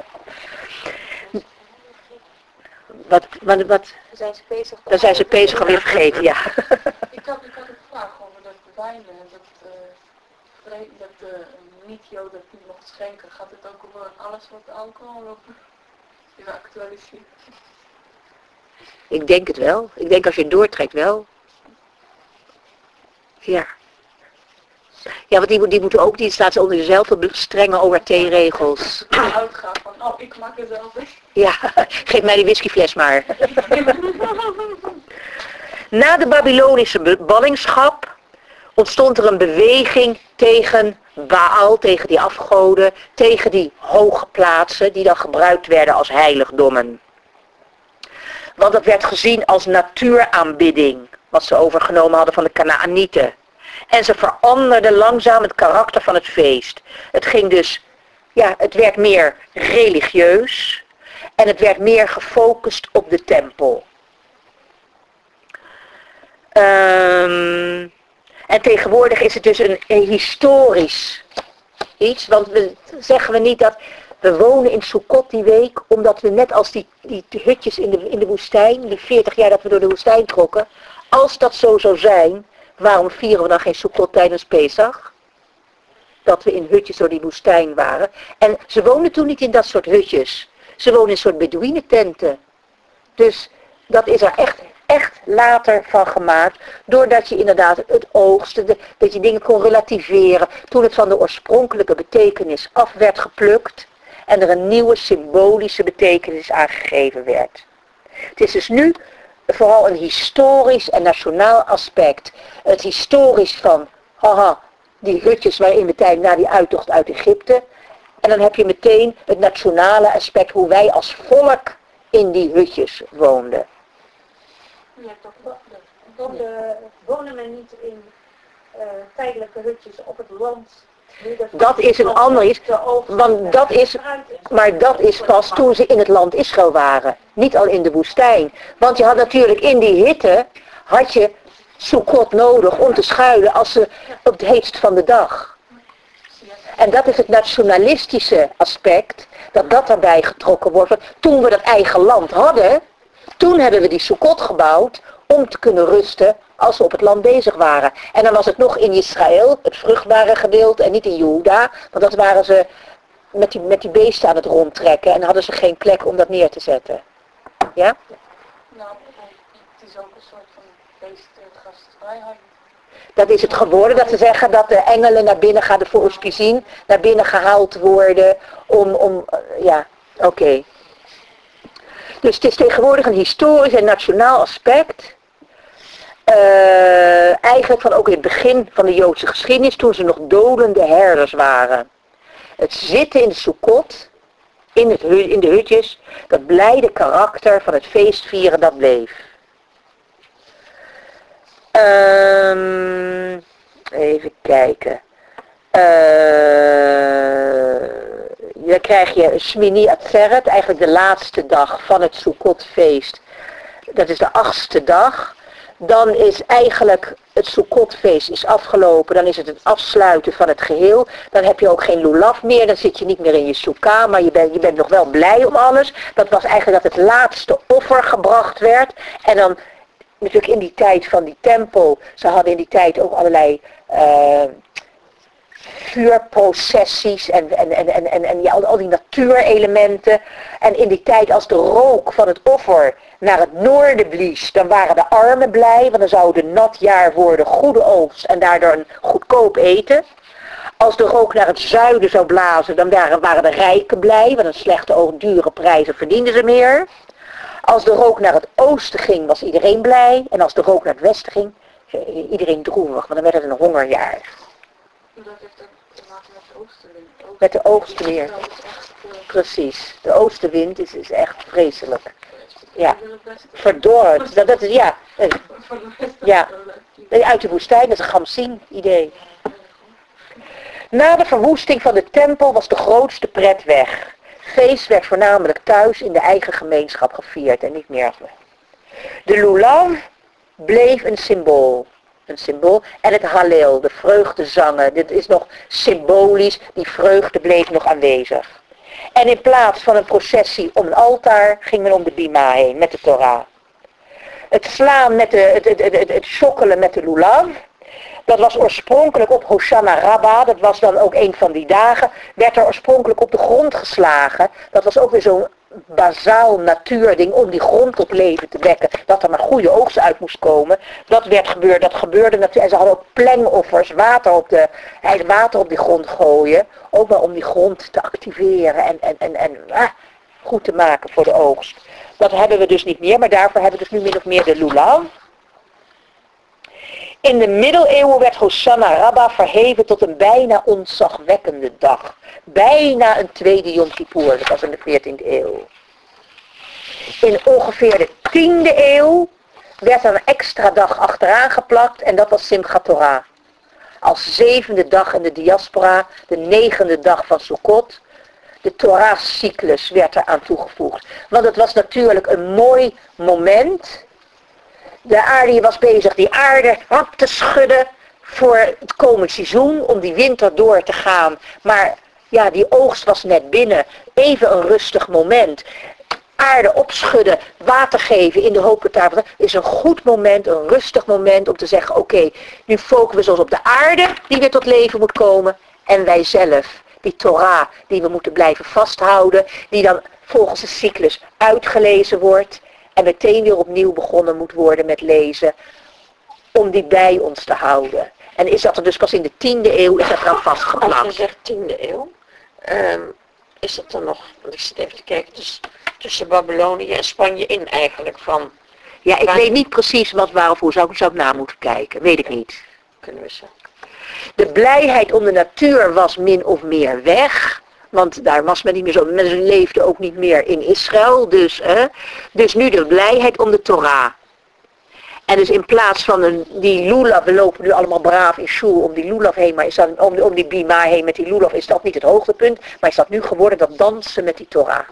Wat, wat, wat? Dan zijn ze bezig. Dan zijn ze bezig alweer vergeten, ja. Ik had, ik had een vraag over dat wijnen, dat, uh, dat uh, niet-Joden het niet mocht schenken. Gaat het ook over alles wat alcohol of is actualiseerd? Ik denk het wel. Ik denk als je het doortrekt wel. Ja. Ja, want die, die moeten ook, die staat onder dezelfde strenge O R T-regels. Uitgaan van, oh, ik maak het zelf eens. Ja, geef mij die whiskyfles maar. Na de Babylonische ballingschap ontstond er een beweging tegen Baal, tegen die afgoden, tegen die hoge plaatsen die dan gebruikt werden als heiligdommen. Want dat werd gezien als natuuraanbidding, wat ze overgenomen hadden van de Kanaanieten. En ze veranderden langzaam het karakter van het feest. Het ging dus, ja, het werd meer religieus en het werd meer gefocust op de tempel. Um, en tegenwoordig is het dus een, een historisch iets, want we zeggen we niet dat we wonen in Sukkot die week, omdat we net als die, die hutjes in de, in de woestijn, die veertig jaar dat we door de woestijn trokken, als dat zo zou zijn, Waarom vieren we dan geen Sukkot tijdens Pesach? Dat we in hutjes door die woestijn waren. En ze woonden toen niet in dat soort hutjes. Ze woonden in een soort Bedouinententen. Dus dat is er echt, echt later van gemaakt. Doordat je inderdaad het oogsten, de, dat je dingen kon relativeren. Toen het van de oorspronkelijke betekenis af werd geplukt. En er een nieuwe symbolische betekenis aangegeven werd. Het is dus nu vooral een historisch en nationaal aspect. Het historisch van, haha, die hutjes waarin we tijd na die uittocht uit Egypte. En dan heb je meteen het nationale aspect, hoe wij als volk in die hutjes woonden. Ja, toch woonde, wonen men niet in uh, tijdelijke hutjes op het land. Dat is een ander iets, want dat is, maar dat is pas toen ze in het land Israël waren. Niet al in de woestijn. Want je had natuurlijk in die hitte, had je Sukkot nodig om te schuilen als ze op het heetst van de dag. En dat is het nationalistische aspect, dat dat daarbij getrokken wordt. Want toen we dat eigen land hadden, toen hebben we die Sukkot gebouwd om te kunnen rusten als we op het land bezig waren. En dan was het nog in Israël, het vruchtbare gedeelte, en niet in Juda, want dat waren ze met die, met die beesten aan het rondtrekken en hadden ze geen plek om dat neer te zetten. Ja? Nou, het is ook een soort van beestgastvrijheid. Dat is het geworden, dat ze zeggen dat de engelen naar binnen gaan, de voorspizien, naar binnen gehaald worden om, om ja, oké. Okay. Dus het is tegenwoordig een historisch en nationaal aspect. Uh, eigenlijk van ook in het begin van de Joodse geschiedenis, toen ze nog dolende herders waren. Het zitten in de Sukkot, in, het, in de hutjes, dat blijde karakter van het feestvieren, dat bleef. Um, even kijken. Uh, dan krijg je Shmini Atzeret, eigenlijk de laatste dag van het Sukkotfeest. Dat is de achtste dag. Dan is eigenlijk het Sukkotfeest is afgelopen. Dan is het het afsluiten van het geheel. Dan heb je ook geen lulav meer. Dan zit je niet meer in je sukkah. Maar je bent, je bent nog wel blij om alles. Dat was eigenlijk dat het laatste offer gebracht werd. En dan natuurlijk in die tijd van die tempel. Ze hadden in die tijd ook allerlei Uh, vuurprocessies en, en, en, en, en, en ja, al, al die natuurelementen. En in die tijd als de rook van het offer naar het noorden blies, dan waren de armen blij, want dan zou het een nat jaar worden, goede oogst en daardoor een goedkoop eten. Als de rook naar het zuiden zou blazen, dan waren, waren de rijken blij, want een slechte oog, dure prijzen verdienden ze meer. Als de rook naar het oosten ging, was iedereen blij. En als de rook naar het westen ging, iedereen droevig, want dan werd het een hongerjaar. Dat heeft ook te maken met de oostenwind. Oost- Met de oostenweer. Dat is echt, uh, Precies. De oostenwind is, is echt vreselijk. Ja. voor de beste- Verdord. Dat, dat is, ja. eh, voor de beste- Ja. Uit de woestijn, dat is een Gamsing idee. Na de verwoesting van de tempel was de grootste pret weg. Feest werd voornamelijk thuis in de eigen gemeenschap gevierd en niet meer. De lulav bleef een symbool. Een symbool. En het Hallel, de vreugdezangen. Dit is nog symbolisch. Die vreugde bleef nog aanwezig. En in plaats van een processie om een altaar, ging men om de bima heen met de Torah. Het slaan met de, het, het, het, het, het shokkelen met de lulav. Dat was oorspronkelijk op Hoshana Rabbah, dat was dan ook een van die dagen, werd er oorspronkelijk op de grond geslagen. Dat was ook weer zo'n bazaal natuurding om die grond tot leven te wekken, dat er maar goede oogst uit moest komen. Dat werd gebeurd, dat gebeurde natuurlijk. En ze hadden ook plengoffers, water op, de, water op die grond gooien, ook wel om die grond te activeren en, en, en, en ah, goed te maken voor de oogst. Dat hebben we dus niet meer, maar daarvoor hebben we dus nu min of meer de lulav. In de middeleeuwen werd Hoshana Rabbah verheven tot een bijna ontzagwekkende dag. Bijna een tweede Yom Kippur, dat was in de veertiende eeuw. In ongeveer de tiende eeuw werd er een extra dag achteraan geplakt en dat was Simchat Torah. Als zevende dag in de diaspora, de negende dag van Sukkot. De Torah-cyclus werd eraan toegevoegd. Want het was natuurlijk een mooi moment. De aarde was bezig die aarde op te schudden voor het komend seizoen, om die winter door te gaan. Maar ja, die oogst was net binnen. Even een rustig moment. aarde opschudden, water geven in de hoop dat daar is een goed moment, een rustig moment om te zeggen, oké, okay, nu focussen we ons op de aarde die weer tot leven moet komen en wij zelf, die Torah die we moeten blijven vasthouden, die dan volgens de cyclus uitgelezen wordt en meteen weer opnieuw begonnen moet worden met lezen, om die bij ons te houden. En is dat er dus pas in de tiende eeuw, is dat er aan vastgeplakt? Als je zegt tiende eeuw, um, is dat dan nog, want ik zit even te kijken, dus tussen Babylonië en Spanje in eigenlijk van... Ja, ik waar... weet niet precies wat, waar of hoe, zou, zou ik na moeten kijken, weet ik niet. Kunnen we zo. De blijheid om de natuur was min of meer weg, want daar was men niet meer zo, mensen leefden ook niet meer in Israël, dus, hè, dus nu de blijheid om de Torah. En dus in plaats van een, die lulav, we lopen nu allemaal braaf in shul om die lulav heen, maar is dat, om, om die bima heen met die lulav is dat niet het hoogtepunt, maar is dat nu geworden dat dansen met die Torah.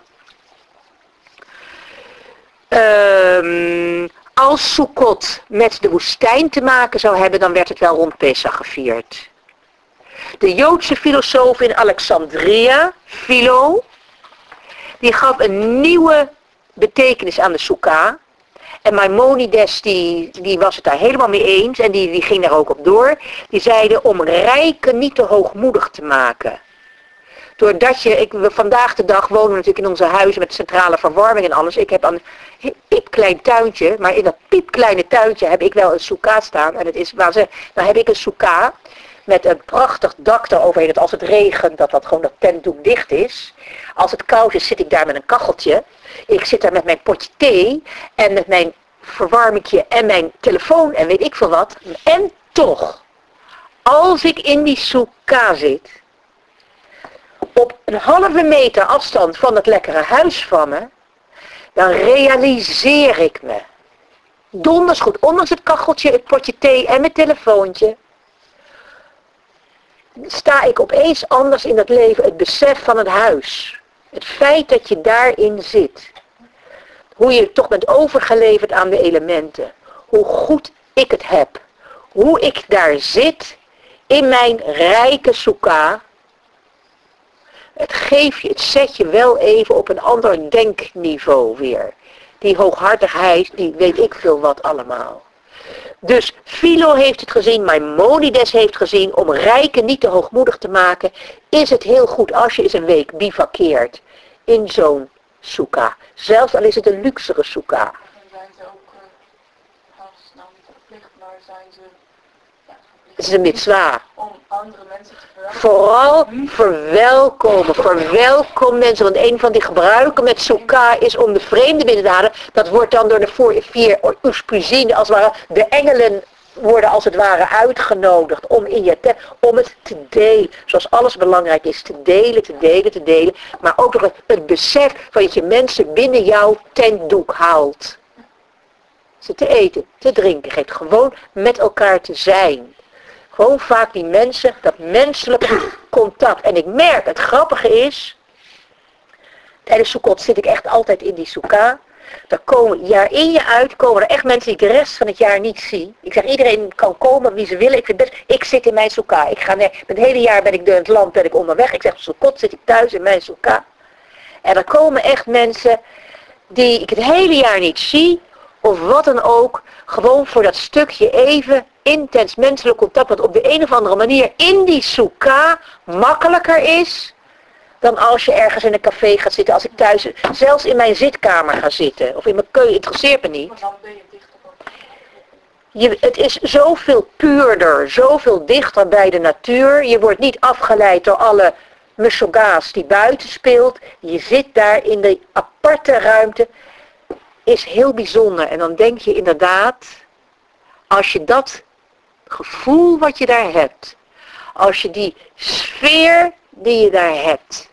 Um, als Sukkot met de woestijn te maken zou hebben, dan werd het wel rond Pesach gevierd. De Joodse filosoof in Alexandria, Philo, die gaf een nieuwe betekenis aan de Sukkah. En Maimonides die, die was het daar helemaal mee eens en die, die ging daar ook op door. Die zeiden om rijken niet te hoogmoedig te maken. Doordat je, ik, we vandaag de dag wonen we natuurlijk in onze huizen met centrale verwarming en alles. Ik heb een piepklein tuintje, maar in dat piepkleine tuintje heb ik wel een sukkah staan. En het is, waar ze, dan heb ik een sukkah met een prachtig dak eroverheen. Dat als het regent, dat dat gewoon dat tentdoek dicht is. Als het koud is, zit ik daar met een kacheltje. Ik zit daar met mijn potje thee en met mijn verwarmingje en mijn telefoon en weet ik veel wat. En toch, als ik in die sukkah zit, op een halve meter afstand van het lekkere huis van me, dan realiseer ik me, donders goed, ondanks het kacheltje, het potje thee en mijn telefoontje, sta ik opeens anders in dat leven, het besef van het huis. Het feit dat je daarin zit. Hoe je toch bent overgeleverd aan de elementen. Hoe goed ik het heb. Hoe ik daar zit in mijn rijke sukkah. Het geeft je, het zet je wel even op een ander denkniveau weer. Die hooghartigheid, die weet ik veel wat allemaal. Dus Philo heeft het gezien, Maimonides heeft gezien, om rijken niet te hoogmoedig te maken, is het heel goed als je eens een week bivakkeert in zo'n sukkah. Zelfs al is het een luxere sukkah. En zijn ze ook, uh, als, nou niet verplicht, maar zijn ze ja, verplicht Het is een mitzwa. om andere mensen te verwelkomen. Vooral verwelkomen, verwelkom mensen, want een van die gebruiken met sukkah is om de vreemde binnen te halen. Dat wordt dan door de voor, vier uspuzine, als het ware, de engelen worden als het ware uitgenodigd om in je tent, om het te delen. Zoals alles belangrijk is, te delen, te delen, te delen. Maar ook nog het, het besef van dat je mensen binnen jouw tentdoek haalt. Ze te eten, te drinken, geeft gewoon met elkaar te zijn. Gewoon vaak die mensen, dat menselijke contact. En ik merk, het grappige is, tijdens Sukkot zit ik echt altijd in die sukkah. Daar komen jaar in je uit, komen er echt mensen die ik de rest van het jaar niet zie. Ik zeg, iedereen kan komen wie ze willen. Ik vind best, ik zit in mijn sukkah. Ik ga nee, het hele jaar ben ik door het land ben ik onderweg. Ik zeg, Sukkot zit ik thuis in mijn sukkah. En er komen echt mensen die ik het hele jaar niet zie. Of wat dan ook. Gewoon voor dat stukje even intens menselijk contact. Wat op de een of andere manier in die sukkah makkelijker is dan als je ergens in een café gaat zitten. Als ik thuis, zelfs in mijn zitkamer ga zitten. Of in mijn keuken, interesseert me niet. Want dan ben je dichter op. Je, het is zoveel puurder, zoveel dichter bij de natuur. Je wordt niet afgeleid door alle mushoga's die buiten speelt. Je zit daar in de aparte ruimte. Is heel bijzonder. En dan denk je inderdaad, als je dat gevoel wat je daar hebt, als je die sfeer die je daar hebt,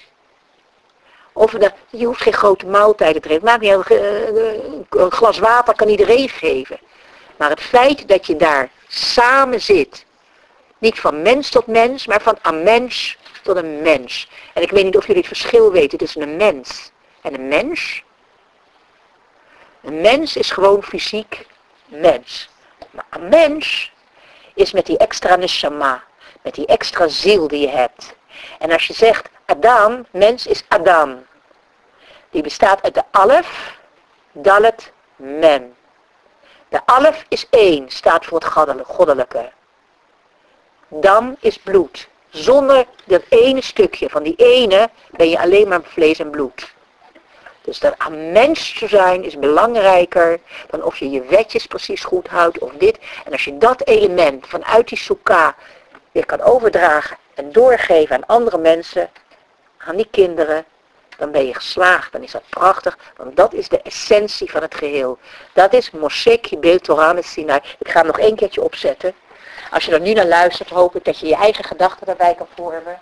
of de, je hoeft geen grote maaltijden te drinken, maakt niet uit, een glas water kan iedereen geven. Maar het feit dat je daar samen zit, niet van mens tot mens, maar van een mens tot een mens. En ik weet niet of jullie het verschil weten tussen een mens en een mens. Een mens is gewoon fysiek mens. Maar een mens is met die extra neshama, met die extra ziel die je hebt. En als je zegt Adam, mens is Adam. Die bestaat uit de alef, dalet, mem. De alef is één, staat voor het goddelijke. Dam is bloed. Zonder dat ene stukje, van die ene, ben je alleen maar vlees en bloed. Dus dat aan mens te zijn is belangrijker dan of je je wetjes precies goed houdt of dit. En als je dat element vanuit die soeka weer kan overdragen en doorgeven aan andere mensen, aan die kinderen, dan ben je geslaagd. Dan is dat prachtig, want dat is de essentie van het geheel. Dat is Moshe Kibel Torah Sinai. Ik ga hem nog één keertje opzetten. Als je er nu naar luistert, hoop ik dat je je eigen gedachten daarbij kan vormen.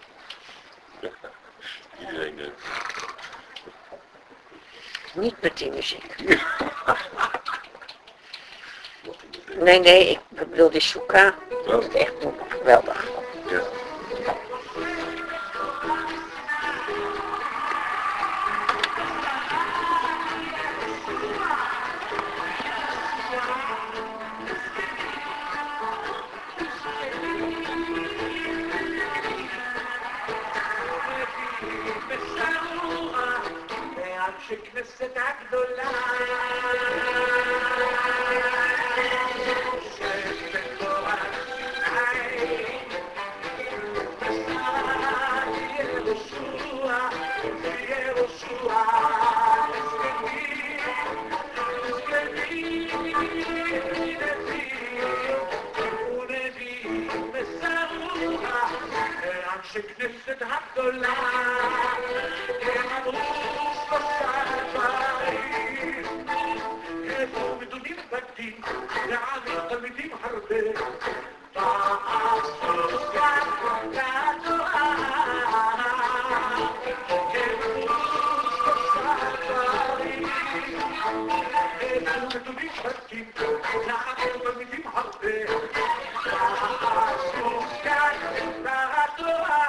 Iedereen... Uh... Niet met die muziek. Nee, nee, ik bedoel die soeka. Dat is echt geweldig. Ja. כנסת הגדולה שבתורת עין בשרה יהושע יהושע מסכנים ונביאים מסרוה אנשי כנסת הגדולה הם אמרו לעמים תלמידים הרבה תעשו כאן כתועה שלושה דברים אלו נתונים חזקים לעמים תלמידים הרבה תעשו כאן כתועה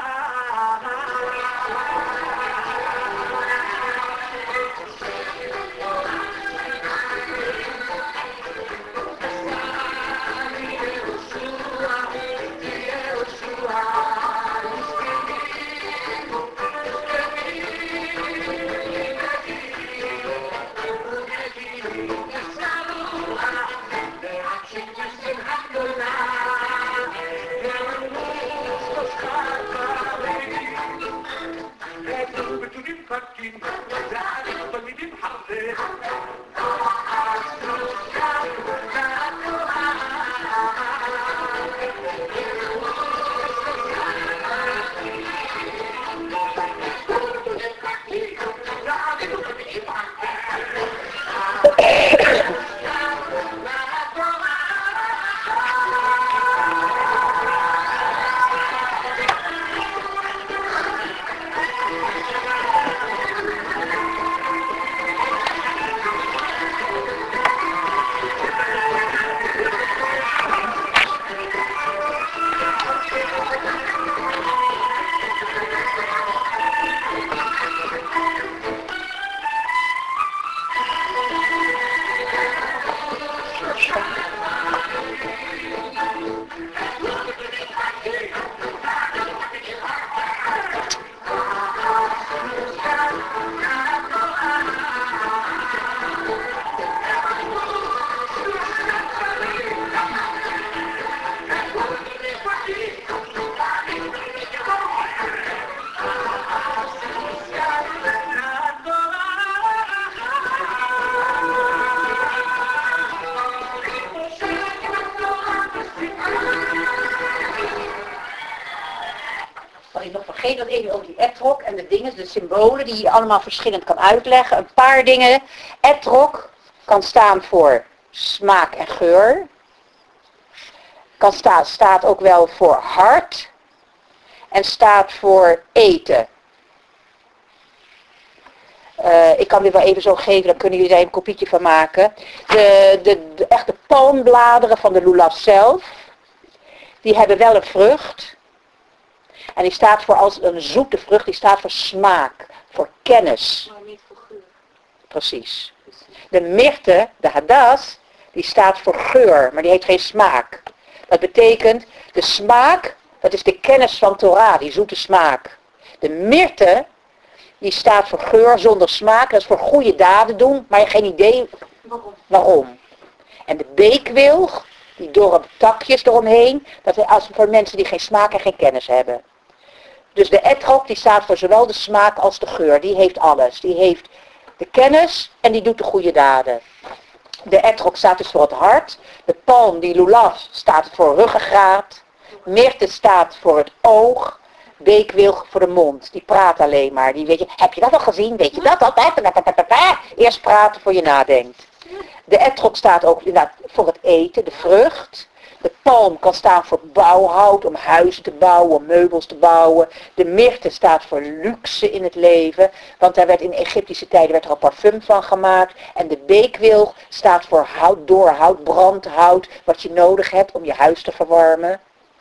Vergeet dat even over die etrog en de dingen, de symbolen die je allemaal verschillend kan uitleggen. Een paar dingen. Etrog kan staan voor smaak en geur. Kan sta, staat ook wel voor hart. En staat voor eten. Uh, ik kan dit wel even zo geven, dan kunnen jullie daar een kopietje van maken. De, de, de echte palmbladeren van de lulav zelf, die hebben wel een vrucht. En die staat voor als een zoete vrucht, die staat voor smaak, voor kennis. Maar niet voor geur. Precies. De myrte, de hadas, die staat voor geur, maar die heeft geen smaak. Dat betekent, de smaak, dat is de kennis van Torah, die zoete smaak. De myrte die staat voor geur zonder smaak. Dat is voor goede daden doen, maar je hebt geen idee waarom. En de beekwilg, die dorre takjes eromheen, dat is als voor mensen die geen smaak en geen kennis hebben. Dus de etrog die staat voor zowel de smaak als de geur. Die heeft alles. Die heeft de kennis en die doet de goede daden. De etrog staat dus voor het hart. De palm, die lulaf, staat voor ruggengraat. Myrte staat voor het oog. Beekwilg voor de mond. Die praat alleen maar. Die weet je, heb je dat al gezien? Weet je dat? dat, dat, dat, dat, dat. Eerst praten voor je nadenkt. De etrog staat ook inderdaad voor het eten, de vrucht. De palm kan staan voor bouwhout, om huizen te bouwen, om meubels te bouwen. De myrte staat voor luxe in het leven, want daar werd in Egyptische tijden werd er al parfum van gemaakt. En de beekwilg staat voor hout, doorhout, brandhout, wat je nodig hebt om je huis te verwarmen.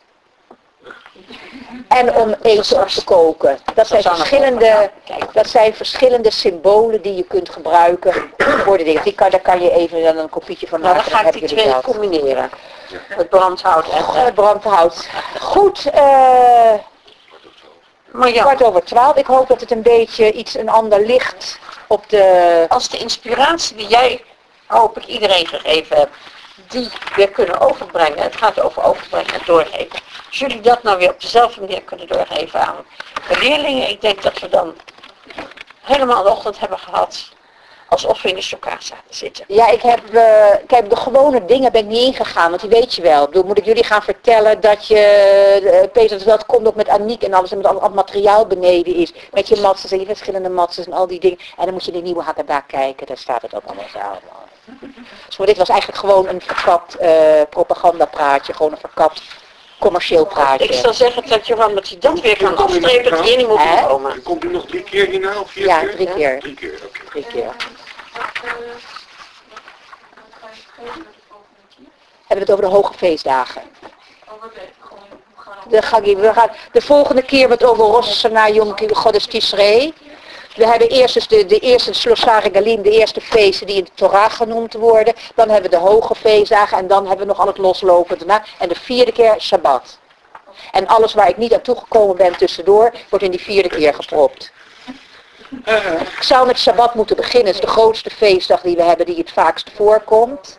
En om eten op te koken. Dat zijn verschillende, dat zijn verschillende symbolen die je kunt gebruiken voor de dingen. Die kan, daar kan je even dan een kopietje van Nou, maken. dan ga ik heb die je twee dat. combineren. Het brandhout en Oh, eh, het brandhout. Goed, eh maar ja, kwart over twaalf. Ik hoop dat het een beetje iets, een ander licht op de... als de inspiratie die jij, hoop ik, iedereen gegeven hebt, die weer kunnen overbrengen. Het gaat over overbrengen en doorgeven. Als jullie dat nou weer op dezelfde manier kunnen doorgeven aan de leerlingen, ik denk dat we dan helemaal de ochtend hebben gehad alsof we in de choca zaten zitten. Ja, ik heb, uh, kijk, de gewone dingen ben ik niet ingegaan, want die weet je wel. Ik bedoel, moet ik jullie gaan vertellen dat je, uh, Peter, dat komt ook met Aniek en alles, en met al het materiaal beneden is. Met je matses en je verschillende matses en al die dingen. En dan moet je de nieuwe Haggadah kijken, daar staat het ook allemaal zo. Dus maar dit was eigenlijk gewoon een verkapt uh, propagandapraatje, gewoon een verkapt commercieel praatje. Ik zou zeggen dat Johan dat hij dat weer kan afstrepen, dat hier niet moet Hè? komen. Komt u nog drie keer hierna of vier Ja, keer? drie keer. Drie keer, oké. Drie keer. Wat, eh, wat ga je geven de volgende keer? Hebben we het over de hoge feestdagen. Oh, wat weet ik, gewoon, we gaan op- De, ga ik- we gaan, de volgende keer hebben we het over Rosh Hashanah, Yom Kippur, Godes Tishrei. We hebben eerst dus de, de eerste Shloshah Regalim, de eerste feesten die in de Torah genoemd worden. Dan hebben we de hoge feestdagen en dan hebben we nog al het loslopen daarna. En de vierde keer Shabbat. En alles waar ik niet aan toegekomen ben tussendoor, wordt in die vierde keer gepropt. Ik zou met Shabbat moeten beginnen. Het is de grootste feestdag die we hebben, die het vaakst voorkomt.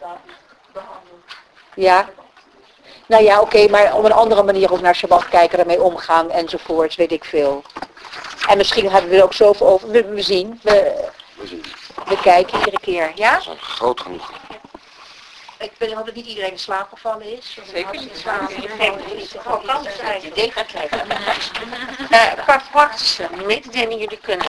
Ja. Nou ja, oké, maar op een andere manier ook naar Shabbat kijken, ermee omgaan enzovoorts, weet ik veel. En misschien hebben we er ook zoveel over. We, we zien. We, We zien. we kijken iedere keer. Ja? We zijn groot genoeg. Ik ben hoop dat niet iedereen in slaap gevallen is. Zeker niet. Ik denk dat Uh, qua praktische mededelingen, jullie kunnen